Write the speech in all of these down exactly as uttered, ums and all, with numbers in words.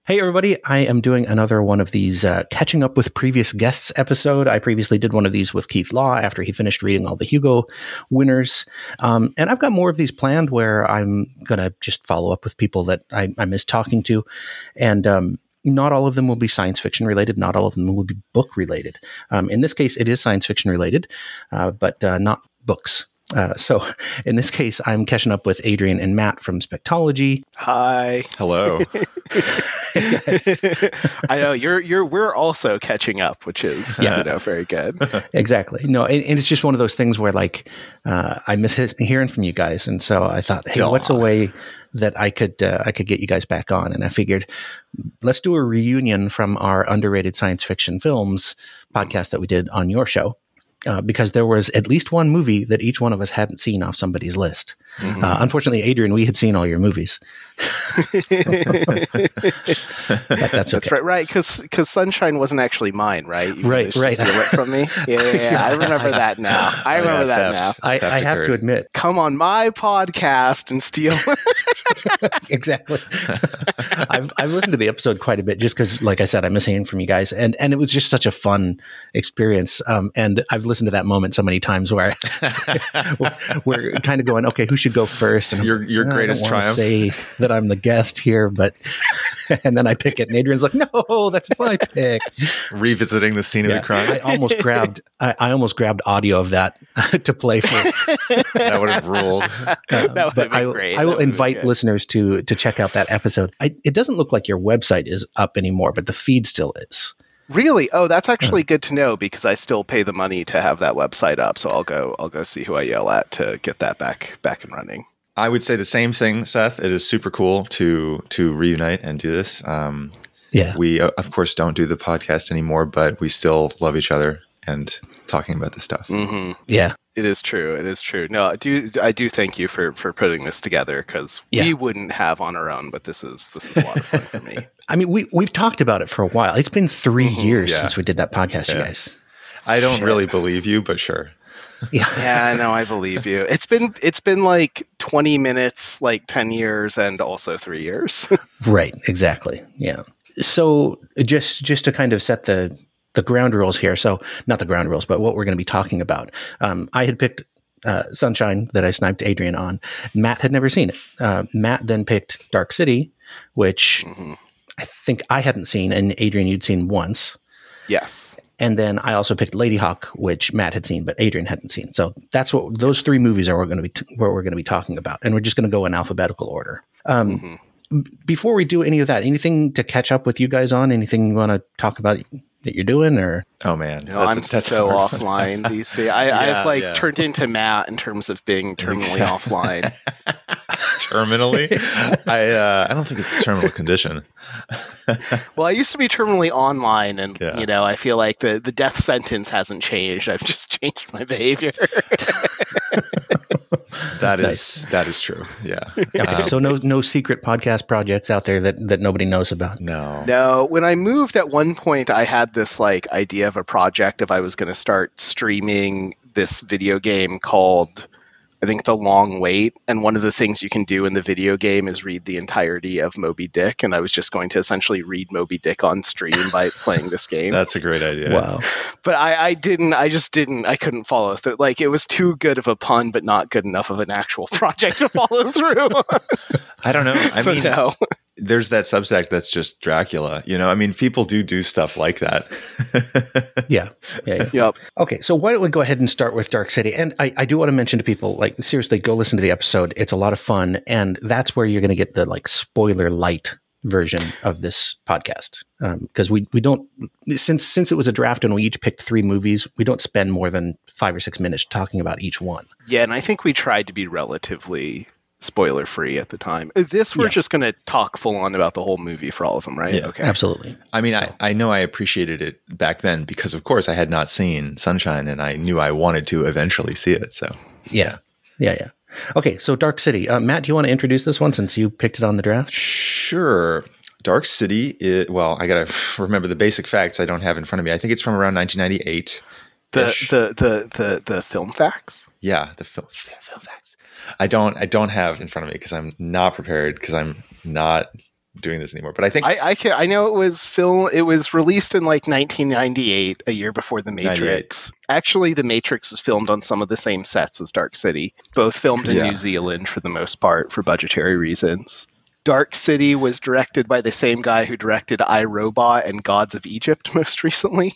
Hey, everybody. I am doing another one of these uh, catching up with previous guests episode. I previously did one of these with Keith Law after he finished reading all the Hugo winners. Um, and I've got more of these planned where I'm going to just follow up with people that I, I miss talking to. And um, not all of them will be science fiction related. Not all of them will be book related. Um, in this case, it is science fiction related, uh, but uh, not books. Uh, so in this case, I'm catching up with Adrian and Matt from Spectology. Hi. Hello. I know you're you're we're also catching up, which is yeah. you know, very good. Exactly. No, and, and it's just one of those things where like uh, I miss his, hearing from you guys, and so I thought, hey, Duh. what's a way that I could uh, I could get you guys back on? And I figured, let's do a reunion from our underrated science fiction films podcast that we did on your show. Uh, because there was at least one movie that each one of us hadn't seen off somebody's list. Mm-hmm. Uh, unfortunately, Adrian, we had seen all your movies. But that's okay. That's right, right? Because because Sunshine wasn't actually mine, right? You right, right. Steal it from me. Yeah, yeah, yeah. I remember that now. I remember yeah, that theft. now. I, I have to admit, come on my podcast and steal. Exactly. I've I've listened to the episode quite a bit just because, like I said, I miss hearing from you guys, and and it was just such a fun experience. Um, and I've listened to that moment so many times where we're kind of going, okay, who should go first? And your your like, greatest I don't triumph. Say that I'm the guest here, but and then I pick it, and Adrian's like, no, that's my pick. Revisiting the scene yeah, of the crime. I almost grabbed I, I almost grabbed audio of that to play for. That would have ruled. Uh, that would but have been I, great. I will that invite listeners to to check out that episode. I, it doesn't look like your website is up anymore, but the feed still is. Really? Oh, that's actually good to know because I still pay the money to have that website up. So I'll go I'll go see who I yell at to get that back back and running. I would say the same thing, Seth. It is super cool to to reunite and do this. Um, yeah, we uh, of course don't do the podcast anymore, but we still love each other and talking about this stuff. Mm-hmm. Yeah, it is true. It is true. No, I do I do thank you for for putting this together because yeah. we wouldn't have on our own. But this is this is a lot of fun for me. I mean, we we've talked about it for a while. It's been three mm-hmm. years yeah. since we did that podcast, yeah. you guys. I don't sure. really believe you, but sure. Yeah, yeah, no, I believe you. It's been it's been like twenty minutes, like ten years, and also three years. Right, exactly. Yeah. So just just to kind of set the the ground rules here. So not the ground rules, but what we're going to be talking about. Um, I had picked uh, Sunshine that I sniped Adrian on. Matt had never seen it. Uh, Matt then picked Dark City, which mm-hmm. I think I hadn't seen, and Adrian, you'd seen once. Yes. And then I also picked Lady Hawk, which Matt had seen, but Adrian hadn't seen. So that's what those three movies are. We're going to be t- where we're going to be talking about, and we're just going to go in alphabetical order. Um, mm-hmm. Before we do any of that, anything to catch up with you guys on? Anything you want to talk about that you're doing? Or oh man, no, I'm that's so hard. Offline these days. I, yeah, I've like yeah. turned into Matt in terms of being terminally offline. Terminally? I uh, I don't think it's a terminal condition. Well, I used to be terminally online, and yeah. you know, I feel like the, the death sentence hasn't changed. I've just changed my behavior. That is nice. that is true. Yeah. Okay, um, so no no secret podcast projects out there that, that nobody knows about. No. No. When I moved, at one point, I had this like idea of a project if I was going to start streaming this video game called, I think, The Long Wait. And one of the things you can do in the video game is read the entirety of Moby Dick. And I was just going to essentially read Moby Dick on stream by playing this game. That's a great idea. Wow. But I, I didn't, I just didn't, I couldn't follow through. Like, it was too good of a pun, but not good enough of an actual project to follow through. I don't know. I so mean, no. There's that Substack that's just Dracula. You know, I mean, people do do stuff like that. yeah. Yeah. Yeah. Yep. Okay. So why don't we go ahead and start with Dark City? And I, I do want to mention to people, like, seriously, go listen to the episode. It's a lot of fun. And that's where you're going to get the like spoiler light version of this podcast. Um, because we, we don't, since, since it was a draft and we each picked three movies, we don't spend more than five or six minutes talking about each one. Yeah. And I think we tried to be relatively spoiler free at the time. This we're yeah. just going to talk full on about the whole movie for all of them, right? Yeah, okay. Absolutely. I mean, so. I, I know I appreciated it back then because, of course, I had not seen Sunshine and I knew I wanted to eventually see it. So, yeah. Yeah. Yeah. Okay. So Dark City. Uh, Matt, do you want to introduce this one since you picked it on the draft? Sure. Dark City. Is, well, I got to remember the basic facts I don't have in front of me. I think it's from around nineteen ninety-eight. The, the, the, the, the film facts? Yeah. The film, film facts. I don't I don't have in front of me because I'm not prepared because I'm not doing this anymore. But I think I, I can I know it was film. It was released in like nineteen ninety-eight, a year before The Matrix. Actually, The Matrix was filmed on some of the same sets as Dark City, both filmed in Yeah. New Zealand for the most part for budgetary reasons. Dark City was directed by the same guy who directed I, Robot and Gods of Egypt most recently.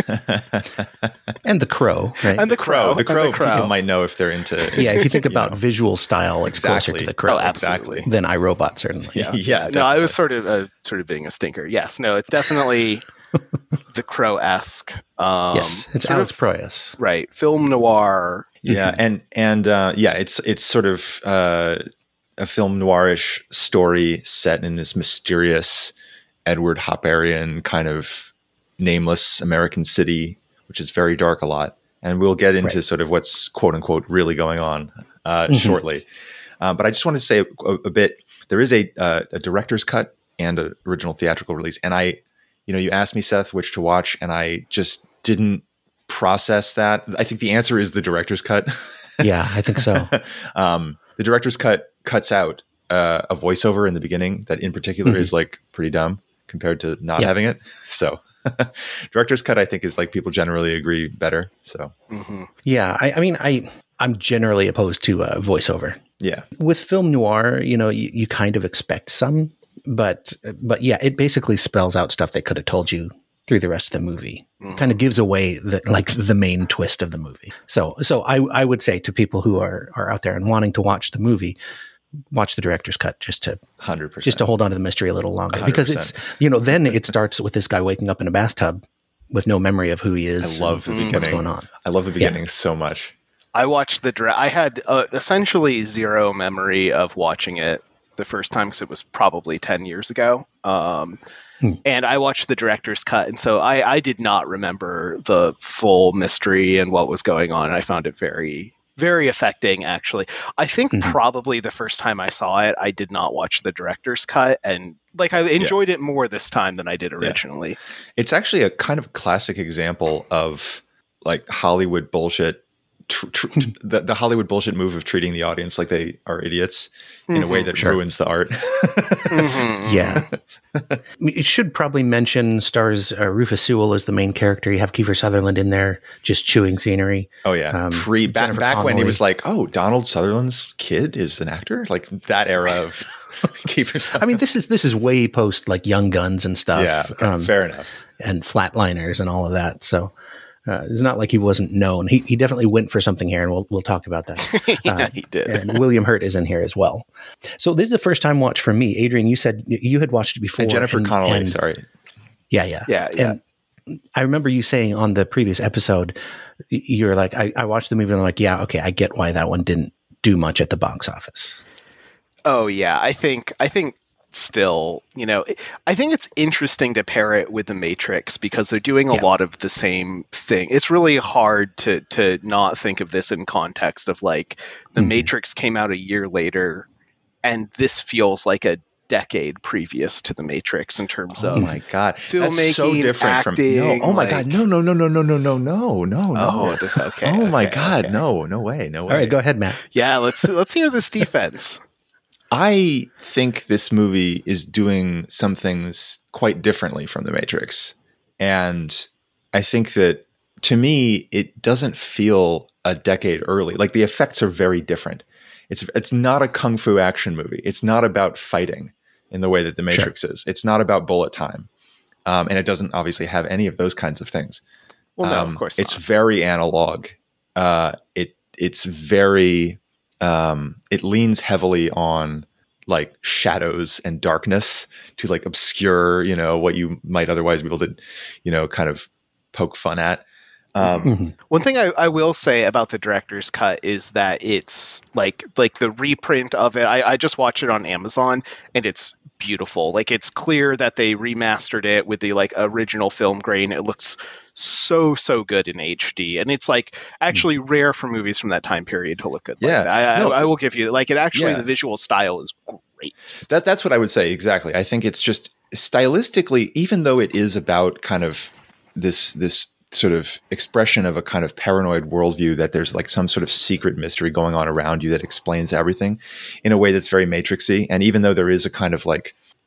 And The Crow, right? And The Crow. the crow, and the Crow. people might know if they're into. yeah, if you think about know. visual style, it's closer Exactly. to The Crow Oh, absolutely. than iRobot, certainly. Yeah, Yeah, No, I was definitely. sort of uh, sort of being a stinker. Yes, no, it's definitely The Crow-esque. Um, yes, it's sort Alex of- Proyas. Right, film noir. Yeah, and and uh, yeah, it's it's sort of uh, a film noirish story set in this mysterious Edward Hopperian kind of nameless American city, which is very dark a lot. And we'll get into Right. sort of what's quote unquote really going on uh, Mhm. shortly. Uh, but I just wanted to say a, a bit. There is a uh, a director's cut and an original theatrical release, and I, you know, you asked me, Seth, which to watch, and I just didn't process that. I think the answer is the director's cut. Yeah, I think so. um, the director's cut cuts out uh, a voiceover in the beginning that, in particular, Mhm. is like pretty dumb compared to not Yeah. having it. So, director's cut, I think, is like people generally agree better. So, hmm Yeah, I, I mean, I I'm generally opposed to uh, voiceover. yeah, With film noir, you know, you, you kind of expect some, but but yeah, it basically spells out stuff they could have told you through the rest of the movie. Mhm. Kind of gives away the like the main twist of the movie. So so I I would say to people who are are out there and wanting to watch the movie, watch the director's cut just to hundred percent. just to hold on to the mystery a little longer one hundred because it's you know then it starts with this guy waking up in a bathtub with no memory of who he is. I love the and beginning. what's going on. I love the beginning so much. I watched the direct. I had uh, essentially zero memory of watching it the first time because it was probably ten years ago. Um, Hmm. And I watched the director's cut, and so I, I did not remember the full mystery and what was going on. I found it very, very affecting, actually. I think Mhm. probably the first time I saw it, I did not watch the director's cut, and like I enjoyed it more this time than I did originally. It's actually a kind of classic example of like Hollywood bullshit. Tr- tr- the, the Hollywood bullshit move of treating the audience like they are idiots in a way Mhm. that Sure. ruins the art. Mhm. Yeah. It should probably mention stars uh, Rufus Sewell as the main character. You have Kiefer Sutherland in there just chewing scenery. Oh yeah, Um, pre back, Jennifer back when he Connelly. was like, oh, Donald Sutherland's kid is an actor, like that era of Kiefer Sutherland. I mean, this is this is way post like Young Guns and stuff. yeah, okay, um, fair enough. and Flatliners and all of that. So uh, it's not like he wasn't known. He he definitely went for something here, and we'll we'll talk about that. yeah, Uh, he did. And William Hurt is in here as well. So this is the first time watch for me. Adrian, you said y- you had watched it before. And Jennifer and- Connelly, and- sorry. Yeah, yeah, Yeah, yeah. And I remember you saying on the previous episode, y- you were like, I, I watched the movie and I'm like, yeah, okay, I get why that one didn't do much at the box office. Oh yeah, I think I think still, you know, I think it's interesting to pair it with the Matrix because they're doing a Yeah. lot of the same thing. It's really hard to to not think of this in context of like the Mhm. Matrix came out a year later and this feels like a decade previous to the Matrix in terms Oh of my god, filmmaking, that's so different from no. acting, Oh my like- god, no, no, no, no, no, no, no, no, no, Oh, no. th- okay. Oh my okay, god, okay. no, no way, no way. All right, go ahead, Matt. Yeah, let's let's hear this defense. I think this movie is doing some things quite differently from The Matrix. And I think that to me, it doesn't feel a decade early. Like the effects are very different. It's it's not a kung fu action movie. It's not about fighting in the way that The Matrix is. It's not about bullet time. Um, and it doesn't obviously have any of those kinds of things. Well, no, Um, of course it's not. very analog. Uh, it it's very um, it leans heavily on like shadows and darkness to like obscure, you know, what you might otherwise be able to, you know, kind of poke fun at. Um, Mhm. One thing I, I will say about the director's cut is that it's like like the reprint of it. I, I just watched it on Amazon and it's beautiful. Like it's clear that they remastered it with the like original film grain. It looks so so good in H D, and it's like actually rare for movies from that time period to look good. Like Yeah. that. I, No. I, I will give you like it. Actually, Yeah. the visual style is great. That that's what I would say exactly. I think it's just stylistically, even though it is about kind of this this sort of expression of a kind of paranoid worldview that there's like some sort of secret mystery going on around you that explains everything in a way that's very Matrixy. And even though there is a kind of like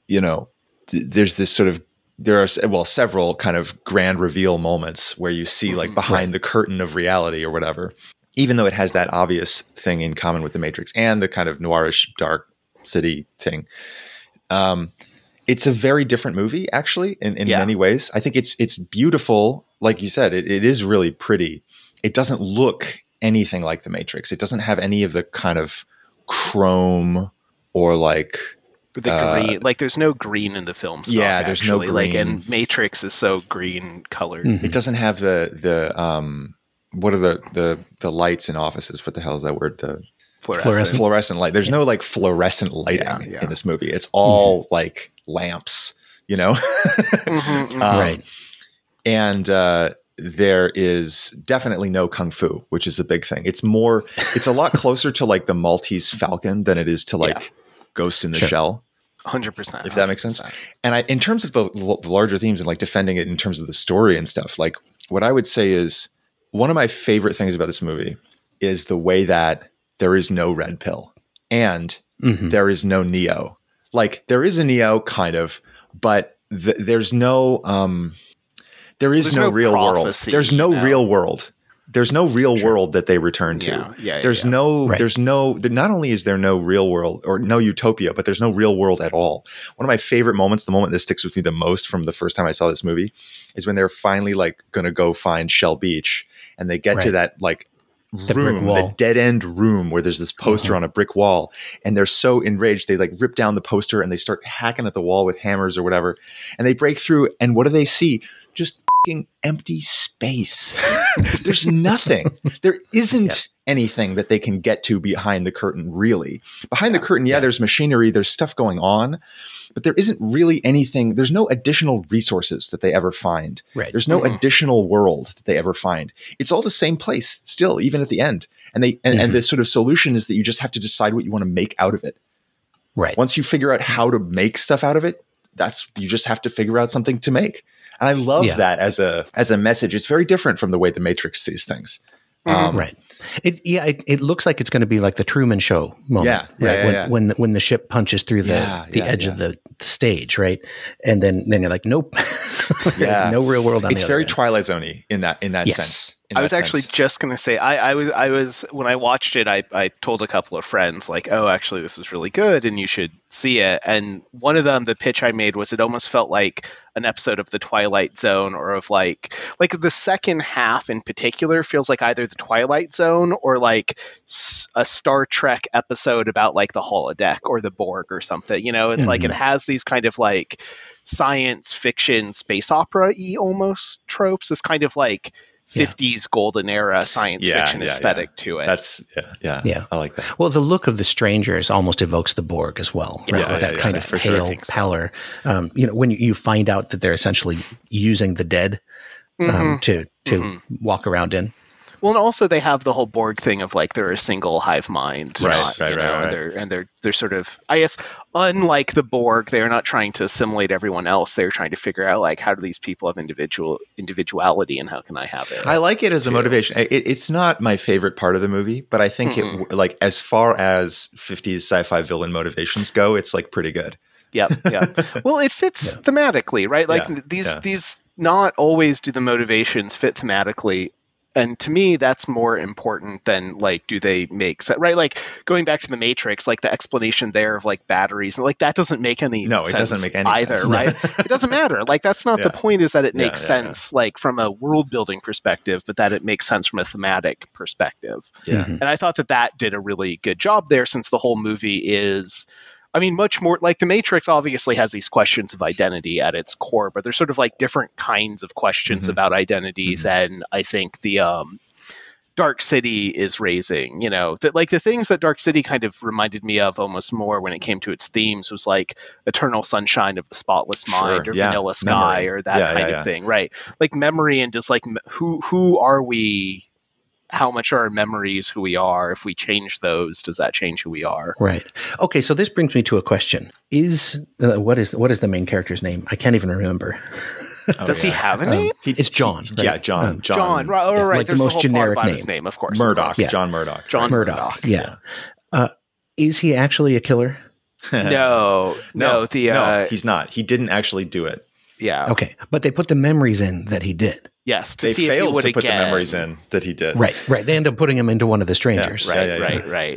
you know, th- there's this sort of, there are, well, several kind of grand reveal moments where you see like behind right. the curtain of reality or whatever, even though it has that obvious thing in common with The Matrix and the kind of noirish dark city thing. Um, it's a very different movie, actually, in, in yeah. many ways. I think it's it's beautiful. Like you said, it, it is really pretty. It doesn't look anything like The Matrix. It doesn't have any of the kind of chrome or like the uh, green. Like there's no green in the film stock, yeah, there's actually. no green. Like, and Matrix is so green colored. Mm-hmm. It doesn't have the the um what are the the the lights in offices? What the hell is that word? The fluorescent fluorescent light. There's yeah. no like fluorescent lighting yeah, yeah. in this movie. It's all mm-hmm. like lamps, you know? mm-hmm, mm-hmm. Um, right. And uh, there is definitely no kung fu, which is a big thing. It's more, it's a lot closer to like the Maltese Falcon than it is to like yeah. Ghost in the sure. Shell. one hundred percent. If that makes sense. And I, in terms of the, the larger themes and like defending it in terms of the story and stuff, like what I would say is one of my favorite things about this movie is the way that there is no red pill and mm-hmm. there is no Neo. Like there is a Neo kind of, but th- there's no, um, there is there's no, no real world. There's no no. real world. There's no real True. world that they return to. Yeah, yeah, there's yeah. no, right. there's no, not only is there no real world or no utopia, but there's no real world at all. One of my favorite moments, the moment that sticks with me the most from the first time I saw this movie is when they're finally like going to go find Shell Beach and they get right. to that like the room, the dead end room where there's this poster mm-hmm. on a brick wall and they're so enraged. They like rip down the poster and they start hacking at the wall with hammers or whatever. And they break through and what do they see? Just fucking empty space. There's nothing. There isn't yeah. anything that they can get to behind the curtain, really. Behind yeah. the curtain, yeah, yeah, there's machinery, there's stuff going on, but there isn't really anything. There's no additional resources that they ever find. Right. There's no mm-hmm. additional world that they ever find. It's all the same place still, even at the end. And they and, mm-hmm. and the sort of solution is that you just have to decide what you want to make out of it. Right. Once you figure out how to make stuff out of it, that's you just have to figure out something to make. And I love yeah. that as a as a message. It's very different from the way the Matrix sees things. Um, right. It, yeah, it, it looks like it's going to be like the Truman Show moment. Yeah, yeah, right? yeah, when, yeah. when the, when the ship punches through the, yeah, the yeah, edge yeah. of the stage, right? And then, then you're like, nope, there's yeah. no real world on it's the very other end. Twilight Zone-y in that in that yes. sense. I was actually sense. just going to say, I, I was, I was, when I watched it, I, I told a couple of friends like, oh, actually this was really good and you should see it. And one of them, the pitch I made was it almost felt like an episode of the Twilight Zone or of like, like the second half in particular feels like either the Twilight Zone or like a Star Trek episode about like the holodeck or the Borg or something, you know, it's mm-hmm. like, it has these kind of like science fiction, space opera-y almost tropes, this kind of like, fifties yeah. golden era science yeah, fiction yeah, aesthetic yeah. to it. That's yeah, yeah, yeah. I like that. Well, the look of the strangers almost evokes the Borg as well, right? Yeah, With yeah, that yeah, kind yeah, of for pale sure. pallor. Um, you know, when you find out that they're essentially using the dead um, mm-hmm. to to mm-hmm. walk around in. Well, and also they have the whole Borg thing of like they're a single hive mind, right? Not, right, you right, know, right. They're and they're they're sort of, I guess, unlike the Borg, they are not trying to assimilate everyone else. They're trying to figure out like how do these people have individual individuality and how can I have it? I like it as too. a motivation. It, it's not my favorite part of the movie, but I think mm-hmm. it like as far as fifties sci-fi villain motivations go, it's like pretty good. Yep, yeah. Well, it fits yeah. thematically, right? Like yeah, these yeah. these not always do the motivations fit thematically. And to me, that's more important than like, do they make sense, right? Like going back to the Matrix, like the explanation there of like batteries, like that doesn't make any no, sense it doesn't make any either, sense. right? It doesn't matter. Like that's not yeah. the point. Is that it makes yeah, yeah, sense, yeah. like from a world building perspective, but that it makes sense from a thematic perspective. Yeah. Mm-hmm. And I thought that that did a really good job there, since the whole movie is. I mean, much more like the Matrix obviously has these questions of identity at its core, but there's sort of like different kinds of questions mm-hmm. about identities. Mm-hmm. And I think the um, Dark City is raising, you know, that like the things that Dark City kind of reminded me of almost more when it came to its themes was like Eternal Sunshine of the Spotless Mind, sure. or yeah. Vanilla Sky, memory. or that yeah, kind yeah, of yeah. thing, right? Like memory and just like who who are we? How much are our memories who we are? If we change those, does that change who we are? Right. Okay. So this brings me to a question: Is uh, what is what is the main character's name? I can't even remember. Oh, Does yeah. he have a name? Um, he, it's John. He, right? Yeah, John. Um, John. John. Right. Oh, yeah, right. like There's the most whole generic part about name. his name, of course. Murdoch. Yeah. John Murdoch. John Murdoch. Murdoch. Yeah. Uh, is he actually a killer? no, no, the no, uh, he's not. He didn't actually do it. Yeah. Okay, but they put the memories in that he did. Yes, to they see failed if he to put again. the memories in that he did. Right, right. They end up putting him into one of the strangers. Right, yeah, yeah, right, yeah. right.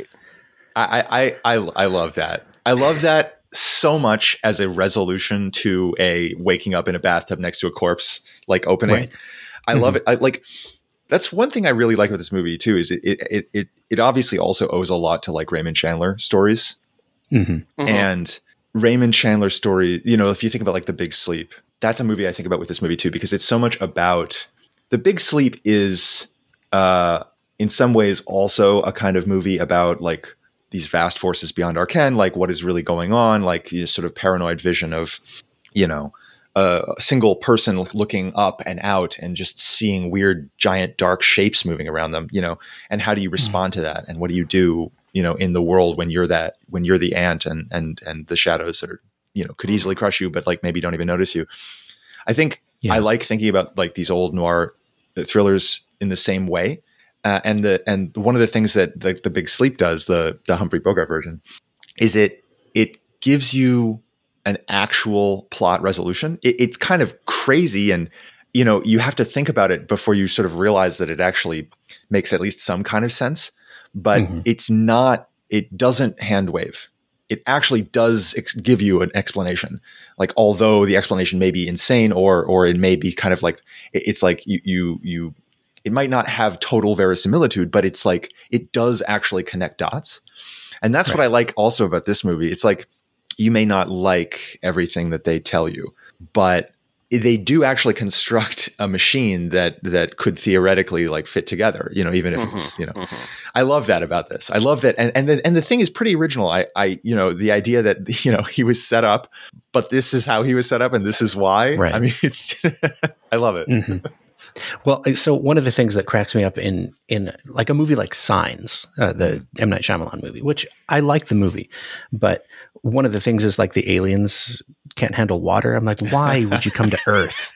I, I, I, I love that. I love that so much as a resolution to a waking up in a bathtub next to a corpse like opening. Right. I Mm-hmm. love it. I like that's one thing I really like about this movie too. Is it it it it, it obviously also owes a lot to like Raymond Chandler stories. Mm-hmm. Mm-hmm. And Raymond Chandler's story, you know, if you think about like The Big Sleep, that's a movie I think about with this movie too, because it's so much about The Big Sleep is uh, in some ways also a kind of movie about like these vast forces beyond our ken, like what is really going on, like you know, sort of paranoid vision of, you know, a single person looking up and out and just seeing weird, giant, dark shapes moving around them, you know, and how do you respond mm-hmm. to that? And what do you do, you know, in the world when you're that, when you're the ant and, and, and the shadows are, you know, could easily crush you, but like maybe don't even notice you. I think yeah. I like thinking about like these old noir thrillers in the same way. Uh, and the and one of the things that the, the Big Sleep does, the the Humphrey Bogart version, is it it gives you an actual plot resolution. It, it's kind of crazy, and you know you have to think about it before you sort of realize that it actually makes at least some kind of sense. But mm-hmm. it's not. It doesn't hand wave. It actually does ex- give you an explanation. Like although the explanation may be insane, or or it may be kind of like it, it's like you you you. It might not have total verisimilitude, but it's like it does actually connect dots. And that's right. what I like also about this movie. It's like you may not like everything that they tell you, but they do actually construct a machine that that could theoretically like fit together, you know, even if mm-hmm, it's, you know, mm-hmm. I love that about this. I love that. And and the, and the thing is pretty original. I, I, you know, the idea that, you know, he was set up, but this is how he was set up and this is why. Right. I mean, it's, I love it. Mm-hmm. Well, so one of the things that cracks me up in in like a movie like Signs, uh, the M. Night Shyamalan movie, which I like the movie, but one of the things is like the aliens can't handle water. I'm like, why would you come to Earth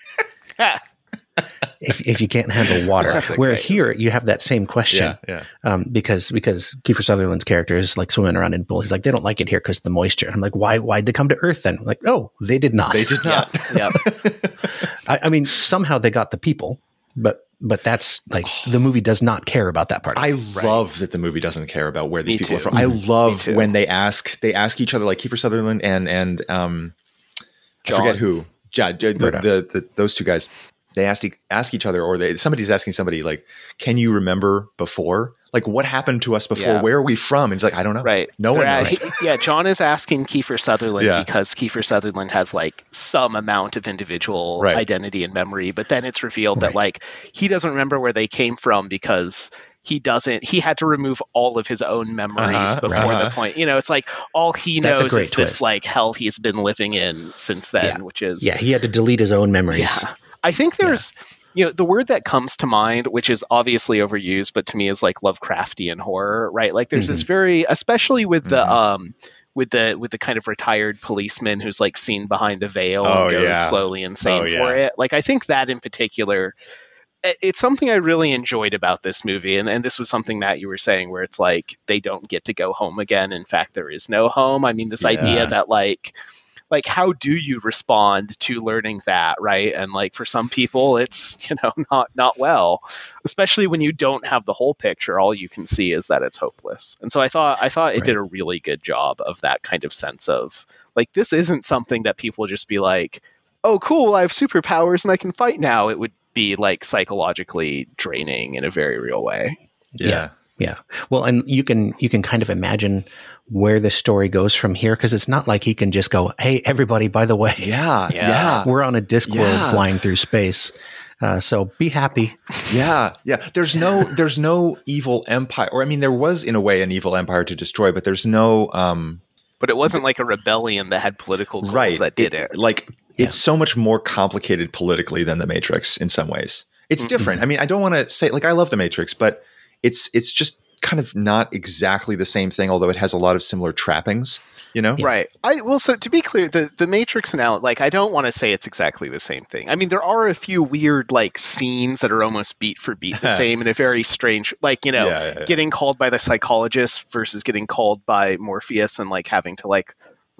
if if you can't handle water? Classic, Where right? here you have that same question, yeah, yeah. Um, because because Kiefer Sutherland's character is like swimming around in pools. He's like, they don't like it here because of the moisture. I'm like, why why'd they come to Earth then? I'm like, oh, they did not. They did not. yeah. I, I mean, somehow they got the people. But but that's like the movie does not care about that part. I right? love that the movie doesn't care about where these Me people too. are from. Mm-hmm. I love when they ask they ask each other, like Kiefer Sutherland and and um, I forget who, yeah, the, the, the, the, those two guys. They ask ask each other, or they somebody's asking somebody like, "Can you remember before? Like what happened to us before? Yeah. Where are we from?" And he's like, "I don't know. Right? No They're one knows." At, yeah, John is asking Kiefer Sutherland yeah. because Kiefer Sutherland has like some amount of individual right. identity and memory, but then it's revealed right. that like he doesn't remember where they came from because he doesn't. He had to remove all of his own memories uh-huh, before uh-huh. the point. You know, it's like all he That's knows is twist. this like hell he's been living in since then, yeah. which is yeah. He had to delete his own memories. Yeah, I think there's. Yeah. You know, the word that comes to mind, which is obviously overused, but to me is like Lovecraftian horror, right? Like there's mm-hmm. this very, especially with the, mm-hmm. um, with the, with the kind of retired policeman who's like seen behind the veil oh, and goes yeah. slowly insane oh, yeah. for it. Like, I think that in particular, it's something I really enjoyed about this movie. And, and this was something that you were saying where it's like, they don't get to go home again. In fact, there is no home. I mean, this yeah. idea that like, like, how do you respond to learning that, right? And like for some people, it's, you know, not not well, especially when you don't have the whole picture. All you can see is that it's hopeless. And so I thought I thought it right. did a really good job of that kind of sense of like, this isn't something that people just be like, oh, cool, I have superpowers and I can fight now. It would be like psychologically draining in a very real way. Yeah. yeah. Yeah. Well, and you can you can kind of imagine where the story goes from here, because it's not like he can just go, hey, everybody, by the way, yeah, yeah, yeah. we're on a Discworld yeah. flying through space. Uh, so be happy. Yeah. Yeah. There's no there's no evil empire. Or I mean, there was in a way an evil empire to destroy, but there's no um but it wasn't like a rebellion that had political goals right. that did it. it. Like yeah. it's so much more complicated politically than the Matrix in some ways. It's mm-hmm. different. I mean, I don't want to say like I love the Matrix, but it's it's just kind of not exactly the same thing, although it has a lot of similar trappings, you know? Yeah. Right. I well, so to be clear, the, the Matrix analogy, like, I don't want to say it's exactly the same thing. I mean, there are a few weird, like, scenes that are almost beat for beat the same in a very strange, like, you know, yeah, yeah, yeah. getting called by the psychologist versus getting called by Morpheus and, like, having to, like,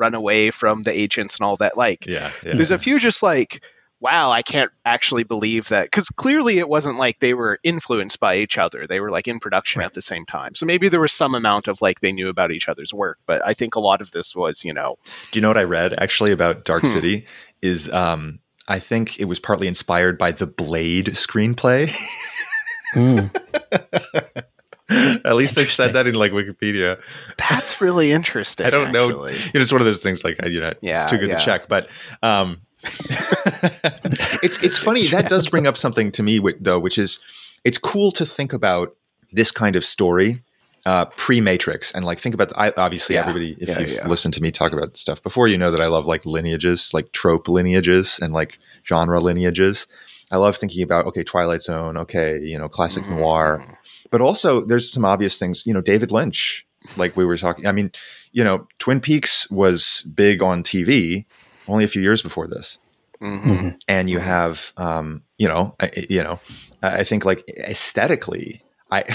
run away from the agents and all that. Like, Yeah, yeah. there's a few just like, wow, I can't actually believe that. Because clearly it wasn't like they were influenced by each other. They were like in production Right. at the same time. So maybe there was some amount of like they knew about each other's work. But I think a lot of this was, you know. Do you know what I read actually about Dark Hmm. City? Is um, I think it was partly inspired by the Blade screenplay. Mm. At least they've said Interesting. that in like Wikipedia. That's really interesting. I don't know. actually. You know, it's one of those things like, you know, it's Yeah, too good yeah. to check. But um, it's it's funny. That does bring up something to me, wi- though, which is it's cool to think about this kind of story uh, pre-Matrix. And like think about, the, I, obviously, Yeah, everybody, if yeah, you've yeah. listened to me talk about stuff before, you know that I love like lineages, like trope lineages and like genre lineages. I love thinking about, okay, Twilight Zone, okay, you know, classic Mhm. noir. But also there's some obvious things, you know, David Lynch, like we were talking. I mean, you know, Twin Peaks was big on T V only a few years before this. Mhm. Mhm. And you have, um, you know, I, you know, I I think like aesthetically,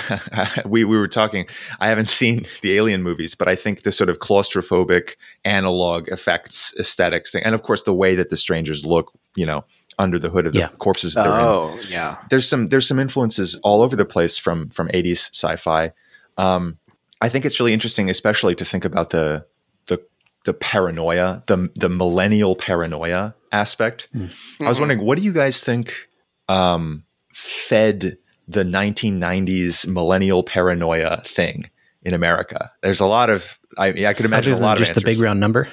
I we we were talking. I haven't seen the Alien movies, but I think the sort of claustrophobic analog effects, aesthetics thing, and of course the way that the strangers look, you know, under the hood of the Yeah. corpses that they're in. Oh, yeah. There's some there's some influences all over the place from from eighties sci-fi. Um, I think it's really interesting, especially to think about the the the paranoia, the the millennial paranoia aspect. I was Mhm. wondering, what do you guys think um, fed the nineteen nineties millennial paranoia thing in America? There's a lot of I, I could imagine Other a lot than of just the big answers. round number.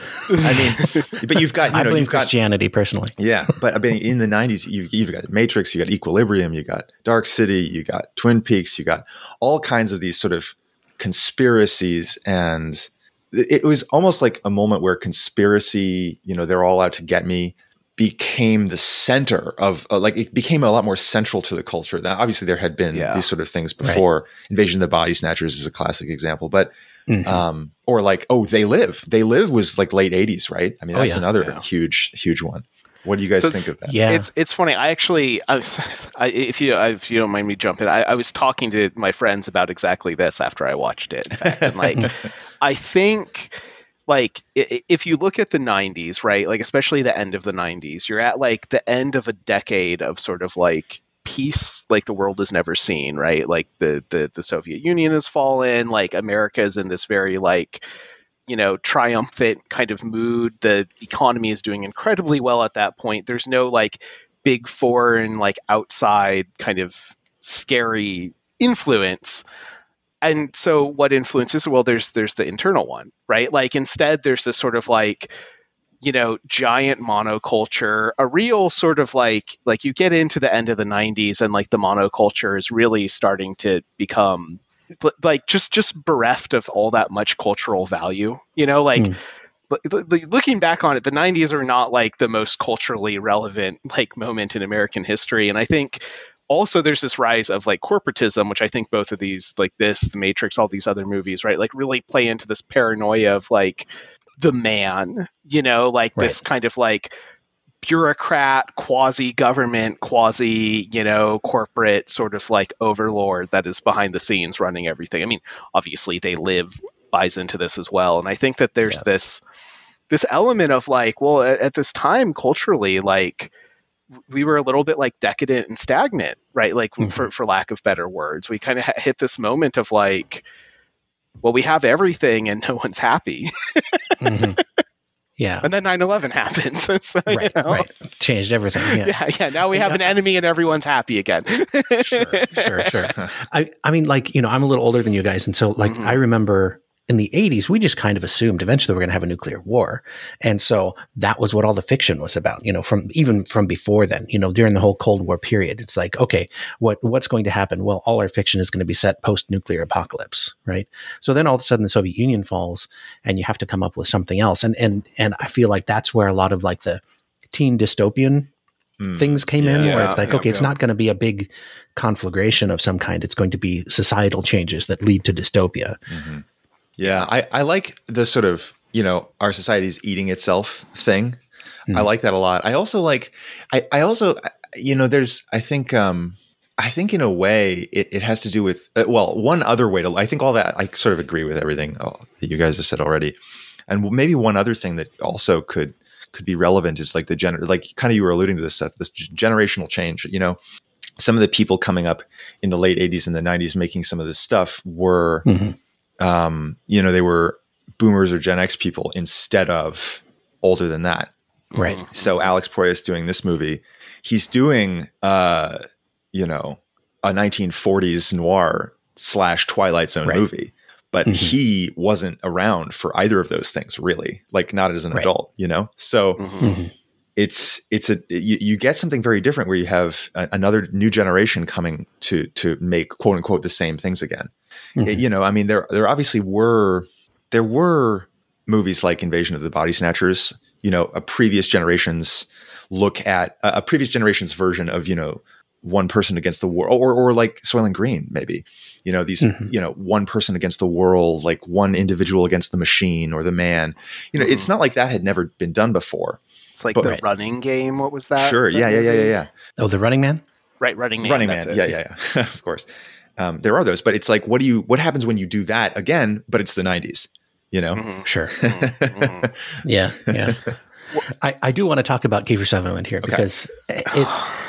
I mean, but you've got you I know blame you've got Christianity personally. yeah, but I mean, in the nineties, you, you've got Matrix, you got Equilibrium, you got Dark City, you got Twin Peaks, you got all kinds of these sort of conspiracies. And it, it was almost like a moment where conspiracy, you know, they're all out to get me, became the center of, uh, like, it became a lot more central to the culture. Now, obviously, there had been Yeah. these sort of things before. Invasion of the Body Snatchers is a classic example, but Mhm. um, or like, oh, They Live. They Live was like late eighties, right? I mean, Oh, that's yeah. another Yeah. huge, huge one. What do you guys So- think of that? yeah. It's it's funny. I actually, I, was- I, if you if you don't mind me jumping, I, I was talking to my friends about exactly this after I watched it. In fact. And like, I think, like, i- i- if you look at the nineties, right, like especially the end of the nineties, you're at like the end of a decade of sort of like peace, like the world has never seen, right? Like the the the Soviet Union has fallen, like America is in this very like, you know, triumphant kind of mood. The economy is doing incredibly well at that point. There's no like big foreign, like outside kind of scary influence. And so what influences? Well, there's there's the internal one, right? Like instead there's this sort of like, you know, giant monoculture, a real sort of like like you get into the end of the nineties and like the monoculture is really starting to become like just just bereft of all that much cultural value, you know, like Hmm. l- l- looking back on it, the nineties are not like the most culturally relevant like moment in American history. And I think also there's this rise of like corporatism, which I think both of these, like this, The Matrix, all these other movies, right, like really play into this paranoia of like the man, you know, like this kind of like bureaucrat, quasi-government, quasi, you know, corporate sort of like overlord that is behind the scenes running everything. I mean, obviously They Live buys into this as well. And I think that there's Yeah. this this element of like, well, at, at this time culturally, like we were a little bit like decadent and stagnant, right? Like Mhm. for, for lack of better words, we kind of ha- hit this moment of like, well, we have everything and no one's happy. Mhm. Yeah. And then nine eleven happens. So, you Right. know. Right. Changed everything. Yeah. Yeah, yeah. Now we have an enemy and everyone's happy again. Sure. Sure. Sure. I, I mean, like, you know, I'm a little older than you guys. And so, like, Mhm. I remember in the eighties, we just kind of assumed eventually we're going to have a nuclear war. And so that was what all the fiction was about, you know, from even from before then, you know, during the whole Cold War period. It's like, okay, what what's going to happen? Well, all our fiction is going to be set post-nuclear apocalypse, right? So then all of a sudden the Soviet Union falls and you have to come up with something else. And and and I feel like that's where a lot of like the teen dystopian Mm. things came in, Yeah, where it's like, yeah, okay, it's yeah. not going to be a big conflagration of some kind. It's going to be societal changes that lead to dystopia. hmm Yeah, I, I like the sort of, you know, our society's eating itself thing. I Mhm. like that a lot. I also like, I, I also, you know, there's, I think, um, I think in a way it, it has to do with, uh, well, one other way to, I think all that, I sort of agree with everything oh, that you guys have said already. And maybe one other thing that also could could be relevant is like the gener like kind of you were alluding to this stuff, this generational change. You know, some of the people coming up in the late eighties and the nineties making some of this stuff were, mm-hmm. um, you know, they were boomers or Gen X people instead of older than that. Right. So Alex Proyas doing this movie, he's doing, uh, you know, a nineteen forties noir slash Twilight Zone right. movie, but mm-hmm. he wasn't around for either of those things, really, like not as an right. adult, you know? So mm-hmm. it's, it's a, you, you get something very different where you have a, another new generation coming to, to make quote unquote the same things again. Mm-hmm. It, you know, I mean, there, there obviously were, there were movies like Invasion of the Body Snatchers, you know, a previous generation's look at uh, a previous generation's version of, you know, one person against the world, or, or like Soylent Green, maybe, you know, these, mm-hmm. you know, one person against the world, like one individual against the machine or the man, you know, mm-hmm. it's not like that had never been done before. It's like but, the right. Running Game. What was that? Sure. that yeah, yeah, yeah, yeah, yeah. Oh, the Running Man? Right. Running Man. Running Man. Yeah, yeah, yeah. Of course. Um, there are those, but it's like, what do you, what happens when you do that again, but it's the nineties, you know? Mm-hmm. Sure. mm-hmm. Yeah. Yeah. I, I do want to talk about Kiefer Sutherland here okay. because it,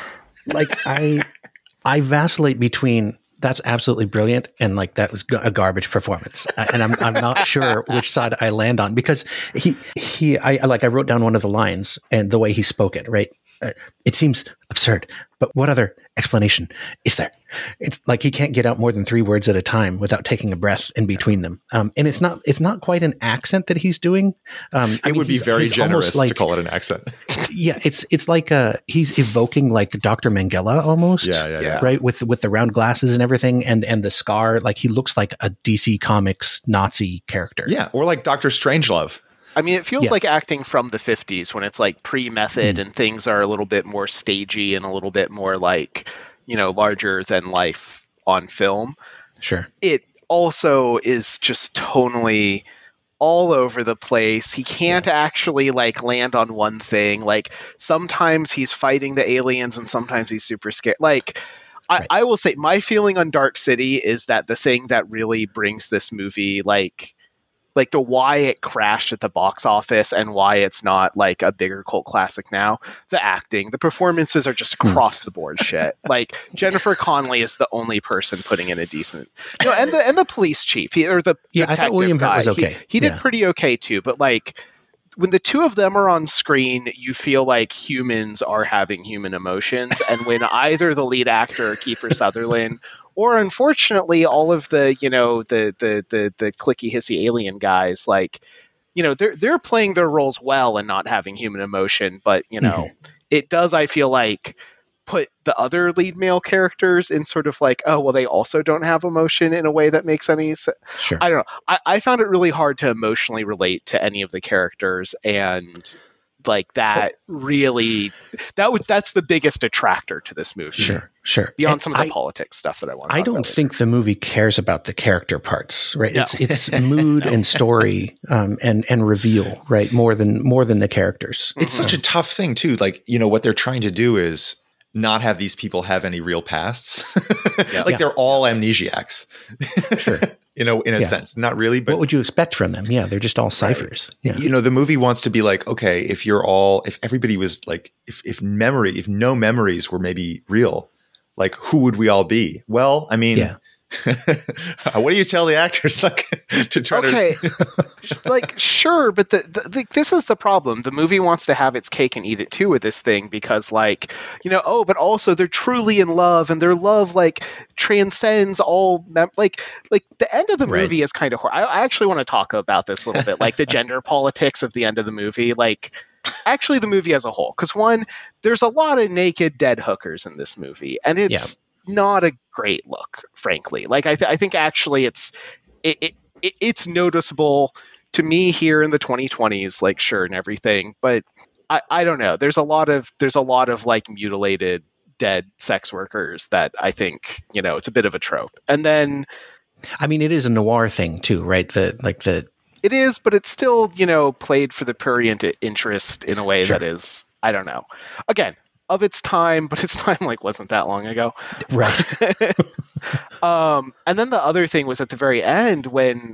like I, I vacillate between that's absolutely brilliant and like that was a garbage performance, and I'm I'm not sure which side I land on because he he I like I wrote down one of the lines and the way he spoke it right. Uh, it seems absurd, but what other explanation is there? It's like he can't get out more than three words at a time without taking a breath in between them. Um, and it's not it's not quite an accent that he's doing. Um, it I mean, would be very generous like, to call it an accent. yeah, it's it's like uh, he's evoking like Doctor Mengele almost. Yeah, yeah, yeah. Right, with with the round glasses and everything, and and the scar. Like he looks like a D C Comics Nazi character. Yeah, or like Doctor Strangelove. I mean, it feels yeah. like acting from the fifties when it's like pre-method mm. and things are a little bit more stagey and a little bit more like, you know, larger than life on film. Sure. It also is just tonally all over the place. He can't yeah. actually like land on one thing. Like sometimes he's fighting the aliens and sometimes he's super scared. Like I, right. I will say my feeling on Dark City is that the thing that really brings this movie like like the why it crashed at the box office and why it's not like a bigger cult classic now, the acting, the performances are just across the board shit. Like Jennifer Connelly is the only person putting in a decent, you know, and the and the police chief he, or the yeah, I thought William Hurt was okay. He, he did yeah. pretty okay too, but like when the two of them are on screen, you feel like humans are having human emotions, and when either the lead actor Kiefer Sutherland or unfortunately, all of the, you know, the the the the clicky hissy alien guys, like, you know, they're they're playing their roles well and not having human emotion, but you know, mm-hmm. it does, I feel like, put the other lead male characters in sort of like, oh, well, they also don't have emotion in a way that makes any sense. Sure. I don't know. I, I found it really hard to emotionally relate to any of the characters, and like that really that was that's the biggest detractor to this movie. Sure, sure. Beyond and some of the I, politics stuff that I want to I talk don't about think later. the movie cares about the character parts, right? No. It's it's mood no. and story um, and and reveal, right? More than more than the characters. It's mm-hmm. such a tough thing too. Like, you know, what they're trying to do is not have these people have any real pasts. yeah. Like yeah. they're all amnesiacs. Sure. You know, in a yeah. sense, not really, but what would you expect from them? Yeah, they're just all ciphers. Right. Yeah. You know, the movie wants to be like, okay, if you're all, if everybody was like, if if memory, if no memories were maybe real, like who would we all be? Well, I mean, yeah. what do you tell the actors like to try okay. to like sure, but the, the, the this is the problem. The movie wants to have its cake and eat it too with this thing because like, you know, oh, but also they're truly in love and their love like transcends all mem- like like the end of the movie right. is kind of hor- I, I actually want to talk about this a little bit, like the gender politics of the end of the movie, like actually the movie as a whole, because one, there's a lot of naked dead hookers in this movie and it's yeah. not a great look, frankly. Like I, th- I think actually it's it, it, it it's noticeable to me here in the twenty twenties, like sure and everything, but I, I don't know. There's a lot of there's a lot of like mutilated dead sex workers that I think, you know, it's a bit of a trope. And then I mean, it is a noir thing too, right? The like the it is, but it's still, you know, played for the prurient interest in a way sure. that is, I don't know. Again, of its time, but its time like wasn't that long ago. Right. um, and then the other thing was at the very end when,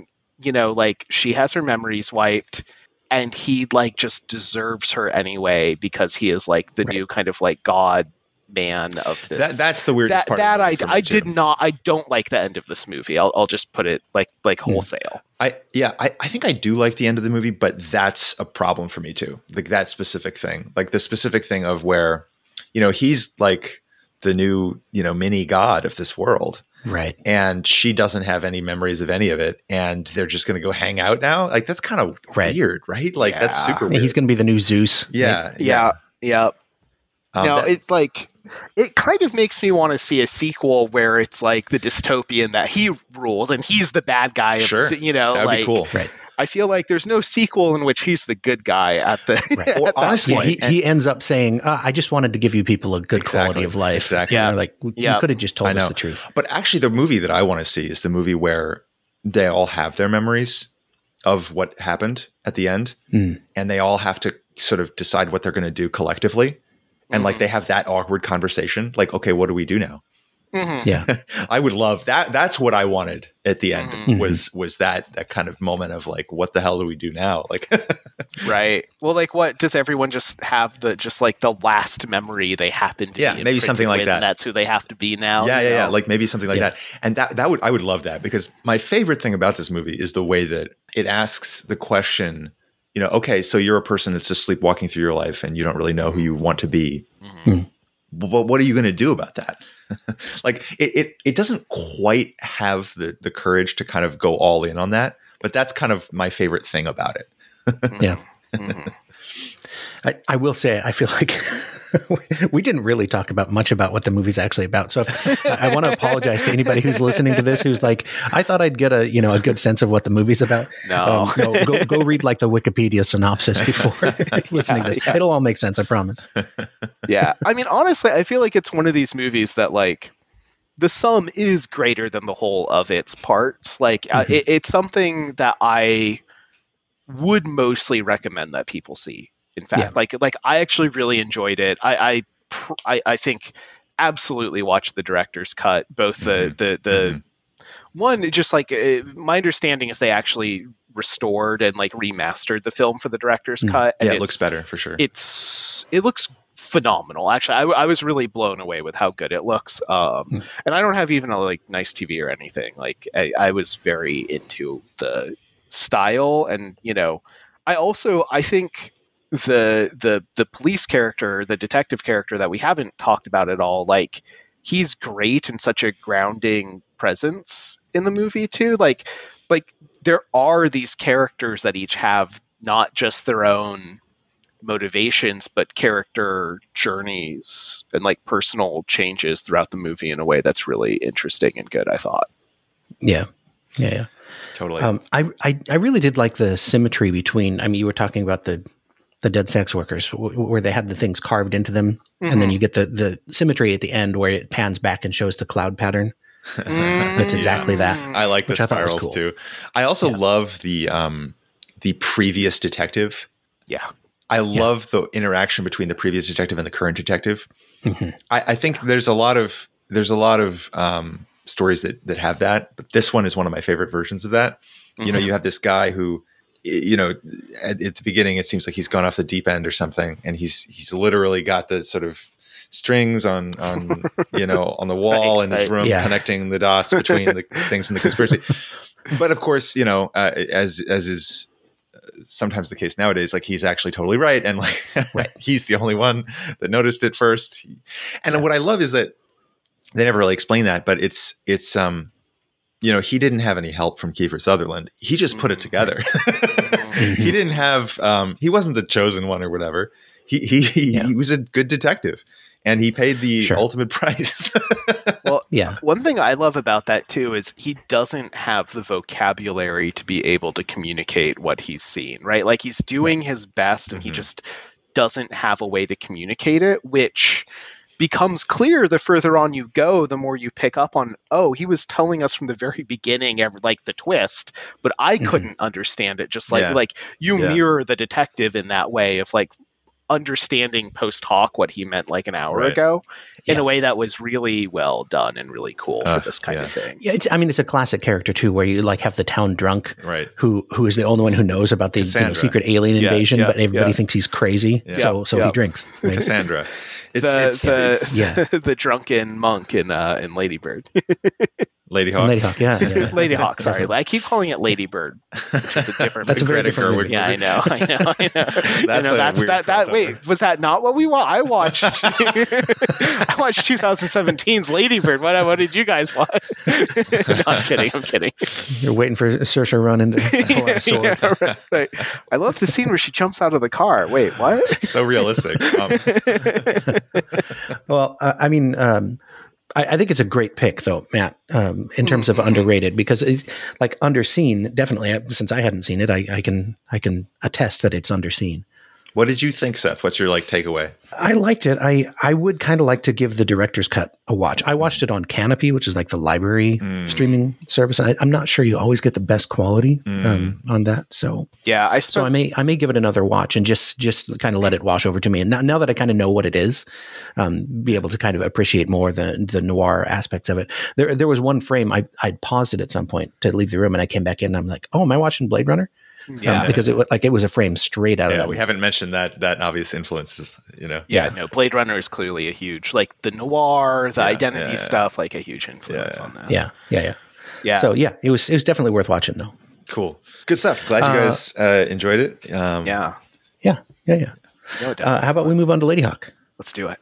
you know, like she has her memories wiped and he like just deserves her anyway because he is like the right. new kind of like God man of this. That, that's the weirdest that, part. That of I, I did not, I don't like the end of this movie. I'll, I'll just put it like, like wholesale. I, yeah, I, I think I do like the end of the movie, but that's a problem for me too. Like that specific thing, like the specific thing of where, you know, he's like the new, you know, mini God of this world. Right. And she doesn't have any memories of any of it. And they're just going to go hang out now. Like that's kind of right. weird, right? Like yeah. that's super weird. Yeah, he's going to be the new Zeus. Yeah. Right? Yeah. Yeah. Um, no, that, it's like, it kind of makes me want to see a sequel where it's like the dystopian that he rules and he's the bad guy. Of sure. the, you know, that would like, be cool. Right. I feel like there's no sequel in which he's the good guy at the. Right. at well, honestly, point. he, And, he ends up saying, uh, "I just wanted to give you people a good exactly, quality of life." Exactly. Yeah. You know, like yeah. you could have just told us the truth. But actually, the movie that I want to see is the movie where they all have their memories of what happened at the end, mm. and they all have to sort of decide what they're going to do collectively, and mm-hmm. like they have that awkward conversation, like, okay, what do we do now? Mm-hmm. Yeah, I would love that. That's what I wanted at the end mm-hmm. was was that that kind of moment of like, what the hell do we do now? Like, right. Well, like, what does everyone just have the just like the last memory they happen to yeah, be maybe something like with, that. And that's who they have to be now. Yeah, yeah, know? yeah. Like maybe something like yeah. that. And that that would I would love that because my favorite thing about this movie is the way that it asks the question. You know, okay, so you're a person that's just sleepwalking through your life and you don't really know who you want to be. Mm-hmm. But what are you going to do about that? Like it, it, it doesn't quite have the the courage to kind of go all in on that, but that's kind of my favorite thing about it. Yeah. Mm-hmm. I, I will say, I feel like we didn't really talk about much about what the movie's actually about. So I, I want to apologize to anybody who's listening to this, who's like, I thought I'd get a, you know, a good sense of what the movie's about. No, um, no go, go read like the Wikipedia synopsis before listening yeah, to this. Yeah. It'll all make sense. I promise. Yeah. I mean, honestly, I feel like it's one of these movies that like the sum is greater than the whole of its parts. Like mm-hmm. uh, it, it's something that I would mostly recommend that people see. In fact, yeah. like like I actually really enjoyed it. I I I, I think absolutely watch the director's cut. Both the mm-hmm. the the mm-hmm. one just like uh, my understanding is they actually restored and like remastered the film for the director's mm-hmm. cut. And yeah, it looks better for sure. It's it looks phenomenal. Actually, I, I was really blown away with how good it looks. Um, mm-hmm. And I don't have even a like nice T V or anything. Like I, I was very into the style, and you know, I also I think. the the the police character, the detective character that we haven't talked about at all, like he's great and such a grounding presence in the movie too. Like like there are these characters that each have not just their own motivations but character journeys and like personal changes throughout the movie in a way that's really interesting and good, I thought. Yeah. Yeah, yeah. Totally. Um, I, I I really did like the symmetry between, I mean, you were talking about the the dead sex workers, w- where they had the things carved into them. Mm-hmm. And then you get the, the symmetry at the end where it pans back and shows the cloud pattern. Mm-hmm. That's exactly that. I like the I spirals cool. too. I also yeah. love the, um, the previous detective. Yeah. I love yeah. the interaction between the previous detective and the current detective. Mm-hmm. I, I think there's a lot of, there's a lot of, um, stories that, that have that, but this one is one of my favorite versions of that. Mm-hmm. You know, you have this guy who, you know, at, at the beginning, it seems like he's gone off the deep end or something. And he's, he's literally got the sort of strings on, on, you know, on the wall right, in his right. room, yeah. connecting the dots between the things in the conspiracy. But of course, you know, uh, as, as is sometimes the case nowadays, like he's actually totally right. And like, right. he's the only one that noticed it first. And yeah. what I love is that they never really explain that, but it's, it's, um, you know, he didn't have any help from Kiefer Sutherland. He just put it together. He didn't have, um, he wasn't the chosen one or whatever. He he he, yeah. he was a good detective, and he paid the sure. ultimate price. Well, yeah. One thing I love about that too is he doesn't have the vocabulary to be able to communicate what he's seen, right? Like he's doing right. his best, and mm-hmm. he just doesn't have a way to communicate it, which becomes clear the further on you go, the more you pick up on, oh, he was telling us from the very beginning, ever like the twist, but I mm-hmm. couldn't understand it. Just like, yeah. like you yeah. mirror the detective in that way of like understanding post hoc what he meant like an hour Right. ago in Yeah. a way that was really well done and really cool Uh, for this kind yeah. of thing. Yeah, it's, I mean, it's a classic character too, where you like have the town drunk, Right. who who is the only one who knows about the you know, Cassandra. secret alien Yeah, invasion, yeah, but everybody yeah. thinks he's crazy, Yeah. so so Yeah. he drinks. Right? Cassandra. It's, the it's, the, it's yeah. the drunken monk in uh, in Lady Bird. Lady Hawk. Lady Hawk, yeah, yeah. Lady Hawk, sorry. Definitely. I keep calling it Lady Bird, which is a different That's a very Greta different Gerwig movie. Yeah, I know, I know, I know. I That's know, a that's weird that. That crossover. wait, was that not what we watched? I watched. I watched twenty seventeen's Lady Bird. What? What did you guys watch? No, I'm kidding. I'm kidding. You're waiting for Saoirse Ronan to pull out a sword. Yeah, right, right. I love the scene where she jumps out of the car. Wait, what? So realistic. Um, Well, uh, I mean, um, I, I think it's a great pick, though, Matt, um, in terms of Mhm. underrated, because it's like underseen. Definitely, uh, since I hadn't seen it, I, I can I can attest that it's underseen. what did you think, Seth? What's your like takeaway? I liked it. I I would kind of like to give the director's cut a watch. I watched it on Canopy, which is like the library Mm. streaming service. I, I'm not sure you always get the best quality Mm. um, on that, so Yeah, I so I spent. may I may give it another watch and just just kind of let it wash over to me. And now, now that I kind of know what it is, um, be able to kind of appreciate more the the noir aspects of it. There there was one frame I I'd paused it at some point to leave the room, and I came back in and I'm like, oh, am I watching Blade Runner? yeah, Um, because it was like it was a frame straight out of Yeah, that. we haven't mentioned that that obvious influences. You know. yeah, yeah. no, Blade Runner is clearly a huge, like the noir, the Yeah, identity yeah, yeah. stuff, like a huge influence Yeah, on that. Yeah, yeah, yeah. yeah. So yeah, it was it was definitely worth watching though. Cool. Good stuff. Glad you Uh, guys uh, enjoyed it. Um, yeah. Yeah, yeah, yeah. No, Uh, definitely. how about we move on to Lady Hawk? Let's do it.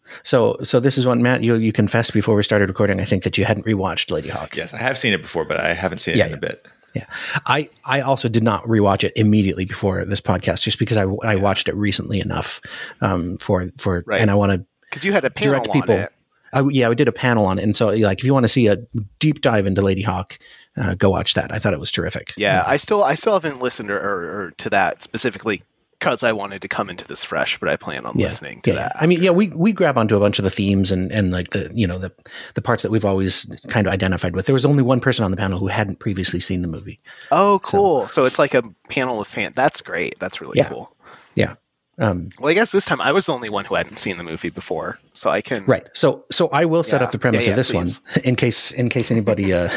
So so this is one, Matt, you you confessed before we started recording, I think, that you hadn't rewatched Lady Hawk. Yes, I have seen it before, but I haven't seen it Yeah, in yeah. a bit. Yeah, I, I also did not rewatch it immediately before this podcast, just because I, I watched it recently enough um, for for Right. and I want to Because you had a panel direct on people. it. I, yeah, I did a panel on it, and so like if you want to see a deep dive into Lady Hawk, uh, go watch that. I thought it was terrific. Yeah, I still I still haven't listened or, or, or to that specifically because I wanted to come into this fresh, but I plan on Yeah, listening to yeah, that. I mean, yeah, we we grab onto a bunch of the themes and and like the you know the the parts that we've always kind of identified with. There was only one person on the panel who hadn't previously seen the movie. Oh, cool. So, it's like a panel of fans. That's great. That's really Yeah. cool. Yeah. Um, Well, I guess this time I was the only one who hadn't seen the movie before, so I can. Right. So so I will set Yeah. up the premise Yeah, yeah, of this please. one in case in case anybody uh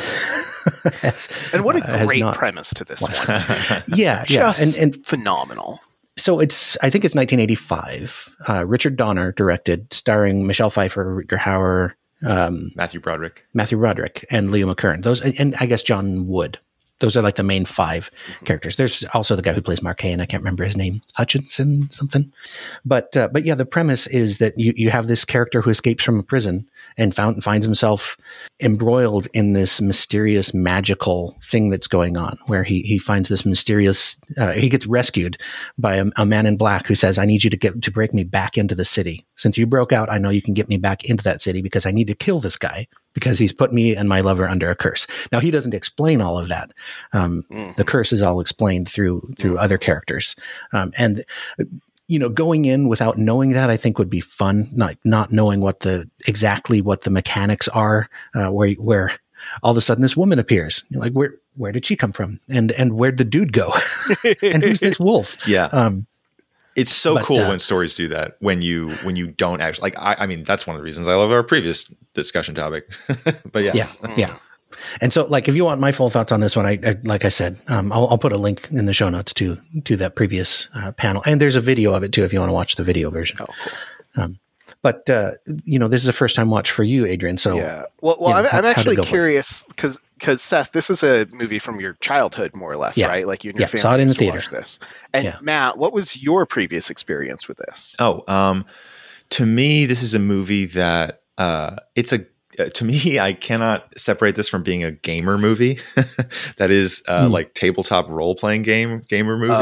has, And what a uh, has great not- premise to this one. Too. Yeah, yeah. Just And and phenomenal. so it's I think it's nineteen eighty-five. Uh, Richard Donner directed, starring Michelle Pfeiffer, Rutger Hauer, um, Matthew Broderick. Matthew Broderick, and Leo McKern. Those and I guess John Wood. Those are like the main five Mm-hmm. characters. There's also the guy who plays Mark Hain. I can't remember his name, Hutchinson something. But uh, but yeah, the premise is that you you have this character who escapes from a prison and found finds himself embroiled in this mysterious magical thing that's going on, where he he finds this mysterious. Uh, he gets rescued by a, a man in black who says, "I need you to get to break me back into the city. Since you broke out, I know you can get me back into that city because I need to kill this guy." Because he's put me and my lover under a curse. Now he doesn't explain all of that. Um, Mhm. The curse is all explained through through other characters, um, and you know, going in without knowing that, I think would be fun. Not not knowing what the exactly what the mechanics are, uh, where where all of a sudden this woman appears. You're like, where where did she come from? And and where'd the dude go? And who's this wolf? Yeah. Um, It's so But, cool uh, when stories do that. When you when you don't actually like. I, I mean, that's one of the reasons I love our previous discussion topic. But yeah, yeah, yeah. And so, like, if you want my full thoughts on this one, I, I like I said, um, I'll, I'll put a link in the show notes to to that previous uh, panel, and there's a video of it too if you want to watch the video version. Oh, cool. Um, but uh, you know, this is a first time watch for you, Adrian. So yeah. Well, well, you know, I'm, how- I'm how'd it actually go for you? curious because because Seth, this is a movie from your childhood, more or less, Yeah. right? Like you and your Yeah, family saw it in the used to theater. watch this. And Yeah. Matt, what was your previous experience with this? Oh, um, to me, this is a movie that uh, it's a. Uh, to me, I cannot separate this from being a gamer movie. That is uh, Hmm. like tabletop role playing game gamer movie.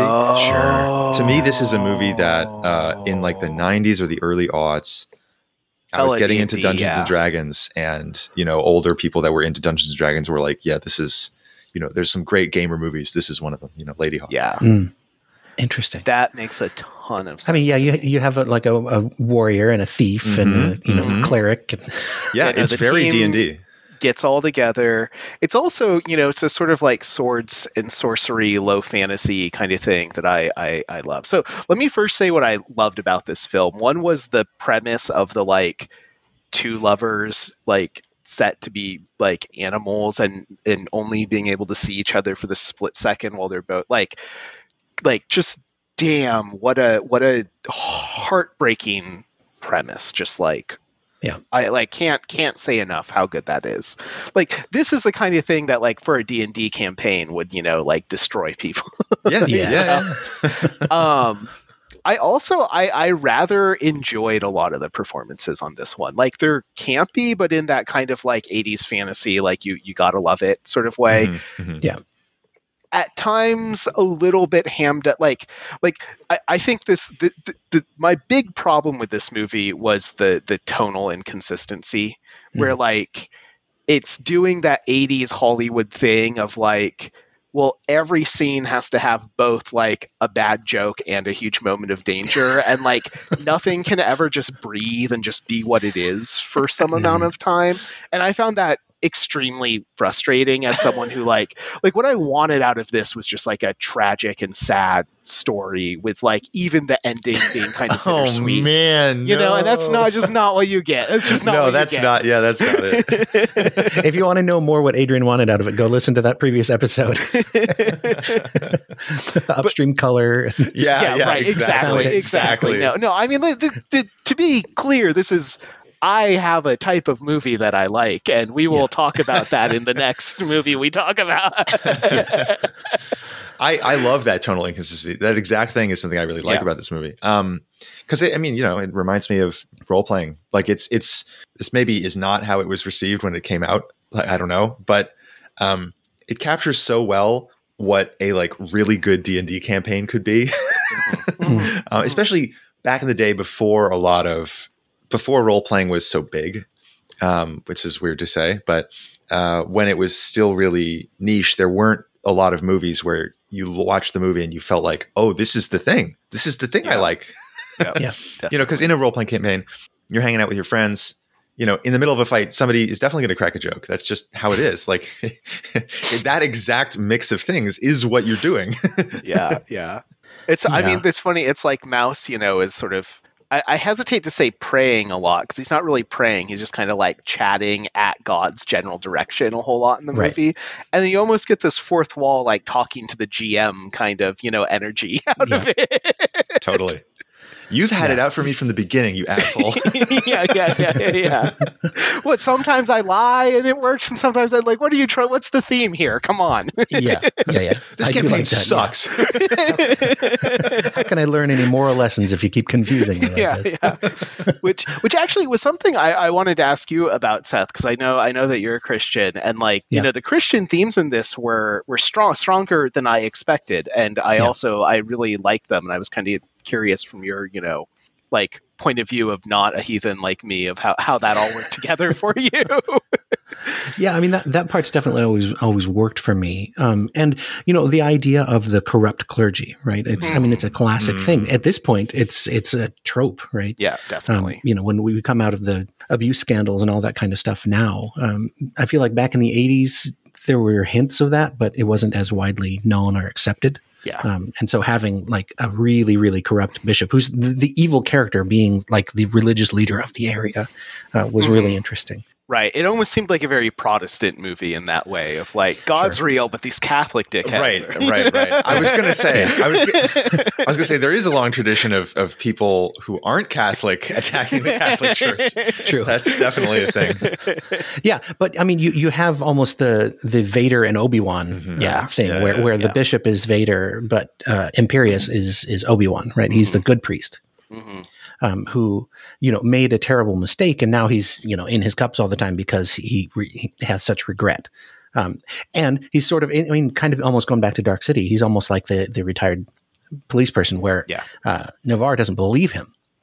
Oh. To me, this is a movie that uh, in like the nineties or the early aughts, I was Hella getting D and into D, Dungeons yeah. and Dragons, and you know, older people that were into Dungeons and Dragons were like, "Yeah, this is, you know, there's some great gamer movies. This is one of them." You know, Lady Hawk. Yeah, Mm. Interesting. that makes a ton of sense. I mean, yeah, you you have a, like a, a warrior and a thief and a, Mhm, you know mhm. cleric. And Yeah, Yeah, no, it's the very team- D and D. gets all together. It's also, you know, it's a sort of like swords and sorcery, low fantasy kind of thing that I, I, I love. So let me first say what I loved about this film. One was the premise of the like two lovers like set to be like animals and, and only being able to see each other for the split second while they're both like, like just damn, what a, what a heartbreaking premise. Just like, yeah, I like can't can't say enough how good that is. Like this is the kind of thing that like for a D and D campaign would, you know, like destroy people. Yeah, yeah. yeah. um, I also I I rather enjoyed a lot of the performances on this one. Like they're campy, but in that kind of like eighties fantasy, like you you gotta love it sort of way. Mm-hmm, mm-hmm. Yeah. At times a little bit hammed up. Like, like I, I think this, the, the, the, my big problem with this movie was the, the tonal inconsistency mm. where like, it's doing that eighties Hollywood thing of like, well, every scene has to have both like a bad joke and a huge moment of danger. And like nothing can ever just breathe and just be what it is for some amount of time. And I found that extremely frustrating as someone who like like what I wanted out of this was just like a tragic and sad story with like even the ending being kind of oh bittersweet. Man, you no. know, and that's not just not what you get. It's just not no, what that's you get. not. Yeah, that's not it. If you want to know more what Adrian wanted out of it, go listen to that previous episode. Upstream but, color. Yeah, yeah, yeah, right, exactly, exactly. exactly. No, no. I mean, the, the, the, to be clear, this is. I have a type of movie that I like, and we will yeah. talk about that in the next movie we talk about. I, I love that tonal inconsistency. That exact thing is something I really like yeah. about this movie. Um, because I mean, you know, it reminds me of role playing. Like it's it's this maybe is not how it was received when it came out. Like, I don't know, but um, it captures so well what a like really good D and D campaign could be, mm-hmm. uh, especially back in the day before a lot of. Before role playing was so big, um, which is weird to say, but uh, when it was still really niche, there weren't a lot of movies where you watch the movie and you felt like, oh, this is the thing. This is the thing yeah. I like. Yeah, yeah. You know, because in a role playing campaign, you're hanging out with your friends. You know, in the middle of a fight, somebody is definitely going to crack a joke. That's just how it is. Like that exact mix of things is what you're doing. yeah, yeah. It's. Yeah. I mean, it's funny. It's like Mouse. You know, is sort of. I hesitate to say praying a lot because he's not really praying. He's just kind of like chatting at God's general direction a whole lot in the right. movie. And then you almost get this fourth wall, like talking to the G M kind of, you know, energy out yeah. of it. Totally. You've had yeah. it out for me from the beginning, you asshole. yeah, yeah, yeah, yeah, yeah. What? Sometimes I lie and it works, and sometimes I like. What are you trying? What's the theme here? Come on. yeah, yeah, yeah. This I campaign like that, sucks. Yeah. How can I learn any moral lessons if you keep confusing me? Like yeah, this? yeah. Which, which actually was something I, I wanted to ask you about, Seth, because I know, I know that you're a Christian, and like, yeah. you know, the Christian themes in this were were strong, stronger than I expected, and I yeah. also I really liked them, and I was kind of curious from your, you know. like point of view of not a heathen like me of how, how that all worked together for you. Yeah, I mean, that, that part's definitely always always worked for me. Um, and, you know, the idea of the corrupt clergy, right? It's, mm. I mean, it's a classic mm. thing. At this point, it's it's a trope, right? Yeah, definitely. Um, you know, when we come out of the abuse scandals and all that kind of stuff now, um, I feel like back in the eighties, there were hints of that, but it wasn't as widely known or accepted. Yeah. Um, and so having like a really, really corrupt bishop who's the, the evil character being like the religious leader of the area uh, was mm-hmm. really interesting. Right. It almost seemed like a very Protestant movie in that way of like, God's sure. real, but these Catholic dickheads. Right, are- right, right. I was going to say, I was, I was going to say there is a long tradition of, of people who aren't Catholic attacking the Catholic Church. True. That's definitely a thing. Yeah. But I mean, you, you have almost the, the Vader and Obi-Wan mm-hmm. uh, thing yeah, where, yeah, where yeah. the bishop is Vader, but uh, Imperius mm-hmm. is, is Obi-Wan, right? Mm-hmm. He's the good priest. Mm-hmm. Um, who, you know, made a terrible mistake, and now he's, you know, in his cups all the time because he, re- he has such regret. Um, and he's sort of, I mean, kind of almost going back to Dark City. He's almost like the, the retired police person where yeah. uh, Navarre doesn't believe him.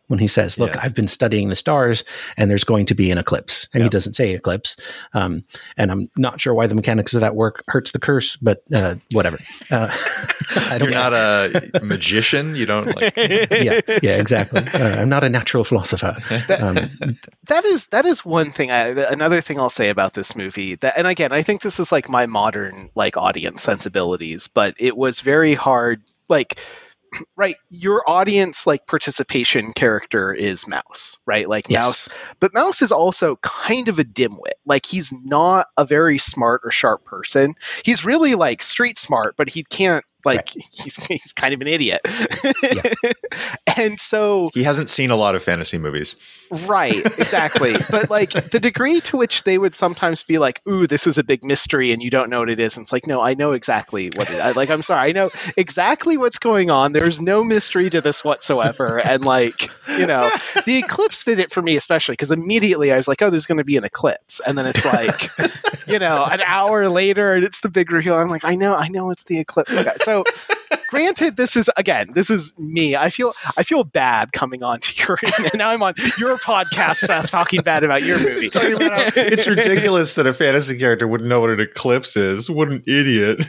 when he says, look, Yeah. I've been studying the stars and there's going to be an eclipse. And Yeah. he doesn't say eclipse. Um, and I'm not sure why the mechanics of that work hurts the curse, but uh, whatever. Uh, I don't You're not a magician. You don't like. yeah, yeah, exactly. Uh, I'm not a natural philosopher. Um, That is that is one thing. I, another thing I'll say about this movie. That, and again, I think this is like my modern like audience sensibilities, but it was very hard. Like, right, your audience like participation character is Mouse, right? Like Yes. Mouse, but Mouse is also kind of a dimwit. Like he's not a very smart or sharp person. He's really like street smart, but he can't. Like Right. he's he's kind of an idiot. Yeah. And so He hasn't seen a lot of fantasy movies. right, exactly. But like the degree to which they would sometimes be like, "Ooh, this is a big mystery," and you don't know what it is. And it's like, no, I know exactly what it is. Like, I'm sorry, I know exactly what's going on. There's no mystery to this whatsoever. And like, you know, the eclipse did it for me, especially because immediately I was like, "Oh, there's going to be an eclipse," and then it's like, you know, an hour later, and it's the big reveal. I'm like, I know, I know, it's the eclipse. Okay, so, granted, this is again, this is me. I feel, I feel bad coming on to your. And now I'm on your podcast, Seth, talking bad about your movie. Talking about how it's ridiculous that a fantasy character wouldn't know what an eclipse is. What an idiot.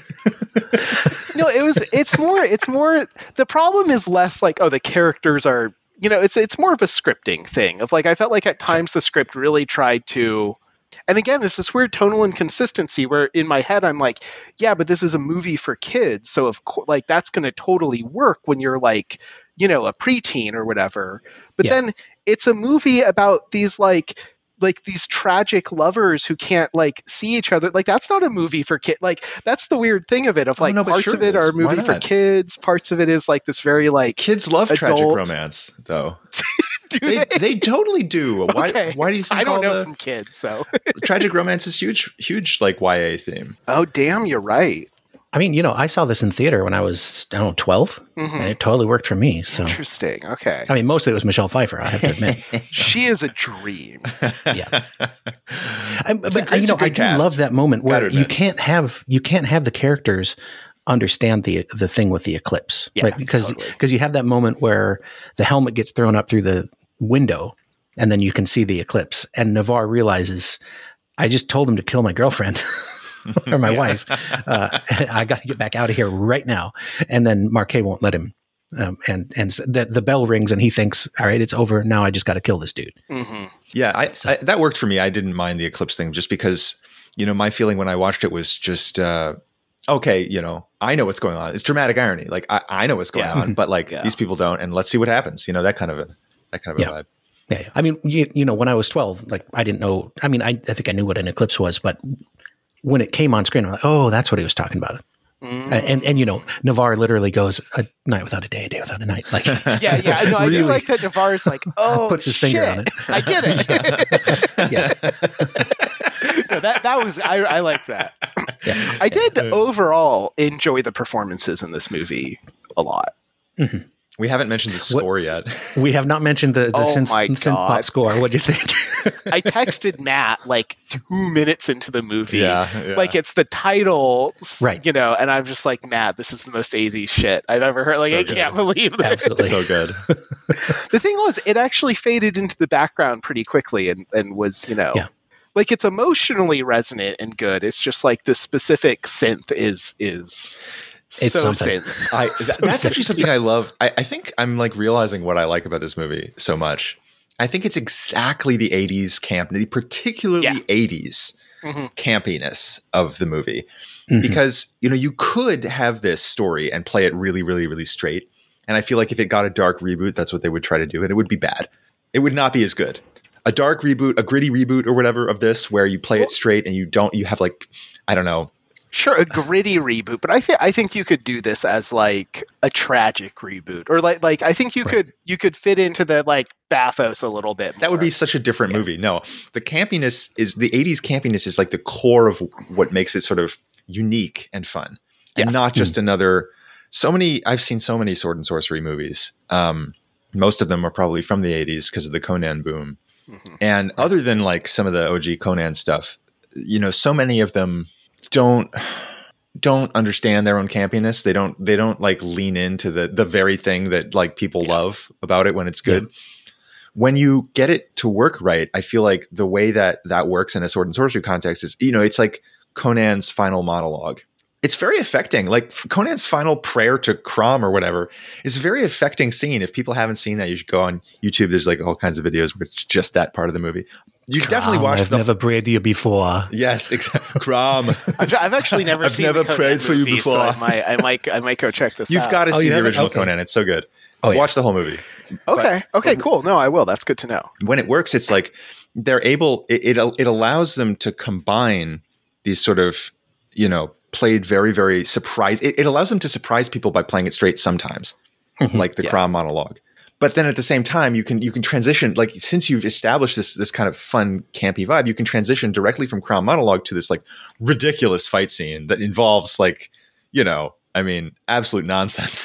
No, it was. It's more. It's more. The problem is less like, oh, the characters are. You know, it's it's more of a scripting thing of like I felt like at times the script really tried to. And again, it's this weird tonal inconsistency where in my head I'm like, yeah, but this is a movie for kids, so of course, like that's going to totally work when you're like, you know, a preteen or whatever. But Yeah. then it's a movie about these like like these tragic lovers who can't like see each other. Like that's not a movie for kids. Like that's the weird thing of it. Of Oh, like no, but parts sure of it it is. are a movie Why for not? kids. Parts of it is like this very like Kids love tragic Adult. romance, though. do They, they? they totally do. Why, Okay. why do you think I don't all know the from kids, so. tragic romance is huge, huge like Y A theme? Oh damn, you're right. I mean, you know, I saw this in theater when I was, I don't know, twelve, Mhm. and it totally worked for me. So, Interesting. Okay. I mean, mostly it was Michelle Pfeiffer, I have to admit. She is a dream. Yeah. I, but, a- you it's know, a good I do cast. love that moment where Gotta you admit. can't have you can't have the characters understand the the thing with the eclipse, Yeah, right? Because totally. because you have that moment where the helmet gets thrown up through the window, and then you can see the eclipse, and Navarre realizes, I just told him to kill my girlfriend. or my wife. Uh, I got to get back out of here right now. And then Marquet won't let him. Um, and and the, the bell rings and he thinks, all right, it's over. Now I just got to kill this dude. Mm-hmm. Yeah, I, I, that worked for me. I didn't mind the eclipse thing just because, you know, my feeling when I watched it was just, uh, okay, you know, I know what's going on. It's dramatic irony. Like I, I know what's going Yeah. on, but like Yeah. these people don't. And let's see what happens. You know, that kind of a, that kind of a Yeah. vibe. Yeah. I mean, you, you know, when I was twelve, like I didn't know, I mean, I, I think I knew what an eclipse was, but when it came on screen, I'm like, oh, that's what he was talking about. Mm. And, and, you know, Navarre literally goes a night without a day, a day without a night. Like, Yeah, yeah. No, I do Really like that Navarre's like, oh, puts his finger shit. on it. I get it. yeah. No, that that was I, I like that. Yeah. I did overall enjoy the performances in this movie a lot. Mm-hmm. We haven't mentioned the score yet. We have not mentioned the, the Oh synth, my synth pop God. score. What'd you think? I texted Matt like two minutes into the movie. Yeah, yeah. Like it's the title, Right. You know, and I'm just like, Matt, this is the most A Z shit I've ever heard. Like, So I good. can't believe this. Absolutely. So good. The thing was, it actually faded into the background pretty quickly and, and was, you know, Yeah. like it's emotionally resonant and good. It's just like the specific synth is is It's so something. synth. I, that- that's actually something I love. I, I think I'm like realizing what I like about this movie so much. I think it's exactly the eighties camp, the particularly Yeah. eighties Mhm. campiness of the movie. Mhm. Because, you know, you could have this story and play it really, really, really straight. And I feel like if it got a dark reboot, that's what they would try to do. And it would be bad. It would not be as good. A dark reboot, a gritty reboot or whatever of this, where you play Well- it straight and you don't, you have like, I don't know. Sure, a gritty reboot, but I think I think you could do this as like a tragic reboot, or like like I think you Right. could you could fit into the like bathos a little bit. That would more. be such a different Yeah. movie. No, the campiness is the eighties campiness is like the core of what makes it sort of unique and fun, and Yes. not just another. So many I've seen so many sword and sorcery movies. Um, most of them are probably from the eighties because of the Conan boom, Mhm. and other than like some of the O G Conan stuff, you know, so many of them don't don't understand their own campiness. They don't they don't like lean into the the very thing that like people Yeah. love about it when it's good. when you get it to work right, I feel like the way that that works in a sword and sorcery context is, you know, it's like Conan's final monologue. It's very affecting. Like Conan's final prayer to Crom or whatever is a very affecting scene. If people haven't seen that, you should go on YouTube. There's like all kinds of videos where it's just that part of the movie. You definitely watch. I've the, never prayed to you before. Yes, exactly. Crom. I've, I've actually never I've seen never the Conan prayed for you movie, before. So I might, I might, I might go check this You've out. got to Oh, see you the haven't? original Okay. Conan. It's so good. Oh, yeah. Watch the whole movie. Okay. But okay. Cool. No, I will. That's good to know. when it works, it's like they're able. It, it it allows them to combine these sort of, you know, played very very surprise. It, it allows them to surprise people by playing it straight sometimes, like the Yeah. Crom monologue. But then at the same time, you can you can transition, like since you've established this this kind of fun campy vibe, you can transition directly from Crom monologue to this like ridiculous fight scene that involves like, you know, I mean, absolute nonsense.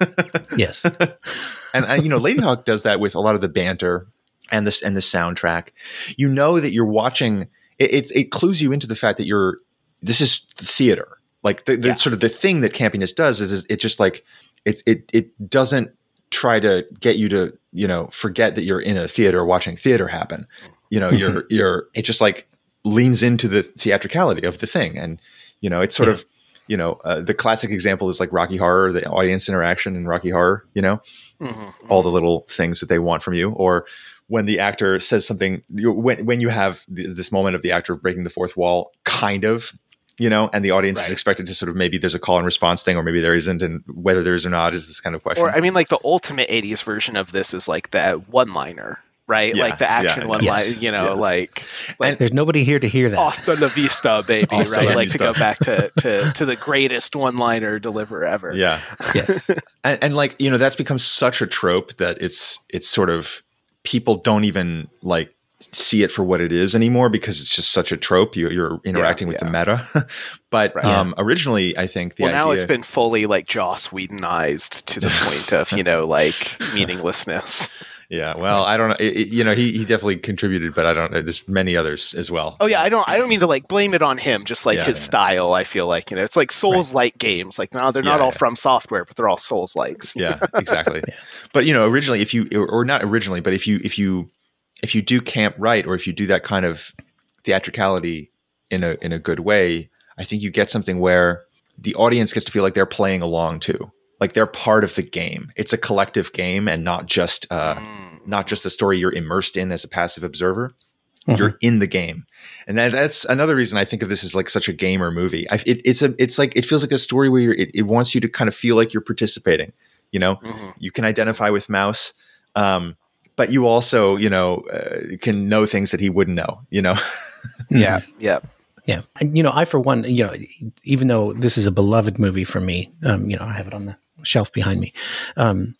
Yes. and, and you know, Ladyhawke does that with a lot of the banter and this and the soundtrack. You know that you're watching. It, it, it clues you into the fact that you're. This is theater. Like the, the Yeah. sort of the thing that campiness does is, is it just like it's it it doesn't try to get you to, you know, forget that you're in a theater watching theater happen. You know, you're you're it just like leans into the theatricality of the thing, and you know, it's sort Yeah. of. You know, uh, the classic example is like Rocky Horror, the audience interaction in Rocky Horror, you know, Mm-hmm. all the little things that they want from you. Or when the actor says something, you, when, when you have th- this moment of the actor breaking the fourth wall, kind of, you know, and the audience is Right. expected to sort of, maybe there's a call and response thing, or maybe there isn't. And whether there is or not is this kind of question. Or I mean, like the ultimate eighties version of this is like that one-liner, right? Yeah, like the action yeah, one-liner, yes, you know, yeah. like like There's nobody here to hear that. Hasta la vista, baby, Hasta right? la Like to vista. go back to, to to the greatest one-liner deliverer ever. yeah. Yes. and, and like, you know, that's become such a trope that it's, it's sort of, people don't even like see it for what it is anymore because it's just such a trope. You, you're interacting with yeah. the meta. But Right. um, originally, I think the Well, idea. now it's been fully like Joss Whedonized to the point of, you know, like meaninglessness. Yeah, well, I don't know. It, it- you know, he, he definitely contributed, but I don't know. There's many others as well. Oh yeah, I don't I don't mean to like blame it on him, just like Yeah, his yeah. style. I feel like, you know, it's like Souls-like games. Like no, they're not Yeah, all yeah. from software, but they're all Souls-likes. Yeah, exactly. But you know, originally, if you or, or not originally, but if you if you if you do camp right, or if you do that kind of theatricality in a in a good way, I think you get something where the audience gets to feel like they're playing along too, like they're part of the game. It's a collective game, and not just uh, Mm. not just a story you're immersed in as a passive observer. Mhm. You're in the game, and that, that's another reason I think of this as like such a gamer movie. I, it, it's a, it's like it feels like a story where you're, it, it wants you to kind of feel like you're participating. You know, Mhm. you can identify with Mouse, um, but you also, you know, uh, can know things that he wouldn't know. You know, Yeah, yeah. Yeah. And, you know, I, for one, you know, even though this is a beloved movie for me, um, you know, I have it on the shelf behind me. Um,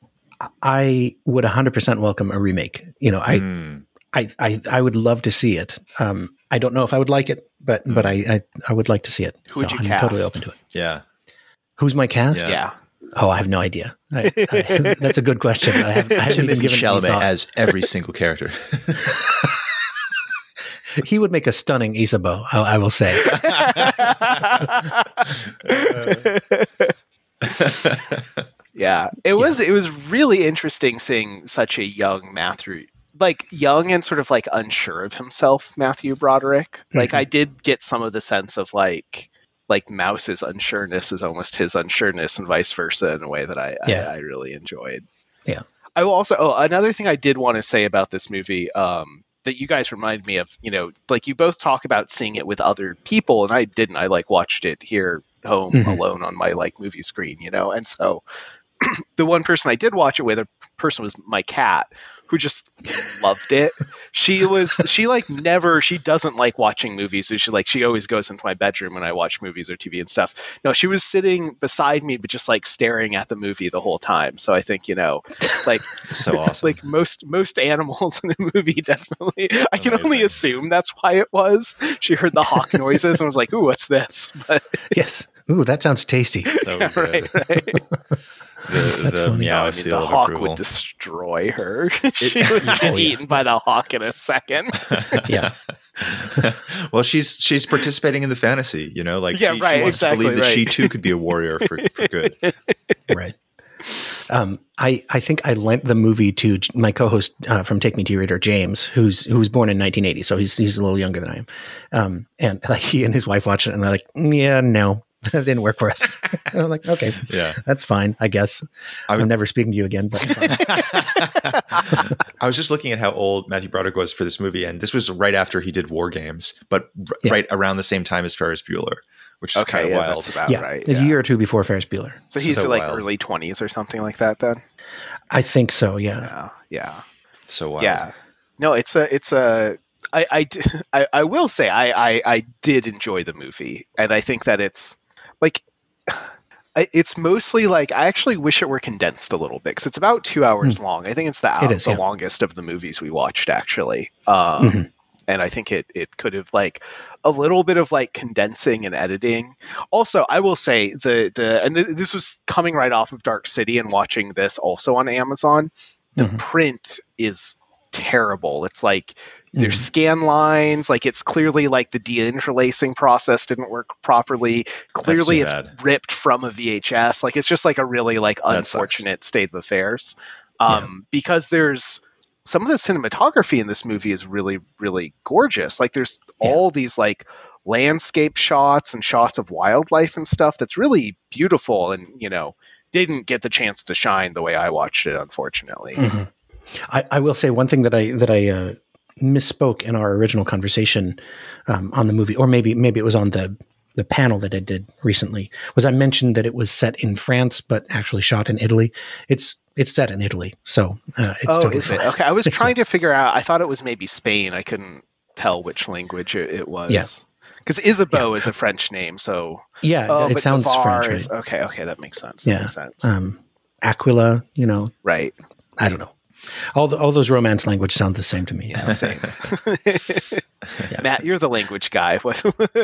I would one hundred percent welcome a remake. You know, I, Mm. I, I, I would love to see it. Um, I don't know if I would like it, but, but I, I, I would like to see it. Who would you I'm cast? totally open to it. yeah, Who's my cast? Yeah. Oh, I have no idea. I, I, that's a good question. I, have, I haven't even Timothée given it any Chalamet thought. as every single character. He would make a stunning Isabeau, I, I will say. Yeah, it was it was really interesting seeing such a young Matthew, like young and sort of like unsure of himself, Matthew Broderick. Like Mhm. I did get some of the sense of like like Mouse's unsureness is almost his unsureness, and vice versa, in a way that I Yeah. I, I really enjoyed. Yeah. I will also. Oh, another thing I did want to say about this movie. Um, that you guys remind me of, you know, like you both talk about seeing it with other people, and I didn't. I like watched it here home Mhm. alone on my like movie screen, you know, and so the one person I did watch it with, a person was my cat, who just loved it. She was, she like never, she doesn't like watching movies. So she like, she always goes into my bedroom when I watch movies or T V and stuff. No, she was sitting beside me, but just like staring at the movie the whole time. So I think, you know, like, So awesome. like most, most animals in the movie, definitely, I can only Amazing. assume that's why it was. She heard the hawk noises and was like, ooh, what's this? But Yes. Ooh, that sounds tasty. So yeah, good. right, right. The, That's the funny. meow I mean, seal the of hawk approval. would destroy her. she would get Oh, yeah. eaten by the hawk in a second. Yeah. Well, she's she's participating in the fantasy, you know, like Yeah, she, right, she wants exactly, to believe that she right. too could be a warrior for, for good. Right. Um, I, I think I lent the movie to my co-host uh, from Take Me to Your Reader, James, who's who was born in nineteen eighty, so he's he's a little younger than I am. Um, and like he and his wife watched it, and they're like, "Yeah, no, that didn't work for us." And I'm like, "Okay, Yeah. that's fine, I guess." I would- I'm never speaking to you again. But I was just looking at how old Matthew Broderick was for this movie, and this was right after he did War Games, but r- Yeah. right around the same time as Ferris Bueller, which is Okay, kind of yeah, wild. that's about yeah, right. it's yeah. a year or two before Ferris Bueller. So he's So like wild. early twenties or something like that then? I think so. Yeah. Yeah. Yeah. So wild. Yeah. No, it's a, it's a, I, I, d- I, I will say I, I, I did enjoy the movie. And I think that it's like, I- it's mostly like, I actually wish it were condensed a little bit because it's about two hours long. I think it's the, It is, the yeah. longest of the movies we watched actually. Um, Mhm. And I think it, it could have like a little bit of like condensing and editing. Also, I will say the the and th- this was coming right off of Dark City and watching this also on Amazon. The Mhm. print is terrible. It's like there's Mhm. scan lines. Like it's clearly like the deinterlacing process didn't work properly. Clearly, too it's bad. ripped from a V H S. Like it's just like a really like That sucks. unfortunate state of affairs. Um, Because there's some of the cinematography in this movie is really, really gorgeous. Like there's Yeah. all these like landscape shots and shots of wildlife and stuff that's really beautiful and, you know, didn't get the chance to shine the way I watched it, unfortunately. Mhm. I, I will say one thing that I that I uh, misspoke in our original conversation um, on the movie, or maybe maybe it was on the the panel that I did recently. Was I mentioned that it was set in France, but actually shot in Italy? It's it's set in Italy, so uh, it's oh, totally is it? fine. Okay, I was trying to figure out. I thought it was maybe Spain. I couldn't tell which language it, it was. Yeah. Because Isabeau is a French name, so Yeah, oh, it but sounds Navarre French, right? is- okay, okay, that makes sense. That Yeah. makes sense. Um, Aquila, you know, right. I don't know. All the, all those romance language sound the same to me. Yeah, same. Matt, you're the language guy. What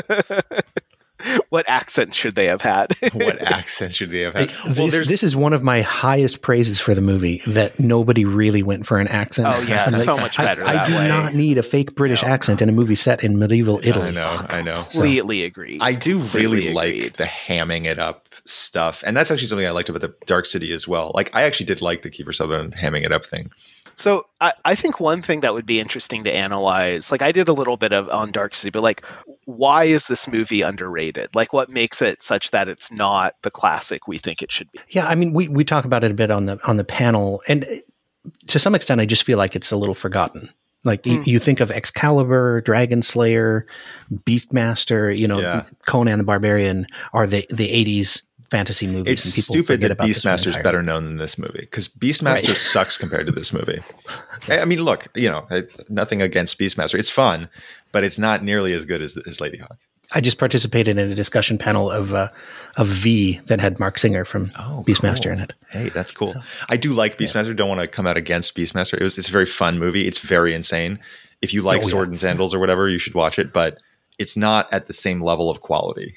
what accent should they have had? What accent should they have had? Hey, well, this, there's this is one of my highest praises for the movie, that nobody really went for an accent. Oh, yeah, I'm so much better I, that I do way. not need a fake British No. accent in a movie set in medieval Italy. I know, I know. Completely agreed. I do really Completely like agreed. the hamming it up stuff, and that's actually something I liked about the Dark City as well. Like, I actually did like the Kiefer Sutherland hamming it up thing. So I, I think one thing that would be interesting to analyze, like I did a little bit of on Dark City, but like, why is this movie underrated? Like, what makes it such that it's not the classic we think it should be? Yeah, I mean, we, we talk about it a bit on the on the panel, and to some extent, I just feel like it's a little forgotten. Like you, Mm. you think of Excalibur, Dragon Slayer, Beastmaster, you know, Yeah. Conan the Barbarian are the the eighties fantasy movies. It's and people stupid forget that about this one Beastmaster's entirely. better known than this movie, because Beastmaster Right. sucks compared to this movie. I I mean, look, you know, I- nothing against Beastmaster. It's fun, but it's not nearly as good as, as Lady Hawk. I just participated in a discussion panel of uh, of V that had Mark Singer from Oh, Beastmaster cool. in it. Hey, that's cool. I do like Beastmaster. Don't want to come out against Beastmaster. It was it's a very fun movie. It's very insane. If you like Oh, yeah. Sword and Sandals or whatever, you should watch it. But it's not at the same level of quality.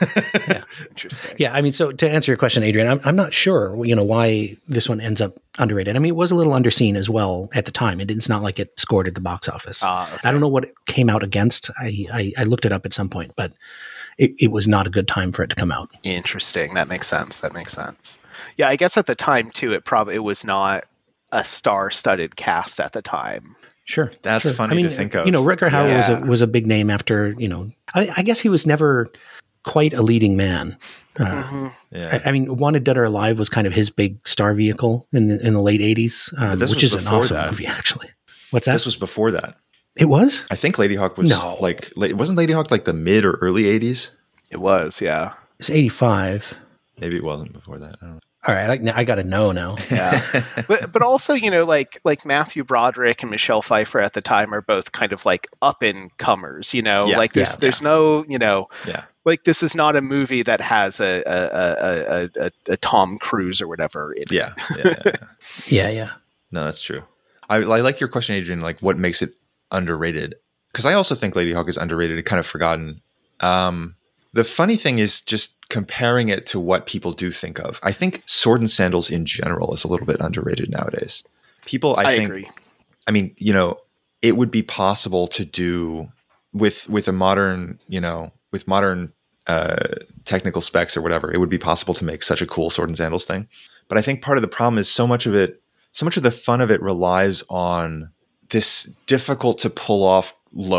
Interesting. Yeah, I mean, so to answer your question, Adrian, I'm, I'm not sure, you know, why this one ends up underrated. I mean, it was a little underseen as well at the time. It, it's not like it scored at the box office. Ah, okay. I don't know what it came out against. I, I, I looked it up at some point, but it, it was not a good time for it to come out. Interesting. That makes sense. That makes sense. Yeah, I guess at the time too, it probably it was not a star-studded cast at the time. Sure, That's sure. funny I mean, to think of. You know, Rutger Hauer was a, Yeah. was a big name after, you know, I, I guess he was never quite a leading man. Uh, Mhm. Yeah. I, I mean, Wanted Dead or Alive was kind of his big star vehicle in the in the late eighties, um, this which was is an before awesome that. movie, actually. What's that? This was before that. It was? I think Lady Hawk was No. like, la- wasn't Lady Hawk like the mid or early eighties? It was, yeah. It's eighty-five. Maybe it wasn't before that. I don't know. All right, I, I got to know now. Yeah. but but also, you know, like like Matthew Broderick and Michelle Pfeiffer at the time are both kind of like up and comers, you know, Yeah, like there's yeah, there's no, you know, Yeah. like this is not a movie that has a a, a, a, a, a Tom Cruise or whatever. in it. Yeah. Yeah. yeah, yeah. Yeah, yeah. No, that's true. I, I like your question, Adrian, like what makes it underrated? Because I also think Lady Hawk is underrated and kind of forgotten. Um, the funny thing is just comparing it to what people do think of. I think Sword and Sandals in general is a little bit underrated nowadays. People, I, I think, agree. I mean, you know, it would be possible to do with with a modern, you know, with modern uh, technical specs or whatever. It would be possible to make such a cool Sword and Sandals thing. But I think part of the problem is so much of it, so much of the fun of it relies on this difficult to pull off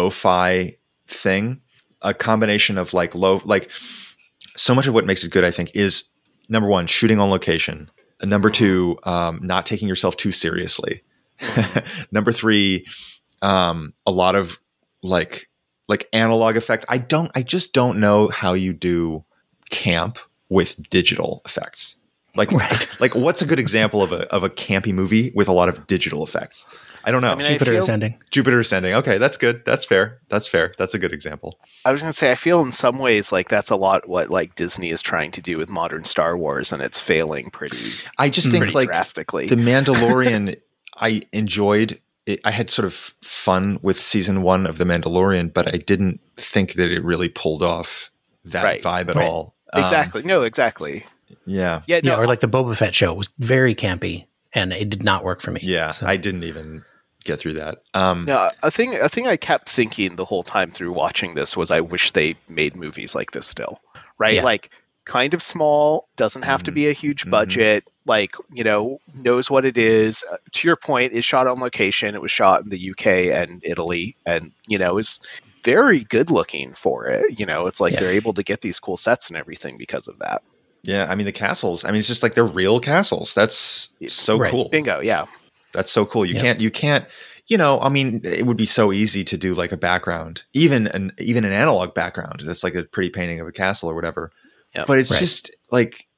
lo-fi thing, a combination of like low, like so much of what makes it good, I think, is number one, shooting on location. And number two, um, not taking yourself too seriously. Number three, um, a lot of like, like analog effects. I don't, I just don't know how you do camp with digital effects. Like, right. like what's a good example of a, of a campy movie with a lot of digital effects? I don't know. I mean, Jupiter feel, Ascending. Jupiter Ascending. Okay, that's good. That's fair. That's fair. That's a good example. I was going to say, I feel in some ways like that's a lot what like Disney is trying to do with modern Star Wars, and it's failing pretty. I just think like drastically. The Mandalorian, I enjoyed. It, I had sort of fun with season one of The Mandalorian, but I didn't think that it really pulled off that right. vibe at right. all. Exactly. Um, no, exactly. Yeah. Yeah. No, yeah. Or like the Boba Fett show was very campy, and it did not work for me. Yeah, so. I didn't even get through that. Um, no, a thing a thing I kept thinking the whole time through watching this was I wish they made movies like this still, right? Yeah. Like kind of small, doesn't have mm-hmm. to be a huge budget, mm-hmm. like, you know, knows what it is. Uh, to your point, is shot on location. It was shot in the U K and Italy, and, you know, is very good looking for it. You know, it's like yeah. they're able to get these cool sets and everything because of that. Yeah, I mean, the castles, I mean, it's just like they're real castles. That's so right. cool. Bingo, yeah. That's so cool. You yep. can't, you can't, you know, I mean, it would be so easy to do like a background, even an, even an analog background. That's like a pretty painting of a castle or whatever. Yep. But it's right. just like,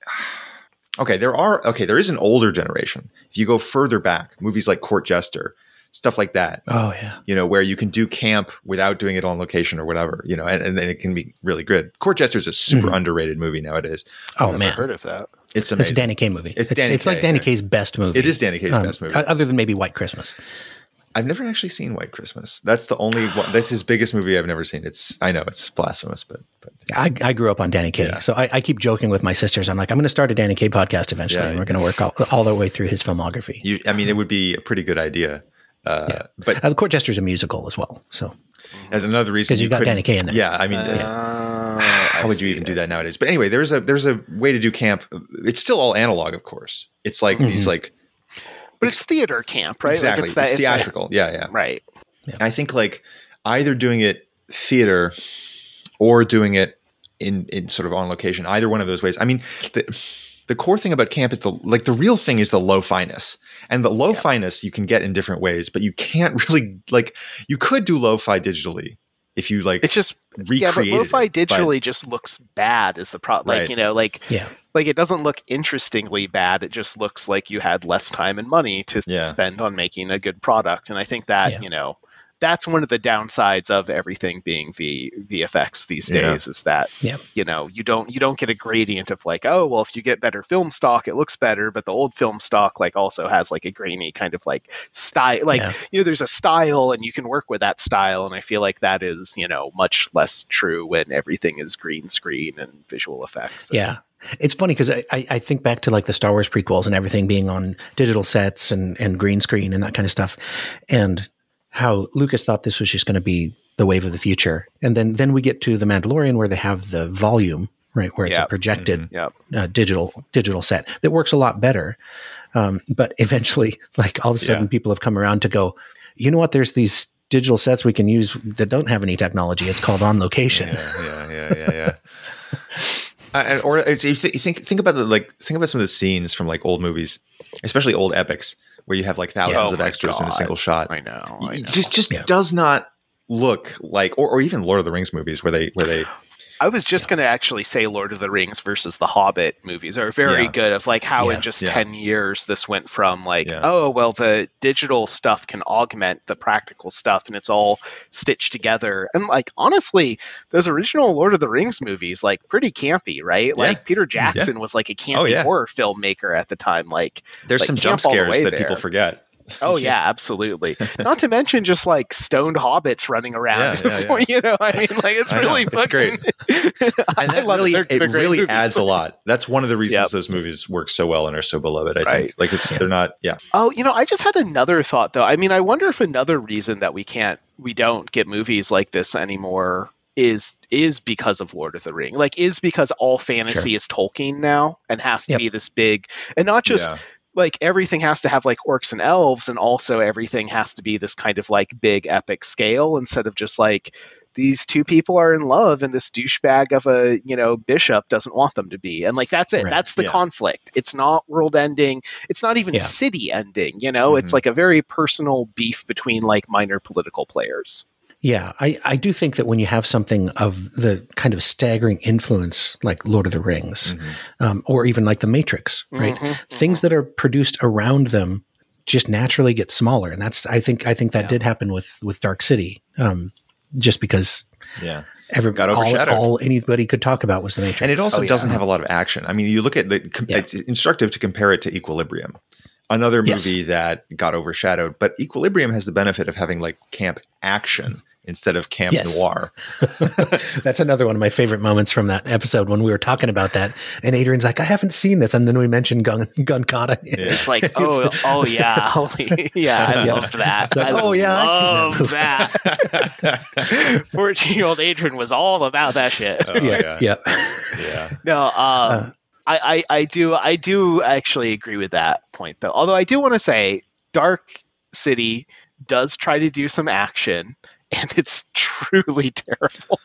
okay, there are, okay, there is an older generation. If you go further back, movies like Court Jester, stuff like that. Oh yeah. You know, where you can do camp without doing it on location or whatever, you know, and, and then it can be really good. Court Jester is a super mm-hmm. underrated movie nowadays. Oh I've man. heard of that. It's amazing. It's a Danny Kaye movie. It's, it's, Danny it's Kaye, like Danny yeah. Kaye's best movie. It is Danny Kaye's um, best movie. Other than maybe White Christmas. I've never actually seen White Christmas. That's the only one. That's his biggest movie I've never seen. It's, I know it's blasphemous, but, but. I, I grew up on Danny Kaye. Yeah. So I, I keep joking with my sisters. I'm like, I'm going to start a Danny Kaye podcast eventually. Yeah, and we're going to work all, all the way through his filmography. You, I mean, it would be a pretty good idea. Uh, yeah. But uh, the Court Jester is a musical as well. So as another reason, because you, you got Danny Kaye in there. Yeah, I mean, uh, yeah. how would you even do that nowadays? But anyway, there's a there's a way to do camp. It's still all analog, of course. It's like mm-hmm. these like, but it's theater camp, right? Exactly, like it's, that, it's it's theatrical. That, yeah, yeah, right. Yeah. I think like either doing it theater or doing it in in sort of on location. Either one of those ways. I mean. The, The core thing about camp is the like the real thing is the lo-fi-ness, and the lo-fi-ness you can get in different ways, but you can't really like you could do lo-fi digitally if you like it's just yeah, but lo-fi it, digitally but, just looks bad is the problem. Like right. you know, like yeah. like it doesn't look interestingly bad. It just looks like you had less time and money to yeah. spend on making a good product, and I think that yeah. you know. That's one of the downsides of everything being v, VFX these days yeah. is that, yeah. you know, you don't, you don't get a gradient of like, oh, well, if you get better film stock, it looks better. But the old film stock like also has like a grainy kind of like style, like, yeah. you know, there's a style and you can work with that style. And I feel like that is, you know, much less true when everything is green screen and visual effects. Yeah. It's funny because I, I think back to like the Star Wars prequels and everything being on digital sets and, and green screen and that kind of stuff. And how Lucas thought this was just going to be the wave of the future. And then, then we get to The Mandalorian where they have the volume, right? Where it's yep. a projected mm-hmm. yep. uh, digital, digital set that works a lot better. Um, but eventually, like all of a sudden yeah. people have come around to go, you know what, there's these digital sets we can use that don't have any technology. It's called on location. Yeah, yeah, yeah, yeah. yeah. uh, or it's, you think, think about the, like, think about some of the scenes from like old movies, especially old epics, where you have like thousands oh of extras God. in a single shot. I know. I know. It just just yeah. does not look like, or, or even Lord of the Rings movies where they where they. I was just yeah. going to actually say Lord of the Rings versus the Hobbit movies are very yeah. good of like how yeah. in just yeah. ten years this went from like, yeah. oh, well, the digital stuff can augment the practical stuff and it's all stitched together. And like, honestly, those original Lord of the Rings movies, like pretty campy, right? Yeah. Like Peter Jackson yeah. was like a campy oh, yeah. horror filmmaker at the time. Like there's like some jump scares that there. people forget. Oh yeah, absolutely. Not to mention just like stoned hobbits running around. Yeah, yeah, yeah. You know, I mean, like it's really it's great. And that really, it, it really movies. adds a lot. That's one of the reasons yep. those movies work so well and are so beloved. I right. think, like it's yeah. they're not. Yeah. Oh, you know, I just had another thought though. I mean, I wonder if another reason that we can't, we don't get movies like this anymore is is because of Lord of the Ring. Like, is because all fantasy Sure. is Tolkien now and has to Yep. be this big, and not just Yeah. like everything has to have like orcs and elves, and also everything has to be this kind of like big epic scale instead of just like these two people are in love and this douchebag of a, you know, bishop doesn't want them to be. And like, that's it. Right. That's the Yeah. conflict. It's not world ending. It's not even Yeah. city ending, you know, it's Mhm. like a very personal beef between like minor political players. Yeah, I, I do think that when you have something of the kind of staggering influence like Lord of the Rings, Mhm. um, or even like The Matrix, right? Mhm, Things that are produced around them just naturally get smaller, and that's I think I think that Yeah. did happen with with Dark City, um, just because Yeah. every Got all, overshadowed. all anybody could talk about was The Matrix, And it also Oh, yeah. doesn't have a lot of action. I mean, you look at the, Yeah. it's instructive to compare it to Equilibrium, another Yes. movie that got overshadowed. But Equilibrium has the benefit of having like camp action instead of camp Yes. noir. That's another one of my favorite moments from that episode when we were talking about that. And Adrian's like, I haven't seen this. And then we mentioned Gun Gunkata. Yeah. It's like, oh, oh yeah, holy, yeah, I Yeah. loved that. It's like, I oh, yeah, I've love seen that. fourteen-year-old Adrian was all about that shit. Oh, yeah, yeah. yeah. Yeah. No, um, Uh, I, I, I do, I do actually agree with that point, though. Although I do want to say, Dark City does try to do some action, and it's truly terrible.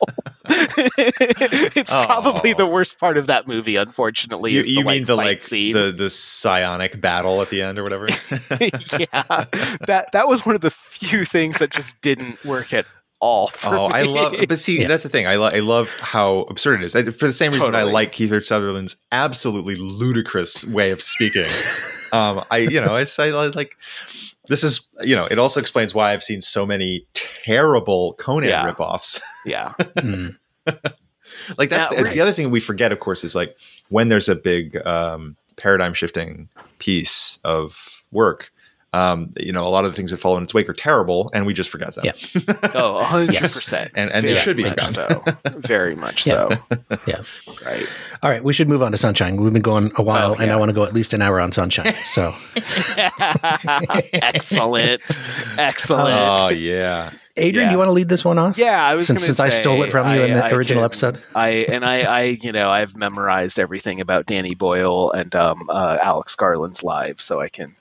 It's Oh. probably the worst part of that movie, unfortunately. You, is the, you like, mean the fight like scene. the the psionic battle at the end or whatever? Yeah, that that was one of the few things that just didn't work at all. For Oh, me. I love, but see, Yeah. that's the thing. I, lo- I love how absurd it is. I, for the same reason I Totally. like Kiefer Sutherland's absolutely ludicrous way of speaking. um, I, you know, I say like, this is, you know, it also explains why I've seen so many terrible Conan Yeah. ripoffs. Yeah, Mm. Like that's Yeah, the, right. the other thing we forget, of course, is like when there's a big um, paradigm shifting piece of work. Um, you know, a lot of the things that follow in its wake are terrible, and we just forget them. Yeah. oh, a hundred percent, And- and they Very should be much so, very much Yeah. so. Yeah. Right. All right, we should move on to Sunshine. We've been going a while, Oh, and yeah. I want to go at least an hour on Sunshine. So, Excellent, excellent. Oh yeah. Adrian, Yeah. you want to lead this one off? Yeah, I was Since gonna since I say, stole it from you in the I- I original can- episode. I and I, I, you know, I've memorized everything about Danny Boyle and um, uh, Alex Garland's lives, so I can.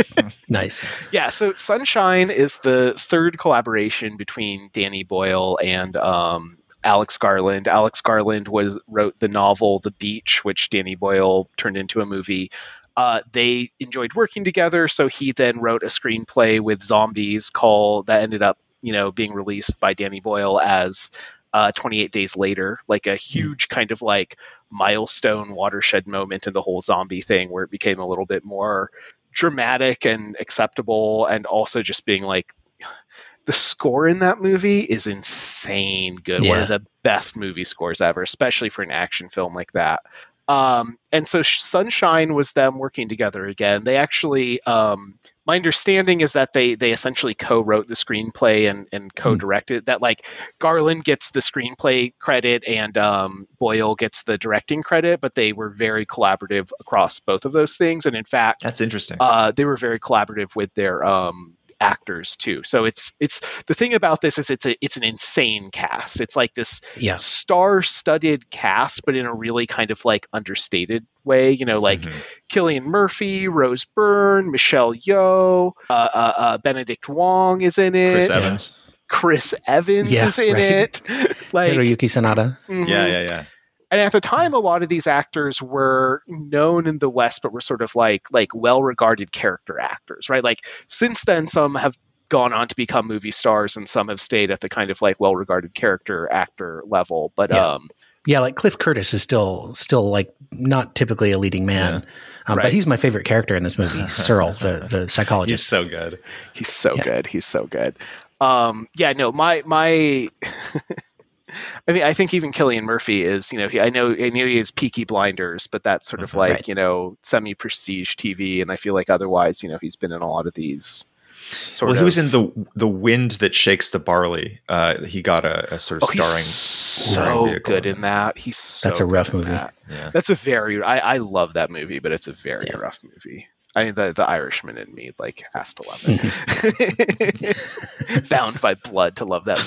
Nice. Yeah, so Sunshine is the third collaboration between Danny Boyle and um, Alex Garland. Alex Garland was wrote the novel The Beach, which Danny Boyle turned into a movie. Uh, they enjoyed working together, so he then wrote a screenplay with zombies called that ended up, you know, being released by Danny Boyle as uh, twenty-eight Days Later, like a huge kind of like milestone watershed moment in the whole zombie thing, where it became a little bit more dramatic and acceptable, and also just being like, the score in that movie is insane good. One Yeah. of the best movie scores ever, especially for an action film like that. Um, and so Sunshine was them working together again. They actually, um, my understanding is that they they essentially co-wrote the screenplay and, and co-directed. That like Garland gets the screenplay credit and um, Boyle gets the directing credit, but they were very collaborative across both of those things. And in fact, That's interesting. uh, they were very collaborative with their um, actors too. So it's it's the thing about this is it's a it's an insane cast. It's like this Yeah. star-studded cast, but in a really kind of like understated way. You know, like Mhm. Cillian Murphy, Rose Byrne, Michelle Yeoh, uh, uh, uh, Benedict Wong is in it. Chris Evans. Chris Evans Yeah, is in right. it. Like, Hiroyuki Sanada. mhm. Yeah, yeah, yeah. And at the time, a lot of these actors were known in the West, but were sort of like like well-regarded character actors, right? Like since then, some have gone on to become movie stars, and some have stayed at the kind of like well-regarded character actor level. But Yeah. um, Yeah, like Cliff Curtis is still still like not typically a leading man, um, Right. but he's my favorite character in this movie, Searle, the the He's psychologist. so good. he's so Yeah. good. He's so good. Um, yeah, no, my my. I mean, I think even Cillian Murphy is, you know, he, I know, I know he is Peaky Blinders, but that's sort of Mhm. like, Right. you know, semi-prestige T V. And I feel like otherwise, you know, he's been in a lot of these sort Well, of. he was in the the Wind That Shakes the Barley. Uh, he got a, a sort of Oh, he's starring. so starring vehicle good in that. He's so That's a good rough in movie. that. Yeah. That's a very, I, I love that movie, but it's a very Yeah. rough movie. I the the Irishman in me like has to love it. Bound by blood to love that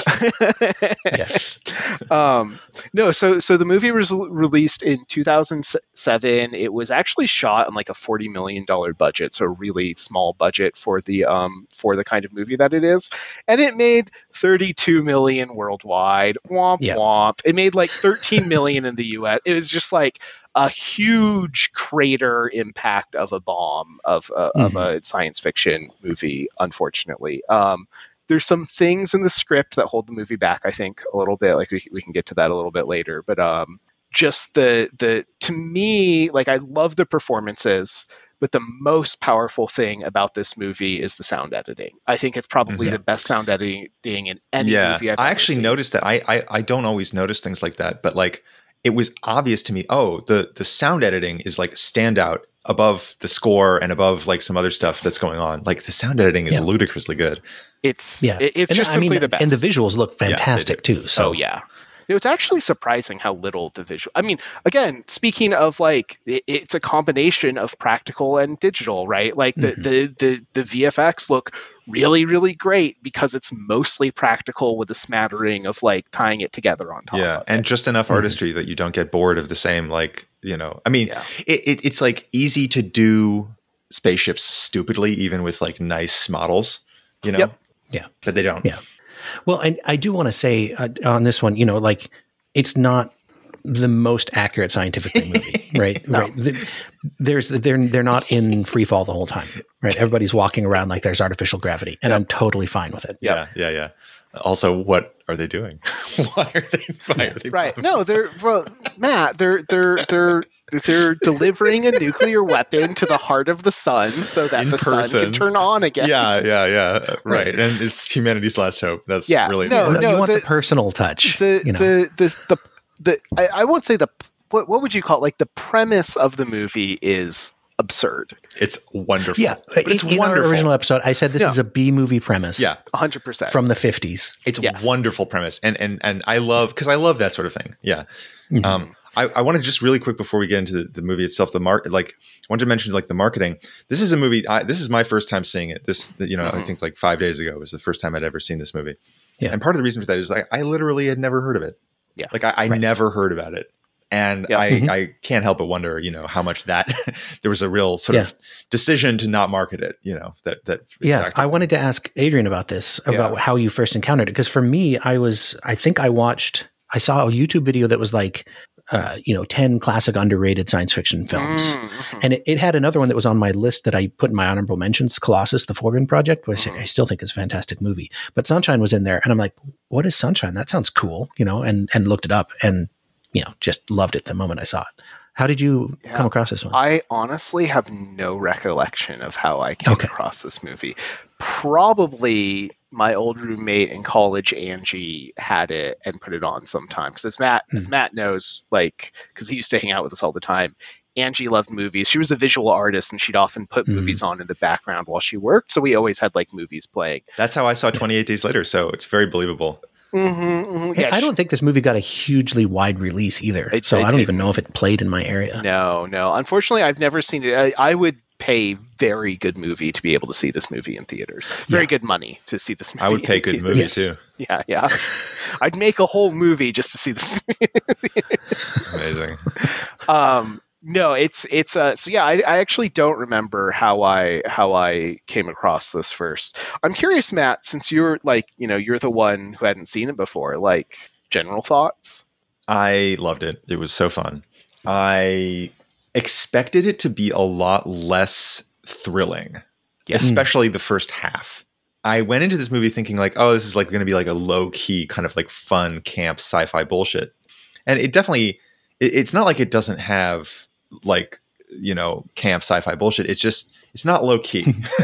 movie. um, no, so so the movie was released in two thousand seven. It was actually shot on like a forty million dollar budget, so a really small budget for the um for the kind of movie that it is, and it made thirty-two million worldwide. Womp Yeah. womp. It made like thirteen million in the U S. It was just like a huge crater impact of a bomb of a, mm-hmm. of a science fiction movie, unfortunately. Um, there's some things in the script that hold the movie back, I think, a little bit. Like we, we can get to that a little bit later. But um, just the, the to me, like I love the performances, but the most powerful thing about this movie is the sound editing. I think it's probably mm-hmm. the best sound editing in any yeah. movie I've I ever actually seen. noticed that. I, I I don't always notice things like that, but like it was obvious to me, oh, the the sound editing is like standout above the score and above like some other stuff that's going on. Like the sound editing is yeah. ludicrously good. It's yeah. it, it's and just I simply mean, the best. And the visuals look fantastic yeah, too. So oh, yeah. It's actually surprising how little the visual. I mean, again, speaking of like, it, it's a combination of practical and digital, right? Like the, mm-hmm. the the the V F X look really, really great because it's mostly practical with a smattering of like tying it together on top. Yeah, of and it. just enough mm-hmm. artistry that you don't get bored of the same. Like you know, I mean, yeah. it, it it's like easy to do spaceships stupidly, even with like nice models. You know, yep. yeah, but they don't. Yeah. Well, and I do want to say uh, on this one, you know, like it's not the most accurate scientific movie, right? no. Right. The, there's they're they're not in free fall the whole time, right? Everybody's walking around like there's artificial gravity, and yep. I'm totally fine with it. Yeah, yeah, yeah. Also, what are they doing? why are they? Why are they right? No, they're well, Matt. They're they're they're they're delivering a nuclear weapon to the heart of the sun so that In the person. sun can turn on again. Yeah, yeah, yeah. Right. right. And it's humanity's last hope. That's yeah. really no, no, no. You want the, the personal touch. The you know? the the the, the I, I won't say the what what would you call it? Like the premise of the movie is absurd. It's wonderful. Yeah, but it's in wonderful. Our original episode, I said this yeah. is a B movie premise. Yeah, a hundred percent from the fifties. It's yes. a wonderful premise, and and and I love because I love that sort of thing. Yeah. Mm-hmm. Um, I, I want to just really quick before we get into the, the movie itself, the mark like I wanted to mention like the marketing. This is a movie. I, this is my first time seeing it. This you know mm-hmm. I think like five days ago was the first time I'd ever seen this movie. Yeah, and part of the reason for that is like I literally had never heard of it. Yeah, like I, I right. never heard about it. And yep. I, mm-hmm. I can't help but wonder, you know, how much that there was a real sort yeah. of decision to not market it, you know, that, that. Yeah. I wanted to ask Adrian about this, about yeah. how you first encountered it. Because for me, I was, I think I watched, I saw a YouTube video that was like, uh, you know, ten classic underrated science fiction films. Mm-hmm. And it, it had another one that was on my list that I put in my honorable mentions, Colossus, the Foreground Project, which mm-hmm. I still think is a fantastic movie. But Sunshine was in there. And I'm like, what is Sunshine? That sounds cool, you know, and, and looked it up and, you know, just loved it the moment I saw it. How did you yeah. come across this one? I honestly have no recollection of how I came okay. across this movie. Probably my old roommate in college, Angie, had it and put it on sometime. Because as Matt, mm. as Matt knows, like, because he used to hang out with us all the time, Angie loved movies. She was a visual artist, and she'd often put mm. movies on in the background while she worked. So we always had like movies playing. That's how I saw twenty-eight Days Later. So it's very believable. Mm-hmm, mm-hmm. Yeah, I don't think this movie got a hugely wide release either. It, so it I don't didn't. even know if it played in my area. No, no. Unfortunately, I've never seen it. I, I would pay very good movie to be able to see this movie in theaters. Very yeah. good money to see this movie. I would pay good movie yes. too. Yeah, yeah. I'd make a whole movie just to see this movie. Amazing. Um, no, it's it's uh so yeah, I, I actually don't remember how I how I came across this first. I'm curious, Matt, since you're like, you know, you're the one who hadn't seen it before, like general thoughts? I loved it. It was so fun. I expected it to be a lot less thrilling, yes. especially the first half. I went into this movie thinking like, oh, this is like going to be like a low key kind of like fun camp sci-fi bullshit. And it definitely, it, it's not like it doesn't have like, you know, camp sci-fi bullshit. It's just, it's not low key.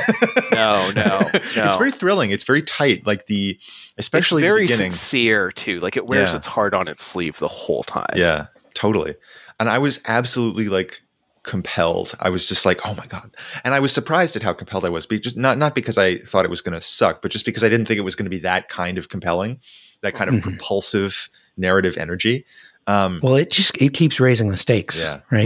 no, no, no. It's very thrilling. It's very tight. Like the, especially it's very the beginning. sincere too. Like it wears yeah. its heart on its sleeve the whole time. Yeah, totally. And I was absolutely like compelled. I was just like, oh my God. And I was surprised at how compelled I was. Be just not, not because I thought it was going to suck, but just because I didn't think it was going to be that kind of compelling, that kind of mm-hmm. propulsive narrative energy. Um, well, it just, it keeps raising the stakes, yeah. right? Mm.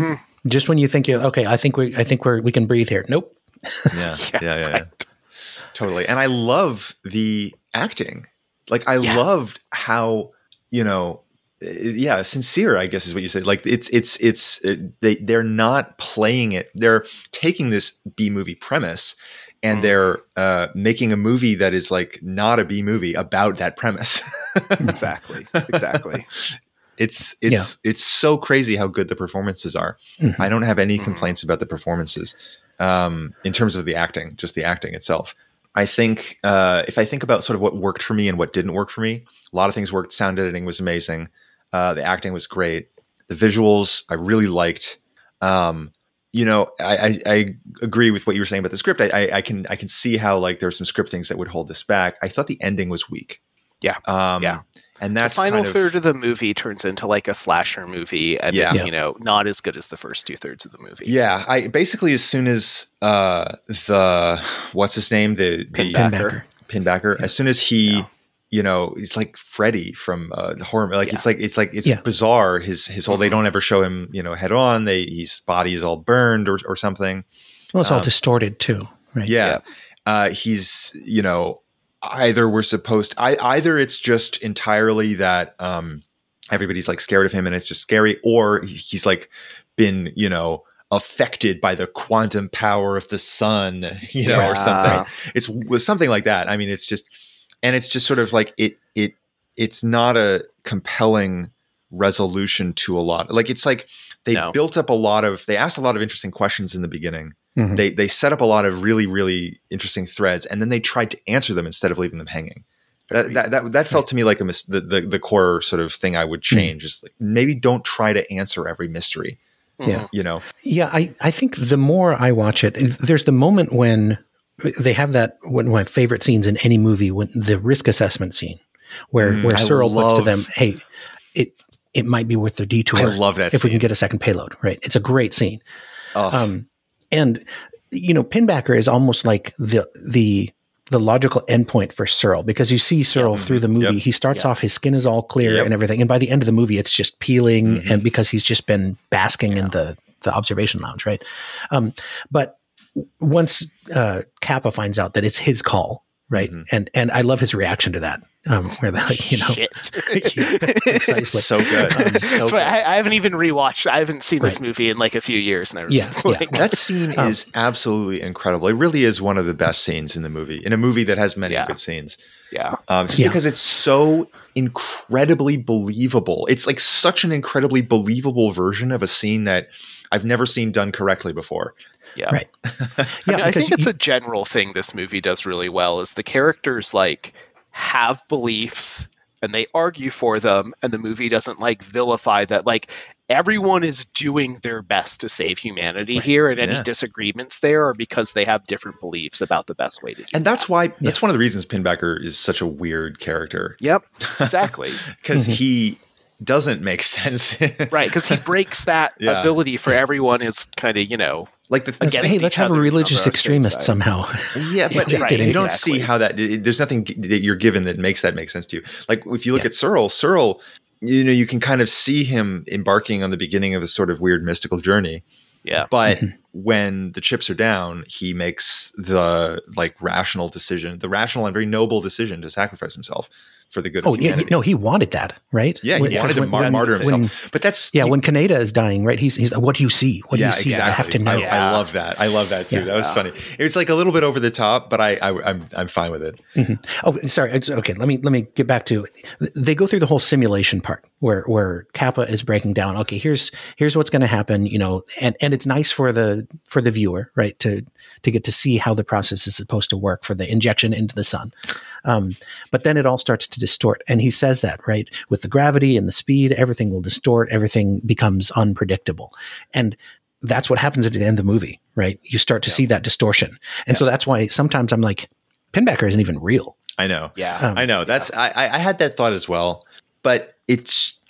Just when you think you're okay, I think we, I think we're, we can breathe here. Nope. Yeah, Yeah, yeah, yeah, right. yeah. Totally. And I love the acting. Like I Yeah. loved how, you know, uh, yeah, sincere, I guess is what you said. Like it's, it's, it's, it, they, they're not playing it. They're taking this B movie premise and Mm. they're uh, making a movie that is like not a B movie about that premise. Exactly. Exactly. It's, it's, it's so crazy how good the performances are. Mhm. I don't have any Mhm. complaints about the performances um, in terms of the acting, just the acting itself. I think uh, if I think about sort of what worked for me and what didn't work for me, a lot of things worked. Sound editing was amazing. Uh, the acting was great. The visuals I really liked. Um, you know, I, I, I agree with what you were saying about the script. I, I, I can I can see how like there are some script things that would hold this back. I thought the ending was weak. Yeah. Um, Yeah. And The that's final kind of, third of the movie turns into like a slasher movie, and Yeah. it's Yeah. you know not as good as the first two thirds of the movie. yeah. I basically as soon as uh, the what's his name the the Pinbacker. Pinbacker, as soon as he, Yeah. you know, he's like Freddy from uh, the horror. Like Yeah. it's like it's like it's Yeah. bizarre. His his whole. They Mhm. don't ever show him, you know, head on. They his body is all burned or or something. Well, it's all Um, distorted too, right? Yeah, uh, he's you know either we're supposed I either it's just entirely that um, everybody's like scared of him and it's just scary, or he's like been you know affected by the quantum power of the sun, you know, Yeah. or something. It's was something like that. I mean, it's just. And it's just sort of like it it it's not a compelling resolution to a lot. Like it's like they No. built up a lot of they asked a lot of interesting questions in the beginning. Mhm. They they set up a lot of really really interesting threads, and then they tried to answer them instead of leaving them hanging. That that that, that felt to me like a mis- the, the the core sort of thing I would change is like maybe don't try to answer every mystery. Yeah. You know, Yeah, I, I think the more I watch it, there's the moment when they have that one of my favorite scenes in any movie, when the risk assessment scene, where Mm, where I Searle puts to love- them, "Hey, it it might be worth the detour. I love that if we can scene. get a second payload." Right? It's a great scene. Ugh. Um, and you know, Pinbacker is almost like the the the logical endpoint for Searle, because you see Searle Yep. through the movie. Yep. He starts Yep. off, his skin is all clear Yep. and everything, and by the end of the movie, it's just peeling, Mhm. and because he's just been basking in the the observation lounge, right? Um, but once uh, Kappa finds out that it's his call, right, Mhm. and and I love his reaction to that, um, where they're like, you know, Shit. Yeah, precisely. so good. Um, So That's good. why I, I haven't even rewatched. I haven't seen this Right. movie in like a few years now. Yeah, yeah. Like, That scene Um, is absolutely incredible. It really is one of the best scenes in the movie, in a movie that has many Yeah. good scenes. yeah. Um, just Yeah. because it's so incredibly believable. It's like such an incredibly believable version of a scene that I've never seen done correctly before. Yeah. Right. I, Yeah, mean, I because think it's you- a general thing this movie does really well is the characters like have beliefs and they argue for them, and the movie doesn't like vilify that. Like everyone is doing their best to save humanity Right. here, and any Yeah. disagreements there are because they have different beliefs about the best way to do And that. that's why that's one of the reasons Pinbacker is such a weird character, Yep, exactly. because Mhm. he doesn't make sense. Right, because he breaks that Yeah. ability for everyone is kind of, you know, Like the Against hey, let's each have a other, religious on the same extremist side. somehow. Yeah, but Right, you don't exactly. see how that. It, there's nothing g- that you're given that makes that make sense to you. Like if you look Yeah. at Searle, Searle, you know, you can kind of see him embarking on the beginning of a sort of weird mystical journey. yeah. But Mhm. when the chips are down, he makes the like rational decision, the rational and very noble decision to sacrifice himself for the good Oh of yeah, humanity. no, he wanted that, right? Yeah, he When- wanted because to when- mar- when- martyr when- himself. But that's Yeah, you- when Kaneda is dying, right? He's he's like, what do you see? What do yeah, you see? exactly. I have to know. I, Yeah. I love that. I love that too. Yeah. That was Yeah. funny. It was like a little bit over the top, but I, I I'm I'm fine with it. Mhm. Oh, sorry. It's- Okay, let me let me get back to. They go through the whole simulation part where where Kappa is breaking down. Okay, here's here's what's going to happen. You know, and and it's nice for the for the viewer, right, to to get to see how the process is supposed to work for the injection into the sun. Um, but then it all starts to distort, and he says that, right, with the gravity and the speed, everything will distort. Everything becomes unpredictable, and that's what happens at the end of the movie, right? You start to see that distortion, and so that's why sometimes I'm like, Pinbacker isn't even real. I know. Yeah. Um, I know. That's I I I had that thought as well, but it's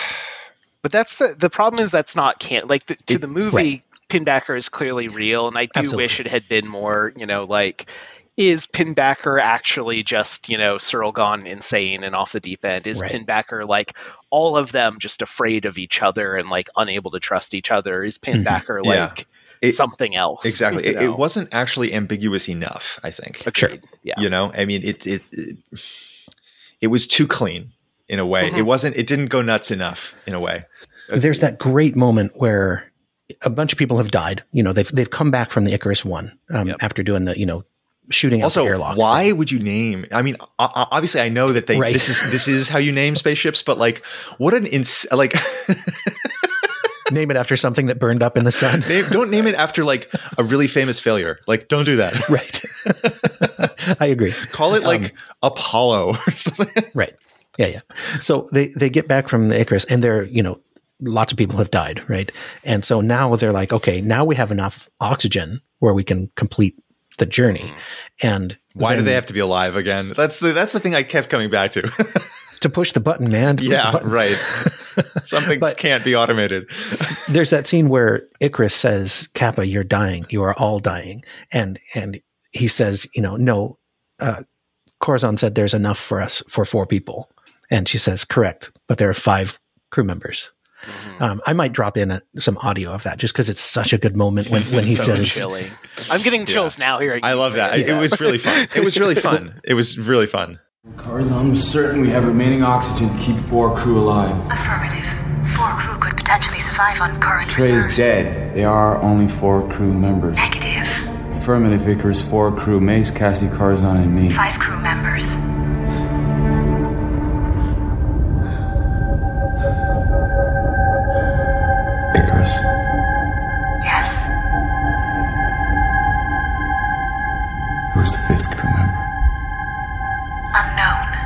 But that's the the problem is that's not can like the, to It- the movie. right. Pinbacker is clearly real, and I do Absolutely. wish it had been more. You know, like is Pinbacker actually just, you know, Cyril gone insane and off the deep end? Is right. Pinbacker like all of them just afraid of each other and like unable to trust each other? Is Pinbacker mm-hmm. like yeah. it, something else? Exactly. It, it wasn't actually ambiguous enough, I think. Agreed. Yeah. You know, I mean, it it it, it was too clean in a way. Mm-hmm. It wasn't. It didn't go nuts enough in a way. There's that great moment where a bunch of people have died. You know, they've they've come back from the Icarus One um, yep. after doing the you know. shooting out also, the airlock. Why would you name? I mean, obviously, I know that they right. this is this is how you name spaceships, but like, what an ins like. Name it after something that burned up in the sun. Name, don't name it after like a really famous failure. Like, don't do that. Right. I agree. Call it like um, Apollo or something. Right. Yeah, yeah. So they they get back from the Icarus, and they're you know lots of people have died, right? And so now they're like, okay, now we have enough oxygen where we can complete the journey. And why do they have to be alive again? That's the that's the thing I kept coming back to. To push the button, man. Yeah, button. Right. Some things but can't be automated. There's that scene where Icarus says, "Kappa, you're dying. You are all dying." And and he says, you know, no, uh, Corazon said there's enough for us for four people. And she says, correct, but there are five crew members. Mm-hmm. Um, I might drop in a, some audio of that just because it's such a good moment when, when he so says, chilling. I'm getting chills yeah. now hearing I love that. It. it was really fun. It was really fun. It was really fun. Corazon was certain we have remaining oxygen to keep four crew alive. Affirmative. Four crew could potentially survive on current Trey reserves. is dead. They are only four crew members. Negative. Affirmative, Icarus, four crew, Mace, Cassie, Corazon, and me. Five crew members. Icarus. Yes? Who's the fifth crew member? Unknown.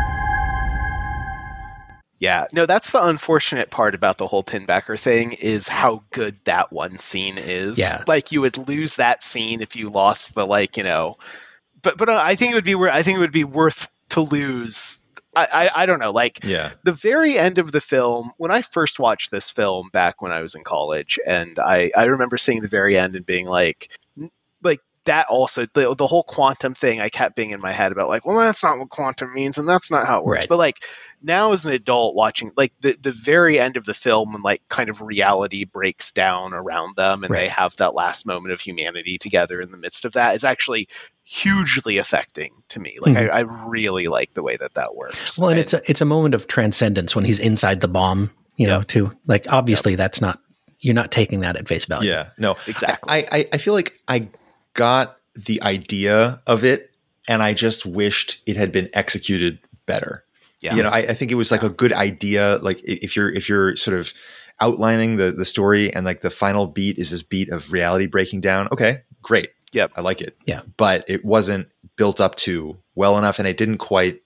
Yeah, no, that's the unfortunate part about the whole Pinbacker thing is how good that one scene is. Yeah. Like you would lose that scene if you lost the like, you know, but but I think it would be I think it would be worth to lose. I, I, I don't know, like yeah. the very end of the film, when I first watched this film back when I was in college, and I, I remember seeing the very end and being like, like that also, the, the whole quantum thing, I kept being in my head about like, well, that's not what quantum means, and that's not how it works. Right. But like now as an adult watching, like the, the very end of the film when like kind of reality breaks down around them and right. they have that last moment of humanity together in the midst of that is actually hugely affecting to me. Like mm-hmm. I, I really like the way that that works. Well, and, and it's a it's a moment of transcendence when he's inside the bomb, you yeah. know, too. Like obviously yeah. that's not, you're not taking that at face value. Yeah, no, exactly. I, I, I feel like I got the idea of it and I just wished it had been executed better. Yeah. You know, I, I think it was like a good idea. Like if you're, if you're sort of outlining the, the story and like the final beat is this beat of reality breaking down. Okay, great. Yep. I like it. Yeah. But it wasn't built up to well enough. And it didn't quite,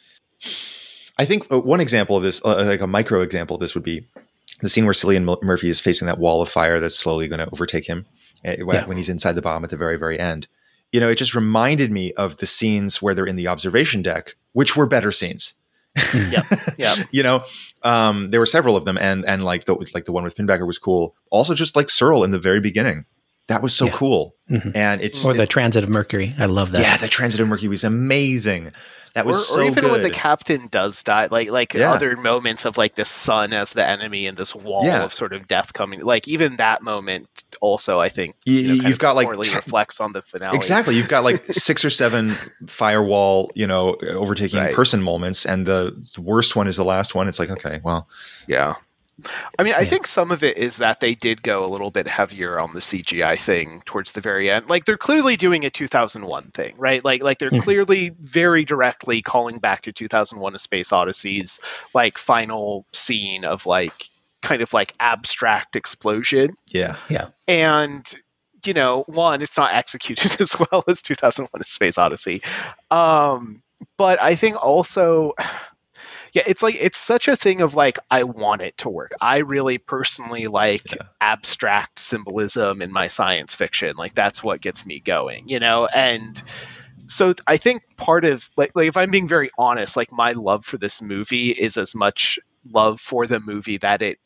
I think one example of this, uh, like a micro example of this would be the scene where Cillian Murphy is facing that wall of fire that's slowly going to overtake him uh, when, yeah. when he's inside the bomb at the very, very end. You know, it just reminded me of the scenes where they're in the observation deck, which were better scenes. yeah. Yeah. You know, um, there were several of them. And, and like the, like the one with Pinbacker was cool. Also just like Cyril in the very beginning. That was so yeah. cool. Mm-hmm. And it's or the it, transit of Mercury. I love that. Yeah, the transit of Mercury was amazing. That was or, so or even good. when the captain does die, like like yeah. other moments of like the sun as the enemy and this wall yeah. of sort of death coming. Like even that moment also, I think you, you know, you've got like t- reflects on the finale. Exactly, you've got like six or seven firewall, you know, overtaking right. person moments, and the, the worst one is the last one. It's like okay, well, yeah. I mean, I yeah. think some of it is that they did go a little bit heavier on the C G I thing towards the very end. Like they're clearly doing a two thousand one thing, right? Like, like they're mm-hmm. clearly very directly calling back to two thousand one: A Space Odyssey's like final scene of like kind of like abstract explosion. Yeah, yeah. And you know, one, it's not executed as well as two thousand one: A Space Odyssey. Um, but I think also. Yeah, it's like it's such a thing of like I want it to work. I really personally like yeah. abstract symbolism in my science fiction. Like that's what gets me going, you know? And so I think part of like like if I'm being very honest, like my love for this movie is as much love for the movie that it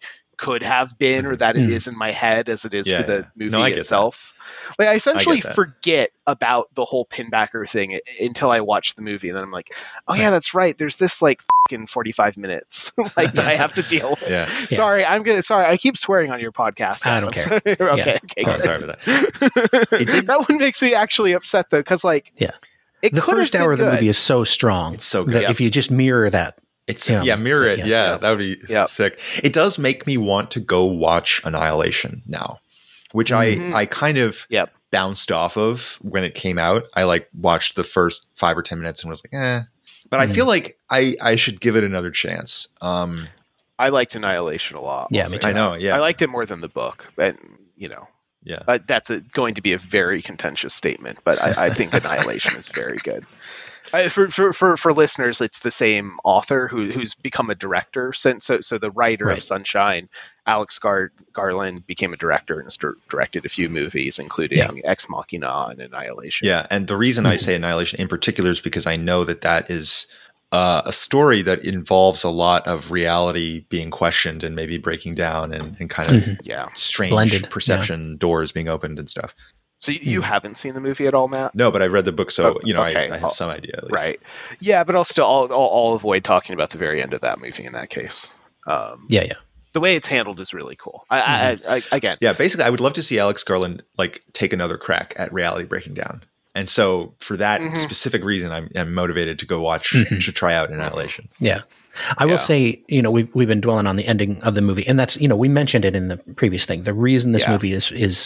could have been or that it Mm. is in my head as it is Yeah, for the yeah. movie No, I get itself. Like I essentially I get that. forget about the whole Pinbacker thing i- until I watch the movie, and then I'm like, oh yeah, that's right. There's this like fucking forty-five minutes like that I have to deal with. Yeah. Sorry, I'm gonna. Sorry, I keep swearing on your podcast. I don't Adam. care. Sorry. okay, Yeah. okay. Oh, good. sorry about that. It did- that one makes me actually upset though, because like, Yeah. it The could first have been hour of the good. movie is so strong. It's so that good. if you just mirror that, It's Yeah. yeah, mirror it. Yeah. Yeah, Yeah. that would be Yeah. sick. It does make me want to go watch Annihilation now, which Mhm. I I kind of Yep. bounced off of when it came out. I like watched the first five or ten minutes and was like, eh. But I Mhm. feel like I I should give it another chance. Um, I liked Annihilation a lot. Yeah, I'll me say too. I that. know. Yeah, I liked it more than the book, but you know, yeah. uh, that's a, going to be a very contentious statement. But I, I think Annihilation is very good. I, for, for for for listeners, it's the same author who who's become a director since. So so the writer Right. of Sunshine, Alex Gar- Garland, became a director and has dir- directed a few movies, including Yeah. Ex Machina and Annihilation. Yeah, and the reason I Mhm. say Annihilation in particular is because I know that that is uh, a story that involves a lot of reality being questioned and maybe breaking down and, and kind of Mhm. Yeah. strange Blended, perception doors being opened and stuff. So you, you haven't seen the movie at all, Matt? No, but I read the book, so Oh, you know okay. I, I have I'll- some idea at least. Right. Yeah, but I'll still I'll, I'll, I'll avoid talking about the very end of that movie in that case. Um, yeah, yeah. The way it's handled is really cool. I, I, I, I again, Yeah, basically, I would love to see Alex Garland like take another crack at reality breaking down, and so for that Mhm. specific reason, I'm, I'm motivated to go watch Mhm. to try out Annihilation. Yeah. I will Yeah. say, you know, we've, we've been dwelling on the ending of the movie, and that's, you know, we mentioned it in the previous thing. The reason this Yeah. movie is, is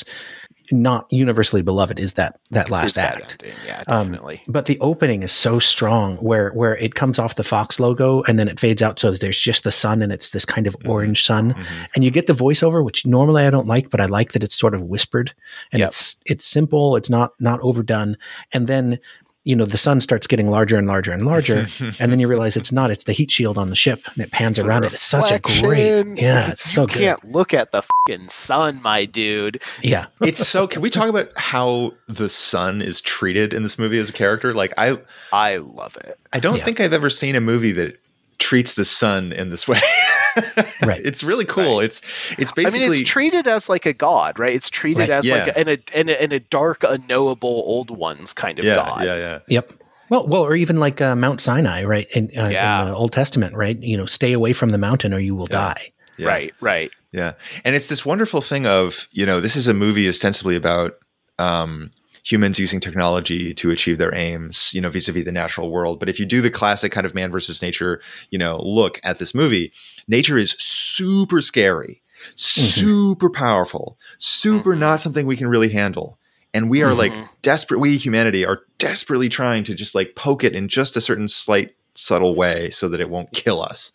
not universally beloved is that, that last is that act. ending. Yeah, Um, definitely. But the opening is so strong where, where it comes off the Fox logo and then it fades out. So there's just the sun and it's this kind of orange sun. Mhm. And you get the voiceover, which normally I don't like, but I like that it's sort of whispered and Yep. it's, it's simple. It's not, not overdone. And then, you know, the sun starts getting larger and larger and larger. and then you realize it's not, it's the heat shield on the ship and it pans It's a around it. It's such a great, reflection. yeah, it's so you good. can't look at the fucking sun, my dude. Yeah. It's so. Can we talk about how the sun is treated in this movie as a character? Like I, I love it. I don't Yeah. think I've ever seen a movie that treats the sun in this way. Right. It's really cool. Right. It's it's I basically mean, it's treated as like a god, right? It's treated Right. as Yeah. like a, in a, in a in a dark, unknowable old ones kind of yeah, god. yeah, yeah. Yep. Well, well, or even like uh, Mount Sinai, right? In, uh, Yeah. in the Old Testament, right? You know, stay away from the mountain or you will Yeah. die. Yeah. Right, right. Yeah. And it's this wonderful thing of, you know, this is a movie ostensibly about um, humans using technology to achieve their aims, you know, vis-a-vis the natural world. But if you do the classic kind of man versus nature, you know, look at this movie, nature is super scary, super powerful, super Mhm. not something we can really handle. And we are like Mhm. desperate, we humanity are desperately trying to just like poke it in just a certain slight, subtle way so that it won't kill us.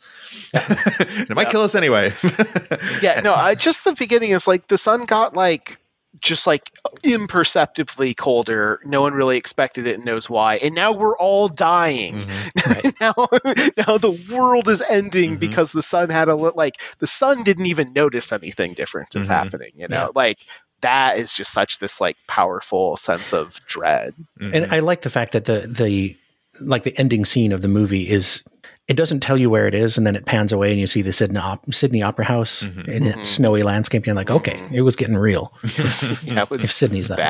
And it might Yeah. kill us anyway. Yeah, no, I, just the beginning is like the sun got like just like imperceptibly colder. No one really expected it and knows why. And now we're all dying. Mhm. now, now the world is ending Mhm. because the sun had a li- like the sun didn't even notice anything different is Mhm. happening. You know, Yeah. like that is just such this like powerful sense of dread. Mhm. And I like the fact that the the like the ending scene of the movie is it doesn't tell you where it is, and then it pans away and you see the Sydney, Op- Sydney Opera House Mhm. in Mhm. its snowy landscape. You're like, okay, Mhm. it was getting real. yeah, it was If Sydney's that way.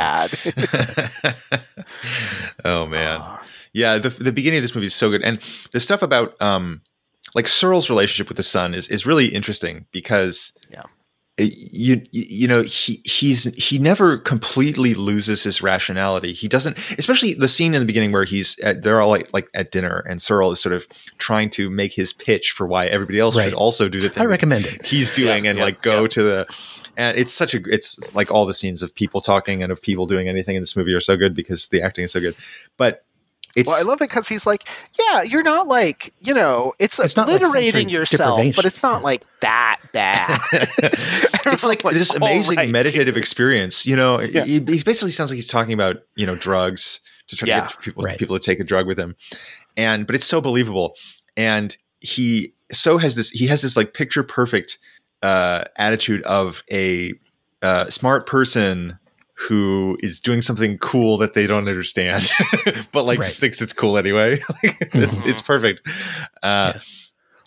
bad. Oh man. Uh, Yeah, the the beginning of this movie is so good. And the stuff about um like Searle's relationship with the sun is is really interesting because Yeah. it- you you know he he's he never completely loses his rationality. He doesn't, especially the scene in the beginning where he's at, they're all like like at dinner and Searle is sort of trying to make his pitch for why everybody else Right. should also do the thing I that recommend it. he's doing Yeah, and yeah, like go yeah. to the and it's such a it's like all the scenes of people talking and of people doing anything in this movie are so good because the acting is so good. But it's Well, I love it because he's like, yeah, you're not like, you know, it's, It's not like obliterating sensory yourself, deprivation. but it's not like that bad. it's like this all amazing right, meditative dude. experience. You know, Yeah. he, he basically sounds like he's talking about, you know, drugs to try Yeah. to get people Right. people to take a drug with him. And but it's so believable. And he so has this he has this like picture perfect uh attitude of a uh smart person who is doing something cool that they don't understand, but like Right. just thinks it's cool anyway. Like, it's Mhm. it's perfect. Uh, Yeah.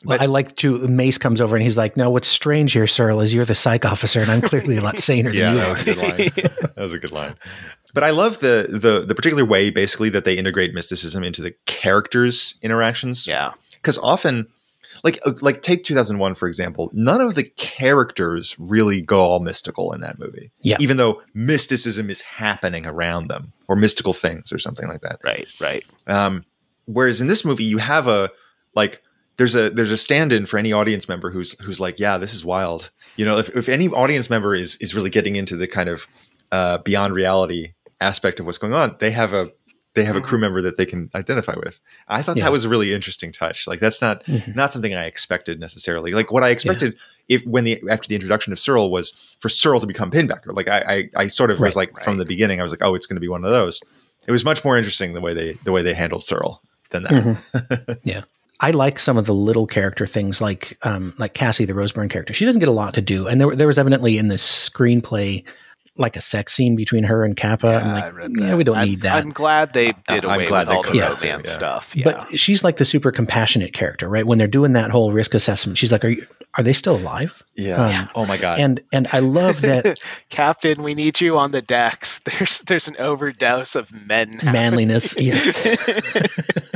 Well, I like to, Mace comes over and he's like, no, what's strange here, Searle, is you're the psych officer and I'm clearly a lot saner yeah, than you that are. was a good line. That was a good line. But I love the, the the particular way, basically, that they integrate mysticism into the characters' interactions. Yeah. Because often, like like take two thousand one, for example, none of the characters really go all mystical in that movie. Yeah. Even though mysticism is happening around them, or mystical things or something like that. Right, right. Um, whereas in this movie, you have a, like, there's a there's a stand-in for any audience member who's who's like, yeah, this is wild. You know, if, if any audience member is is really getting into the kind of uh, beyond reality aspect of what's going on, they have a they have a crew member that they can identify with. I thought Yeah. that was a really interesting touch. Like that's not Mm-hmm. not something I expected necessarily. Like what I expected if when the after the introduction of Searle was for Searle to become Pinbacker. Like I I, I sort of Right, was like right. from the beginning, I was like, oh, it's going to be one of those. It was much more interesting the way they the way they handled Searle than that. Mm-hmm. Yeah. I like some of the little character things, like um, like Cassie, the Roseburn character. She doesn't get a lot to do, and there there was evidently in the screenplay like a sex scene between her and Kappa. Yeah, I'm I like, read yeah, that. we don't I'm, need that. I'm glad they did I'm away glad with they all the cut romance that too, yeah. stuff. Yeah. But she's like the super compassionate character, right? When they're doing that whole risk assessment, she's like, "Are you? Are they still alive?" Yeah. Um, Oh my god. And and I love that Captain, we need you on the decks. There's there's an overdose of men happening. manliness. Yes.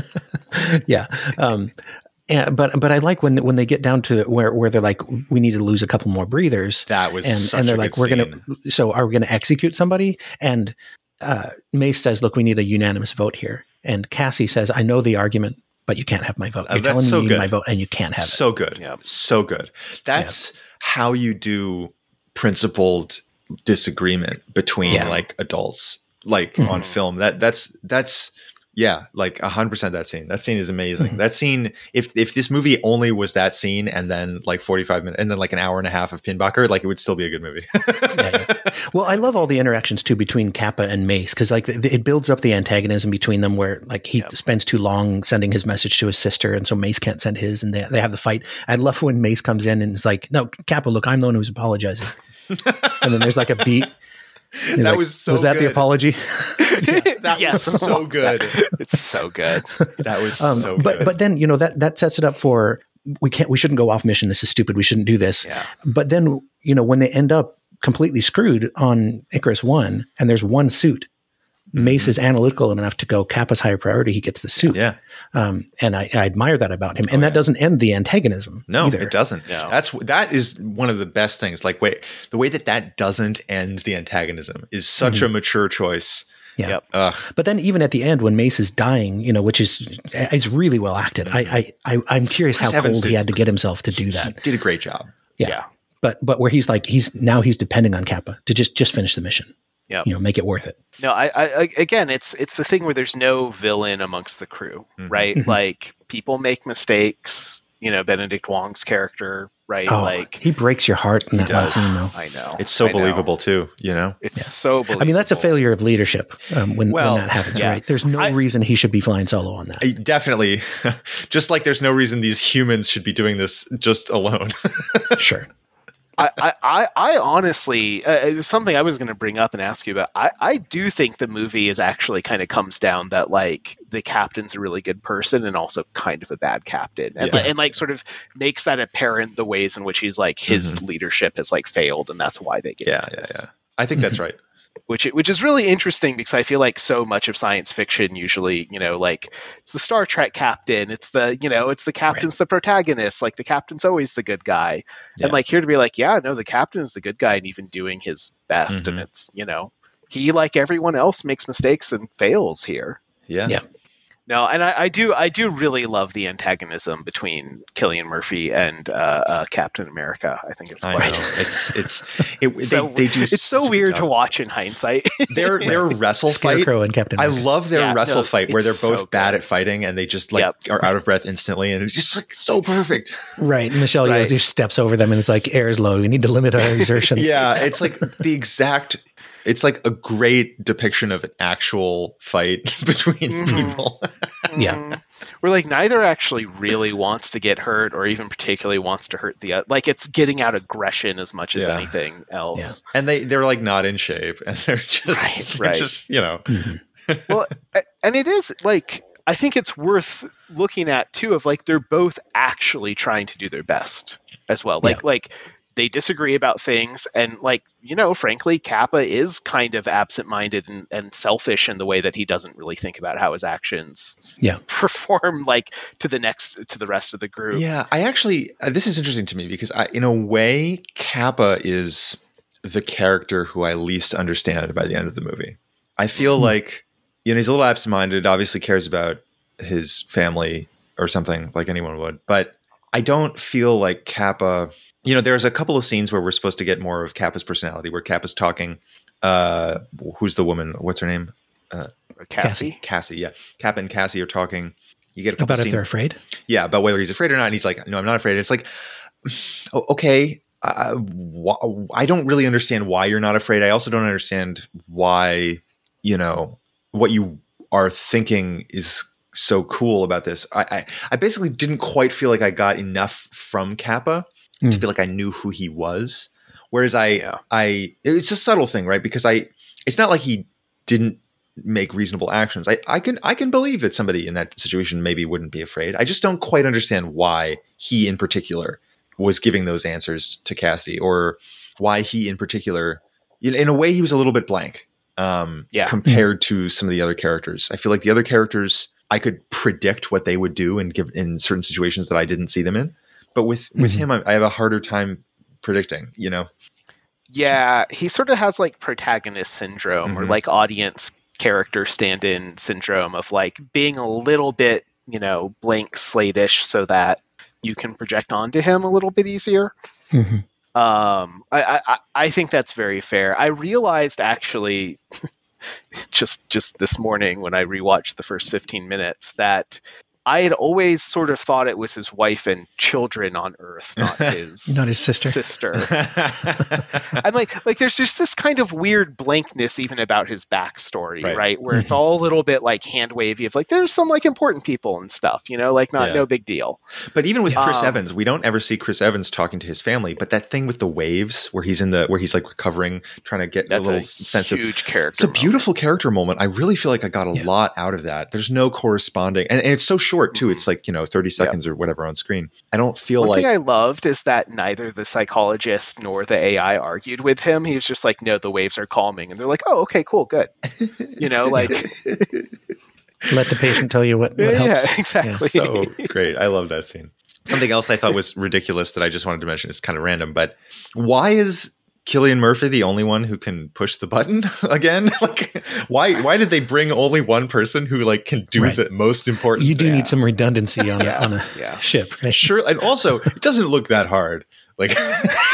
Yeah. Um, and, but but I like when when they get down to where where they're like, we need to lose a couple more breathers. That was and such and they're a like, good we're scene. gonna. So are we gonna execute somebody? And uh, Mace says, look, we need a unanimous vote here. And Cassie says, I know the argument, but you can't have my vote. Oh, You're that's telling me so you need good. my vote, and you can't have it. So good. Yeah. So good. That's how you do principled disagreement between Yeah. like adults, like Mhm. on film. That that's that's yeah, like a hundred percent that scene. That scene is amazing. Mhm. That scene, if if this movie only was that scene and then like forty-five minutes and then like an hour and a half of Pinbacker, like it would still be a good movie. Yeah, yeah. Well, I love all the interactions too between Kappa and Mace, because like th- it builds up the antagonism between them, where like he spends too long sending his message to his sister, and so Mace can't send his, and they they have the fight. I love when Mace comes in and is like, "No, Kappa, look, I'm the one who's apologizing," and then there's like a beat. He's That like, was so was that the good. apology? That Yes. was so good. It's so good. That was Um, so but good. but then you know that that sets it up for we can't we shouldn't go off mission. This is stupid. We shouldn't do this. Yeah. But then you know when they end up completely screwed on Icarus One, and there's one suit. Mace is analytical enough to go, Kappa's higher priority. He gets the suit. yeah. Um, and I, I admire that about him. And that yeah. doesn't end the antagonism. No, either. it doesn't. No. That's that is one of the best things. Like, wait, the way that that doesn't end the antagonism is such a mature choice. Yeah. Yep. Ugh. But then even at the end when Mace is dying, you know, which is is really well acted. I, I, I I'm curious Chris how Evans cold did- he had to get himself to do He that. did a great job. Yeah. Yeah. But but where he's like he's now he's depending on Kappa to just just finish the mission. Yep. You know, make it worth it. No, I, I I- again, it's it's the thing where there's no villain amongst the crew, Mhm. right? Mhm. Like people make mistakes. You know, Benedict Wong's character, right? Oh, like he breaks your heart in that one does. scene though. I know It's so I know. believable too, you know? It's Yeah. so believable. I mean, that's a failure of leadership um, when, Well, when that happens, yeah. right? There's no I- reason he should be flying solo on that. I- Definitely. Just like there's no reason these humans should be doing this just alone. Sure. I, I, I, I honestly, uh, it was something I was going to bring up and ask you about. I, I do think the movie is actually kind of comes down that like the captain's a really good person and also kind of a bad captain, and, Yeah. and like sort of makes that apparent the ways in which he's like his leadership has like failed, and that's why they get yeah, into yeah, this. yeah. I think that's right. Which which is really interesting because I feel like so much of science fiction usually, you know, like it's the Star Trek captain, it's the, you know, it's the captain's the protagonist, like the captain's always the good guy. Yeah. And like here to be like, yeah, no, the captain is the good guy and even doing his best. Mhm. And it's, you know, he, like everyone else, makes mistakes and fails here. Yeah. Yeah. No, and I, I do I do really love the antagonism between Cillian Murphy and uh, uh, Captain America. I think it's I quite know. It's it's it, so, they, they do it's so such a weird good to job. watch in hindsight. Their their wrestle fight. Scarecrow and Captain I America. love their Yeah, wrestle no, fight where they're it's both so bad good. at fighting and they just like Yep. are out of breath instantly, and it's just like so perfect. Right. And Michelle Right. Yeoh just steps over them and it's like, air is low. We need to limit our exertions. Yeah, it's like the exact. It's like a great depiction of an actual fight between Mhm. people. Yeah. Mhm. Where like neither actually really wants to get hurt or even particularly wants to hurt the other. Like it's getting out aggression as much as Yeah. anything else. And they they're like not in shape, and they're just Right, they're right. just you know. Mhm. Well, a- and it is like I think it's worth looking at too, of like, they're both actually trying to do their best as well. Like, yeah. like they disagree about things. And like, you know, frankly, Kappa is kind of absent-minded and, and selfish in the way that he doesn't really think about how his actions yeah. perform like to the next, to the rest of the group. Yeah. I actually, uh, this is interesting to me because I, in a way, Kappa is the character who I least understand by the end of the movie. I feel mm-hmm. like, you know, he's a little absent-minded, obviously cares about his family or something like anyone would, but I don't feel like Kappa, you know, there's a couple of scenes where we're supposed to get more of Kappa's personality, where Kappa's talking, uh, who's the woman? What's her name? Uh, Cassie. Cassie, yeah. Kappa and Cassie are talking. You get a couple about scenes, if they're afraid? Yeah, about whether he's afraid or not. And he's like, no, I'm not afraid. It's like, okay, uh, wh- I don't really understand why you're not afraid. I also don't understand why, you know, what you are thinking is so cool about this. I, I, I basically didn't quite feel like I got enough from Kappa mm. to feel like I knew who he was. Whereas I, yeah. I, it's a subtle thing, right? Because I, it's not like he didn't make reasonable actions. I, I can, I can believe that somebody in that situation maybe wouldn't be afraid. I just don't quite understand why he in particular was giving those answers to Cassie, or why he in particular, in, in a way, he was a little bit blank um, yeah. compared to some of the other characters. I feel like the other characters, I could predict what they would do and give in certain situations that I didn't see them in. But with, with mm-hmm. him, I, I have a harder time predicting, you know? Yeah, he sort of has like protagonist syndrome mm-hmm. or like audience character stand-in syndrome of like being a little bit, you know, blank slate-ish so that you can project onto him a little bit easier. Mm-hmm. Um, I, I, I think that's very fair. I realized actually just just this morning when I rewatched the first fifteen minutes that I had always sort of thought it was his wife and children on Earth, not his not his sister. Sister. And like, like there's just this kind of weird blankness even about his backstory, right? right? Where mm-hmm. it's all a little bit like hand wavy of like there's some like important people and stuff, you know, like not yeah. no big deal. But even with Chris um, Evans, we don't ever see Chris Evans talking to his family. But that thing with the waves, where he's in the where he's like recovering, trying to get a little a sense huge of huge character. It's a moment. beautiful character moment. I really feel like I got a yeah. lot out of that. There's no corresponding, and, and it's so short. Too. It's like, you know, thirty seconds yep. or whatever on screen. I don't feel One like. One thing I loved is that neither the psychologist nor the A I argued with him. He was just like, no, the waves are calming. And they're like, oh, okay, cool, good. You know, like. Let the patient tell you what, what yeah, helps. Yeah, exactly. Yeah. So great. I love that scene. Something else I thought was ridiculous that I just wanted to mention. It's kind of random, but why is Cillian Murphy the only one who can push the button again? Like, why why did they bring only one person who like can do right. the most important You do thing? need some redundancy on yeah. a, on a yeah. ship. Right? Sure. And also, it doesn't look that hard. Like, put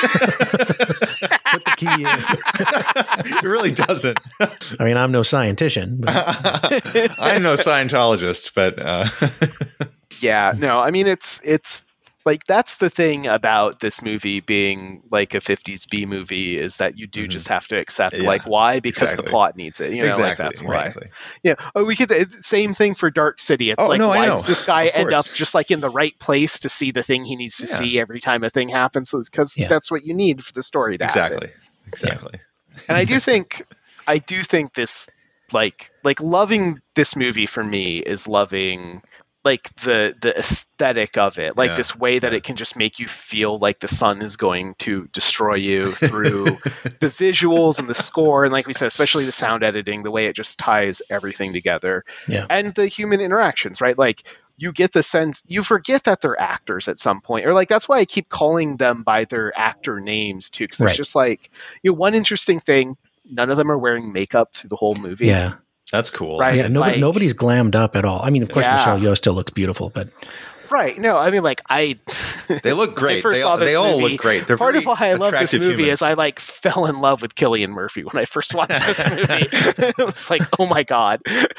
the key in. It really doesn't. I mean, I'm no scientician. But. I'm no Scientologist, but uh. yeah, no, I mean, it's it's like that's the thing about this movie being like a fifties B movie is that you do mm-hmm. just have to accept yeah, like why because exactly. the plot needs it. You know, exactly, like that's exactly. why. Yeah, oh, we could same thing for Dark City. It's oh, like no, why I know. does this guy of end course. up just like in the right place to see the thing he needs to yeah. see every time a thing happens? Because yeah. that's what you need for the story to exactly. happen. Exactly. Yeah. And I do think I do think this like like loving this movie for me is loving like the the aesthetic of it, like yeah, this way that yeah. it can just make you feel like the sun is going to destroy you through the visuals and the score. And like we said, especially the sound editing, the way it just ties everything together yeah. and the human interactions, right? Like you get the sense, you forget that they're actors at some point, or like, that's why I keep calling them by their actor names too. Cause right. it's just like, you know, one interesting thing, none of them are wearing makeup through the whole movie. Yeah. That's cool. Right. Yeah, nobody, like, nobody's glammed up at all. I mean, of course, yeah. Michelle Yeoh still looks beautiful, but right. No, I mean, like I. They look great. first They, saw this they all movie, look great. They're part of why I love this movie humans. is I like fell in love with Cillian Murphy when I first watched this movie. It was like, oh my god.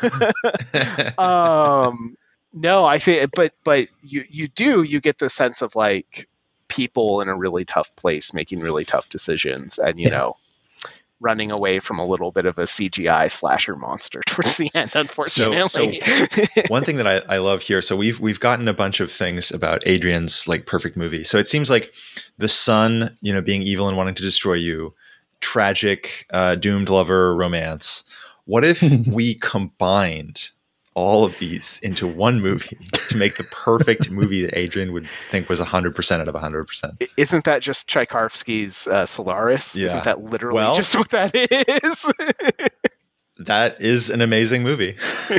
um, no, I think, but but you you do you get the sense of like people in a really tough place making really tough decisions, and you yeah. know. running away from a little bit of a C G I slasher monster towards the end, unfortunately. So, so one thing that I, I love here, so we've we've gotten a bunch of things about Adrian's like perfect movie. So it seems like the son, you know, being evil and wanting to destroy you, tragic, uh, doomed lover romance. What if we combined all of these into one movie to make the perfect movie that Adrian would think was one hundred percent out of one hundred percent. Isn't that just Tchaikovsky's uh, Solaris? Yeah. Isn't that literally Well, just what that is? That is an amazing movie.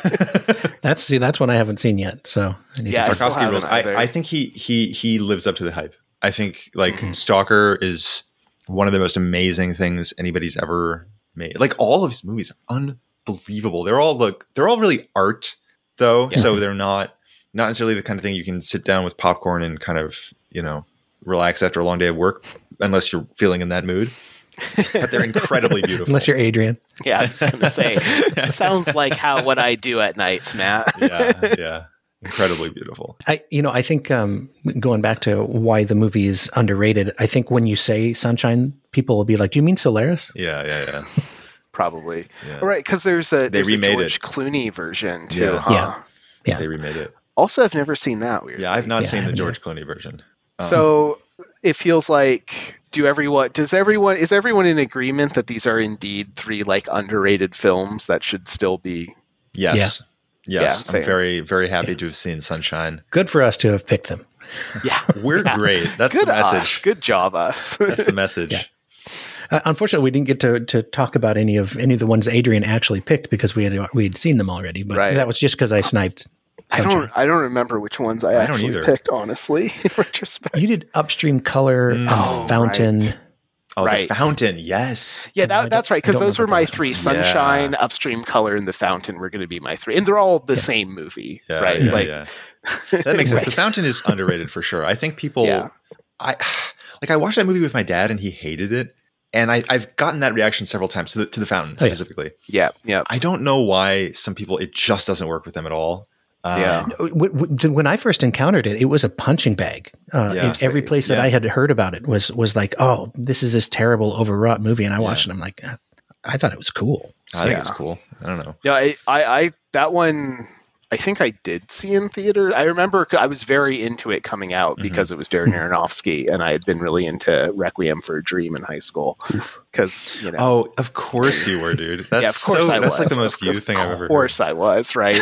That's see, that's one I haven't seen yet. So I need Yeah, to I still Tarkovsky haven't rules. either. I, I think he he he lives up to the hype. I think like Mm-hmm. Stalker is one of the most amazing things anybody's ever made. Like all of his movies are unbelievable. They're all look they're all really art though, Yeah. so they're not not necessarily the kind of thing you can sit down with popcorn and kind of, you know, relax after a long day of work unless you're feeling in that mood. But they're incredibly beautiful. unless you're Adrian. Yeah, I was going to say, it sounds like how what I do at nights, Matt. yeah, yeah. Incredibly beautiful. I, you know, I think um, going back to why the movie is underrated, I think when you say Sunshine, people will be like, "Do you mean Solaris?" Yeah, yeah, yeah. Probably. Yeah. All right, because there's a, there's a remade George it. Clooney version too, Yeah. huh? Yeah. Yeah. They remade it. Also, I've never seen that. Weird. Yeah, I've not Yeah, I seen the haven't George Clooney version. Um, So it feels like do everyone does everyone is everyone in agreement that these are indeed three like underrated films that should still be yes. Yeah, Yes. same. I'm very, very happy to have seen Sunshine. Good for us to have picked them. yeah We're Yeah. great. That's good the message. us good job us. That's the message. Yeah. Uh, unfortunately, we didn't get to, to talk about any of any of the ones Adrian actually picked because we had we had seen them already. But Right. that was just because I sniped. I Sunshine. don't I don't remember which ones I, I don't actually either. picked honestly in retrospect. You did Upstream Color, Mm. and Oh, Fountain. right. Oh, Right. the fountain. Yes. Yeah, I that, don't- that's right. I Because don't those were remember my the three: others. Sunshine, Yeah. Upstream Color, and The Fountain were going to be my three, and they're all the same movie, Yeah, right? yeah, like, yeah. That makes sense. The fountain is underrated for sure. I think people, Yeah. I like, I watched that movie with my dad and he hated it. And I, I've gotten that reaction several times to the, to the fountain Oh, yeah. specifically. yeah, yeah, I don't know why some people, it just doesn't work with them at all. Um, Yeah. W- w- When I first encountered it, it was a punching bag. Uh, Yeah, in every same. place that Yeah. I had heard about it was was like, "Oh, this is this terrible, overwrought movie." And I watched it. I'm like, "Ah, I thought it was cool. I think Yeah. it's cool. I don't know. yeah. I, I, I, that one, I think I did see in theater. I remember I was very into it coming out Mm-hmm. because it was Darren Aronofsky, and I had been really into Requiem for a Dream in high school. Because you know, Oh, of course you were, dude. That's yeah, of course so, I that's was. like the most Of- you thing I've ever Of course I was, right?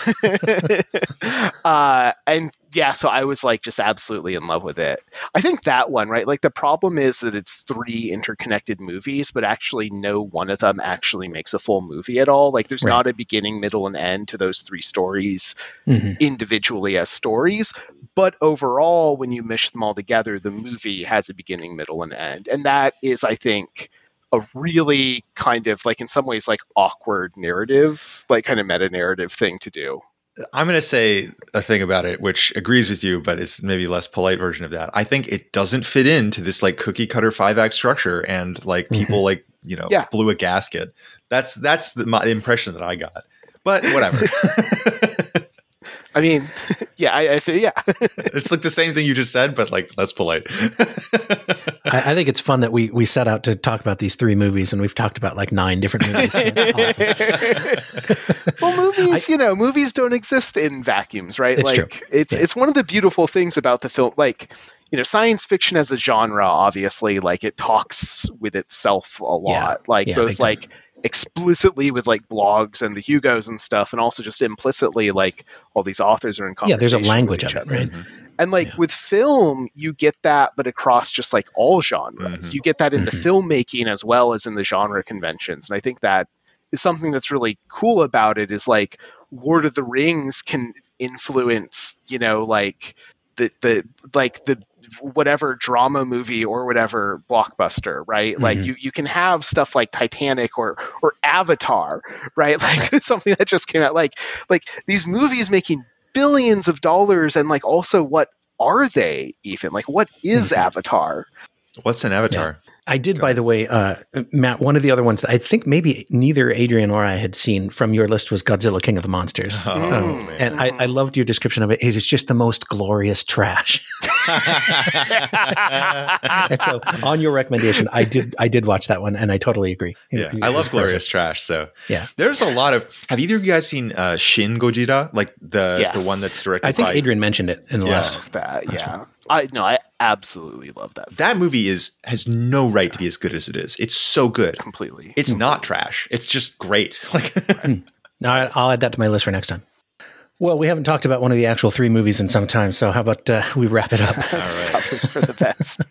uh, and yeah, so I was like just absolutely in love with it. I think that one, right? Like the problem is that it's three interconnected movies, but actually no one of them actually makes a full movie at all. Like there's Right. not a beginning, middle, and end to those three stories Mhm. individually as stories. But overall, when you mesh them all together, the movie has a beginning, middle, and end. And that is, I think, a really kind of like in some ways like awkward narrative, like kind of meta narrative thing to do. I'm going to say a thing about it, which agrees with you, but it's maybe a less polite version of that. I think it doesn't fit into this like cookie cutter five act structure, and like people like, you know, Yeah. blew a gasket. That's, that's the my impression that I got, but whatever. I mean, yeah, I, I th- yeah. It's like the same thing you just said, but like less polite. I, I think it's fun that we we set out to talk about these three movies, and we've talked about like nine different movies. So it's awesome. Well, movies, you know, movies don't exist in vacuums, right? It's like true. it's Yeah. it's one of the beautiful things about the film, like, you know, science fiction as a genre, obviously, like it talks with itself a lot. Yeah. Like Yeah, both big time. like explicitly with like blogs and the Hugos and stuff, and also just implicitly like all these authors are in Yeah, there's conversation. a language with of each it, other. right? And like Yeah. with film, you get that, but across just like all genres. Mhm. You get that in the Mhm. filmmaking as well as in the genre conventions. And I think that is something that's really cool about it is like Lord of the Rings can influence, you know, like the the like the whatever drama movie or whatever blockbuster, right? Like Mhm. you you can have stuff like Titanic or or Avatar, right? Like something that just came out like like these movies making billions of dollars, and like also what are they even? Like what is Mhm. Avatar? What's an avatar? I did, by the way, uh, Matt. One of the other ones that I think maybe neither Adrian or I had seen from your list was Godzilla, King of the Monsters. Oh, Um, man. and I, I loved your description of it. It's just the most glorious trash. And so, on your recommendation, I did I did watch that one, and I totally agree. It- Yeah, it I was love perfect. glorious trash. So Yeah. there's a lot of. Have either of you guys seen uh, Shin Gojira, like the Yes. the one that's directed? I think by, Adrian mentioned it in the Yeah. last. Love that, yeah. I no, I absolutely love that. That movie is has no right to be as good as it is. It's so good. Completely. It's not trash. It's just great. Like No, I- I'll add that to my list for next time. Well, we haven't talked about one of the actual three movies in some time, so how about uh, we wrap it up? It's probably for the best.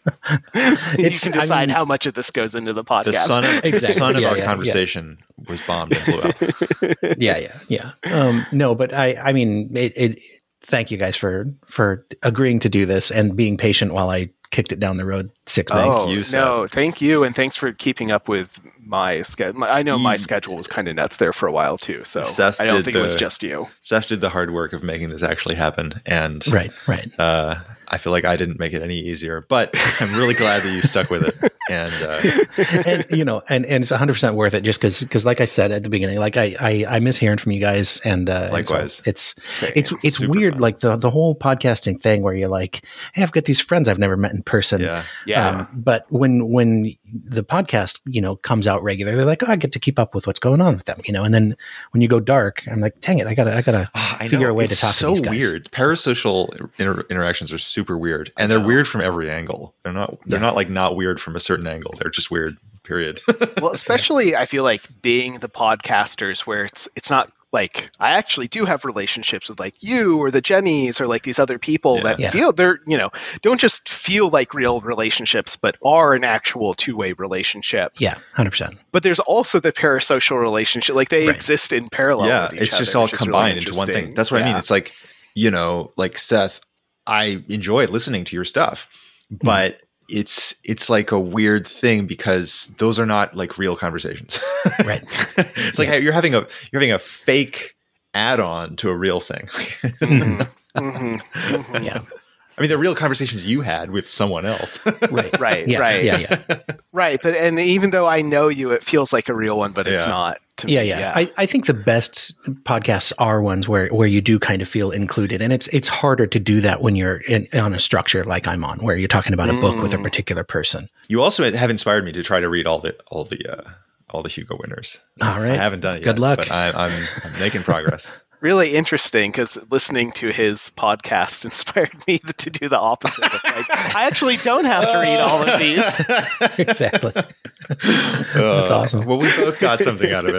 you It's- can I decide mean- how much of this goes into the podcast. The son of, Exactly. the son of Yeah, our yeah, conversation was bombed and blew up. yeah, yeah, yeah. Um, no, but I, I mean, it, it. Thank you guys for for agreeing to do this and being patient while I kicked it down the road six months. Oh, you, Seth. no, thank you. And thanks for keeping up with my schedule. I know my Ye- schedule was kind of nuts there for a while too. So Seth I don't did think it was the- just you. Seth did the hard work of making this actually happen. And Right, right. uh, I feel like I didn't make it any easier, but I'm really glad that you stuck with it. And uh, and you know, and, and it's one hundred percent worth it just because, because like I said at the beginning, like I, I, I miss hearing from you guys, and uh, and so Likewise. it's Same. it's it's Super weird, fun. like the the whole podcasting thing where you're like, hey, I've got these friends I've never met in person. yeah, Yeah. Um, but when when the podcast, you know, comes out regularly, they're like, oh, I get to keep up with what's going on with them, you know. And then when you go dark, I'm like, dang it, I gotta I gotta Ah, I figure know. a way It's to talk so to these guys. weird. Parasocial inter- interactions are super weird, and they're weird from every angle. They're not. They're Yeah. not like not weird from a certain angle. They're just weird. Period. Well, especially I feel like being the podcasters where it's it's not like I actually do have relationships with like you or the Jennies or like these other people Yeah. that Yeah. feel they're, you know, don't just feel like real relationships, but are an actual two-way relationship. Yeah, one hundred percent. But there's also the parasocial relationship. Like they Right. exist in parallel yeah, with each it's just other, all which is really combined into one thing. interesting. That's what I mean. Yeah. It's like, you know, like Seth, I enjoy listening to your stuff, Hmm. but it's it's like a weird thing because those are not like real conversations. Right. It's like you're having a you're having a fake add-on to a real thing. Mhm, mhm, mhm. Yeah. I mean, they're real conversations you had with someone else. Right. Right, Yeah, right. yeah, yeah. Right, but and even though I know you, it feels like a real one, but it's Yeah. not. To Yeah, me. yeah. I, I think the best podcasts are ones where, where you do kind of feel included. And it's it's harder to do that when you're in, on a structure like I'm on, where you're talking about a book with a Mm. particular person. You also have inspired me to try to read all the all the uh, all the Hugo winners. All right. I haven't done it Good yet. luck. But I, I'm, I'm making progress. Really interesting because listening to his podcast inspired me to do the opposite. Of like, I actually don't have to read all of these. Exactly. That's awesome. Well, we both got something out of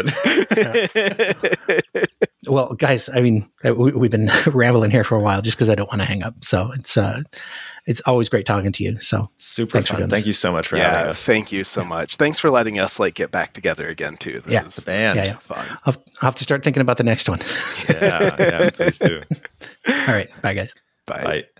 it. Well, guys, I mean, uh, we, we've been rambling here for a while just because I don't want to hang up. So it's uh, it's always great talking to you. So Super Thanks for fun. doing Thank this. you so much for having Yeah, us. thank you so much. Thanks for letting us like get back together again too. This Yeah, is the band. this is Yeah, yeah. fun. I'll, I'll have to start thinking about the next one. Yeah, yeah, please do. All right. Bye, guys. Bye. Bye.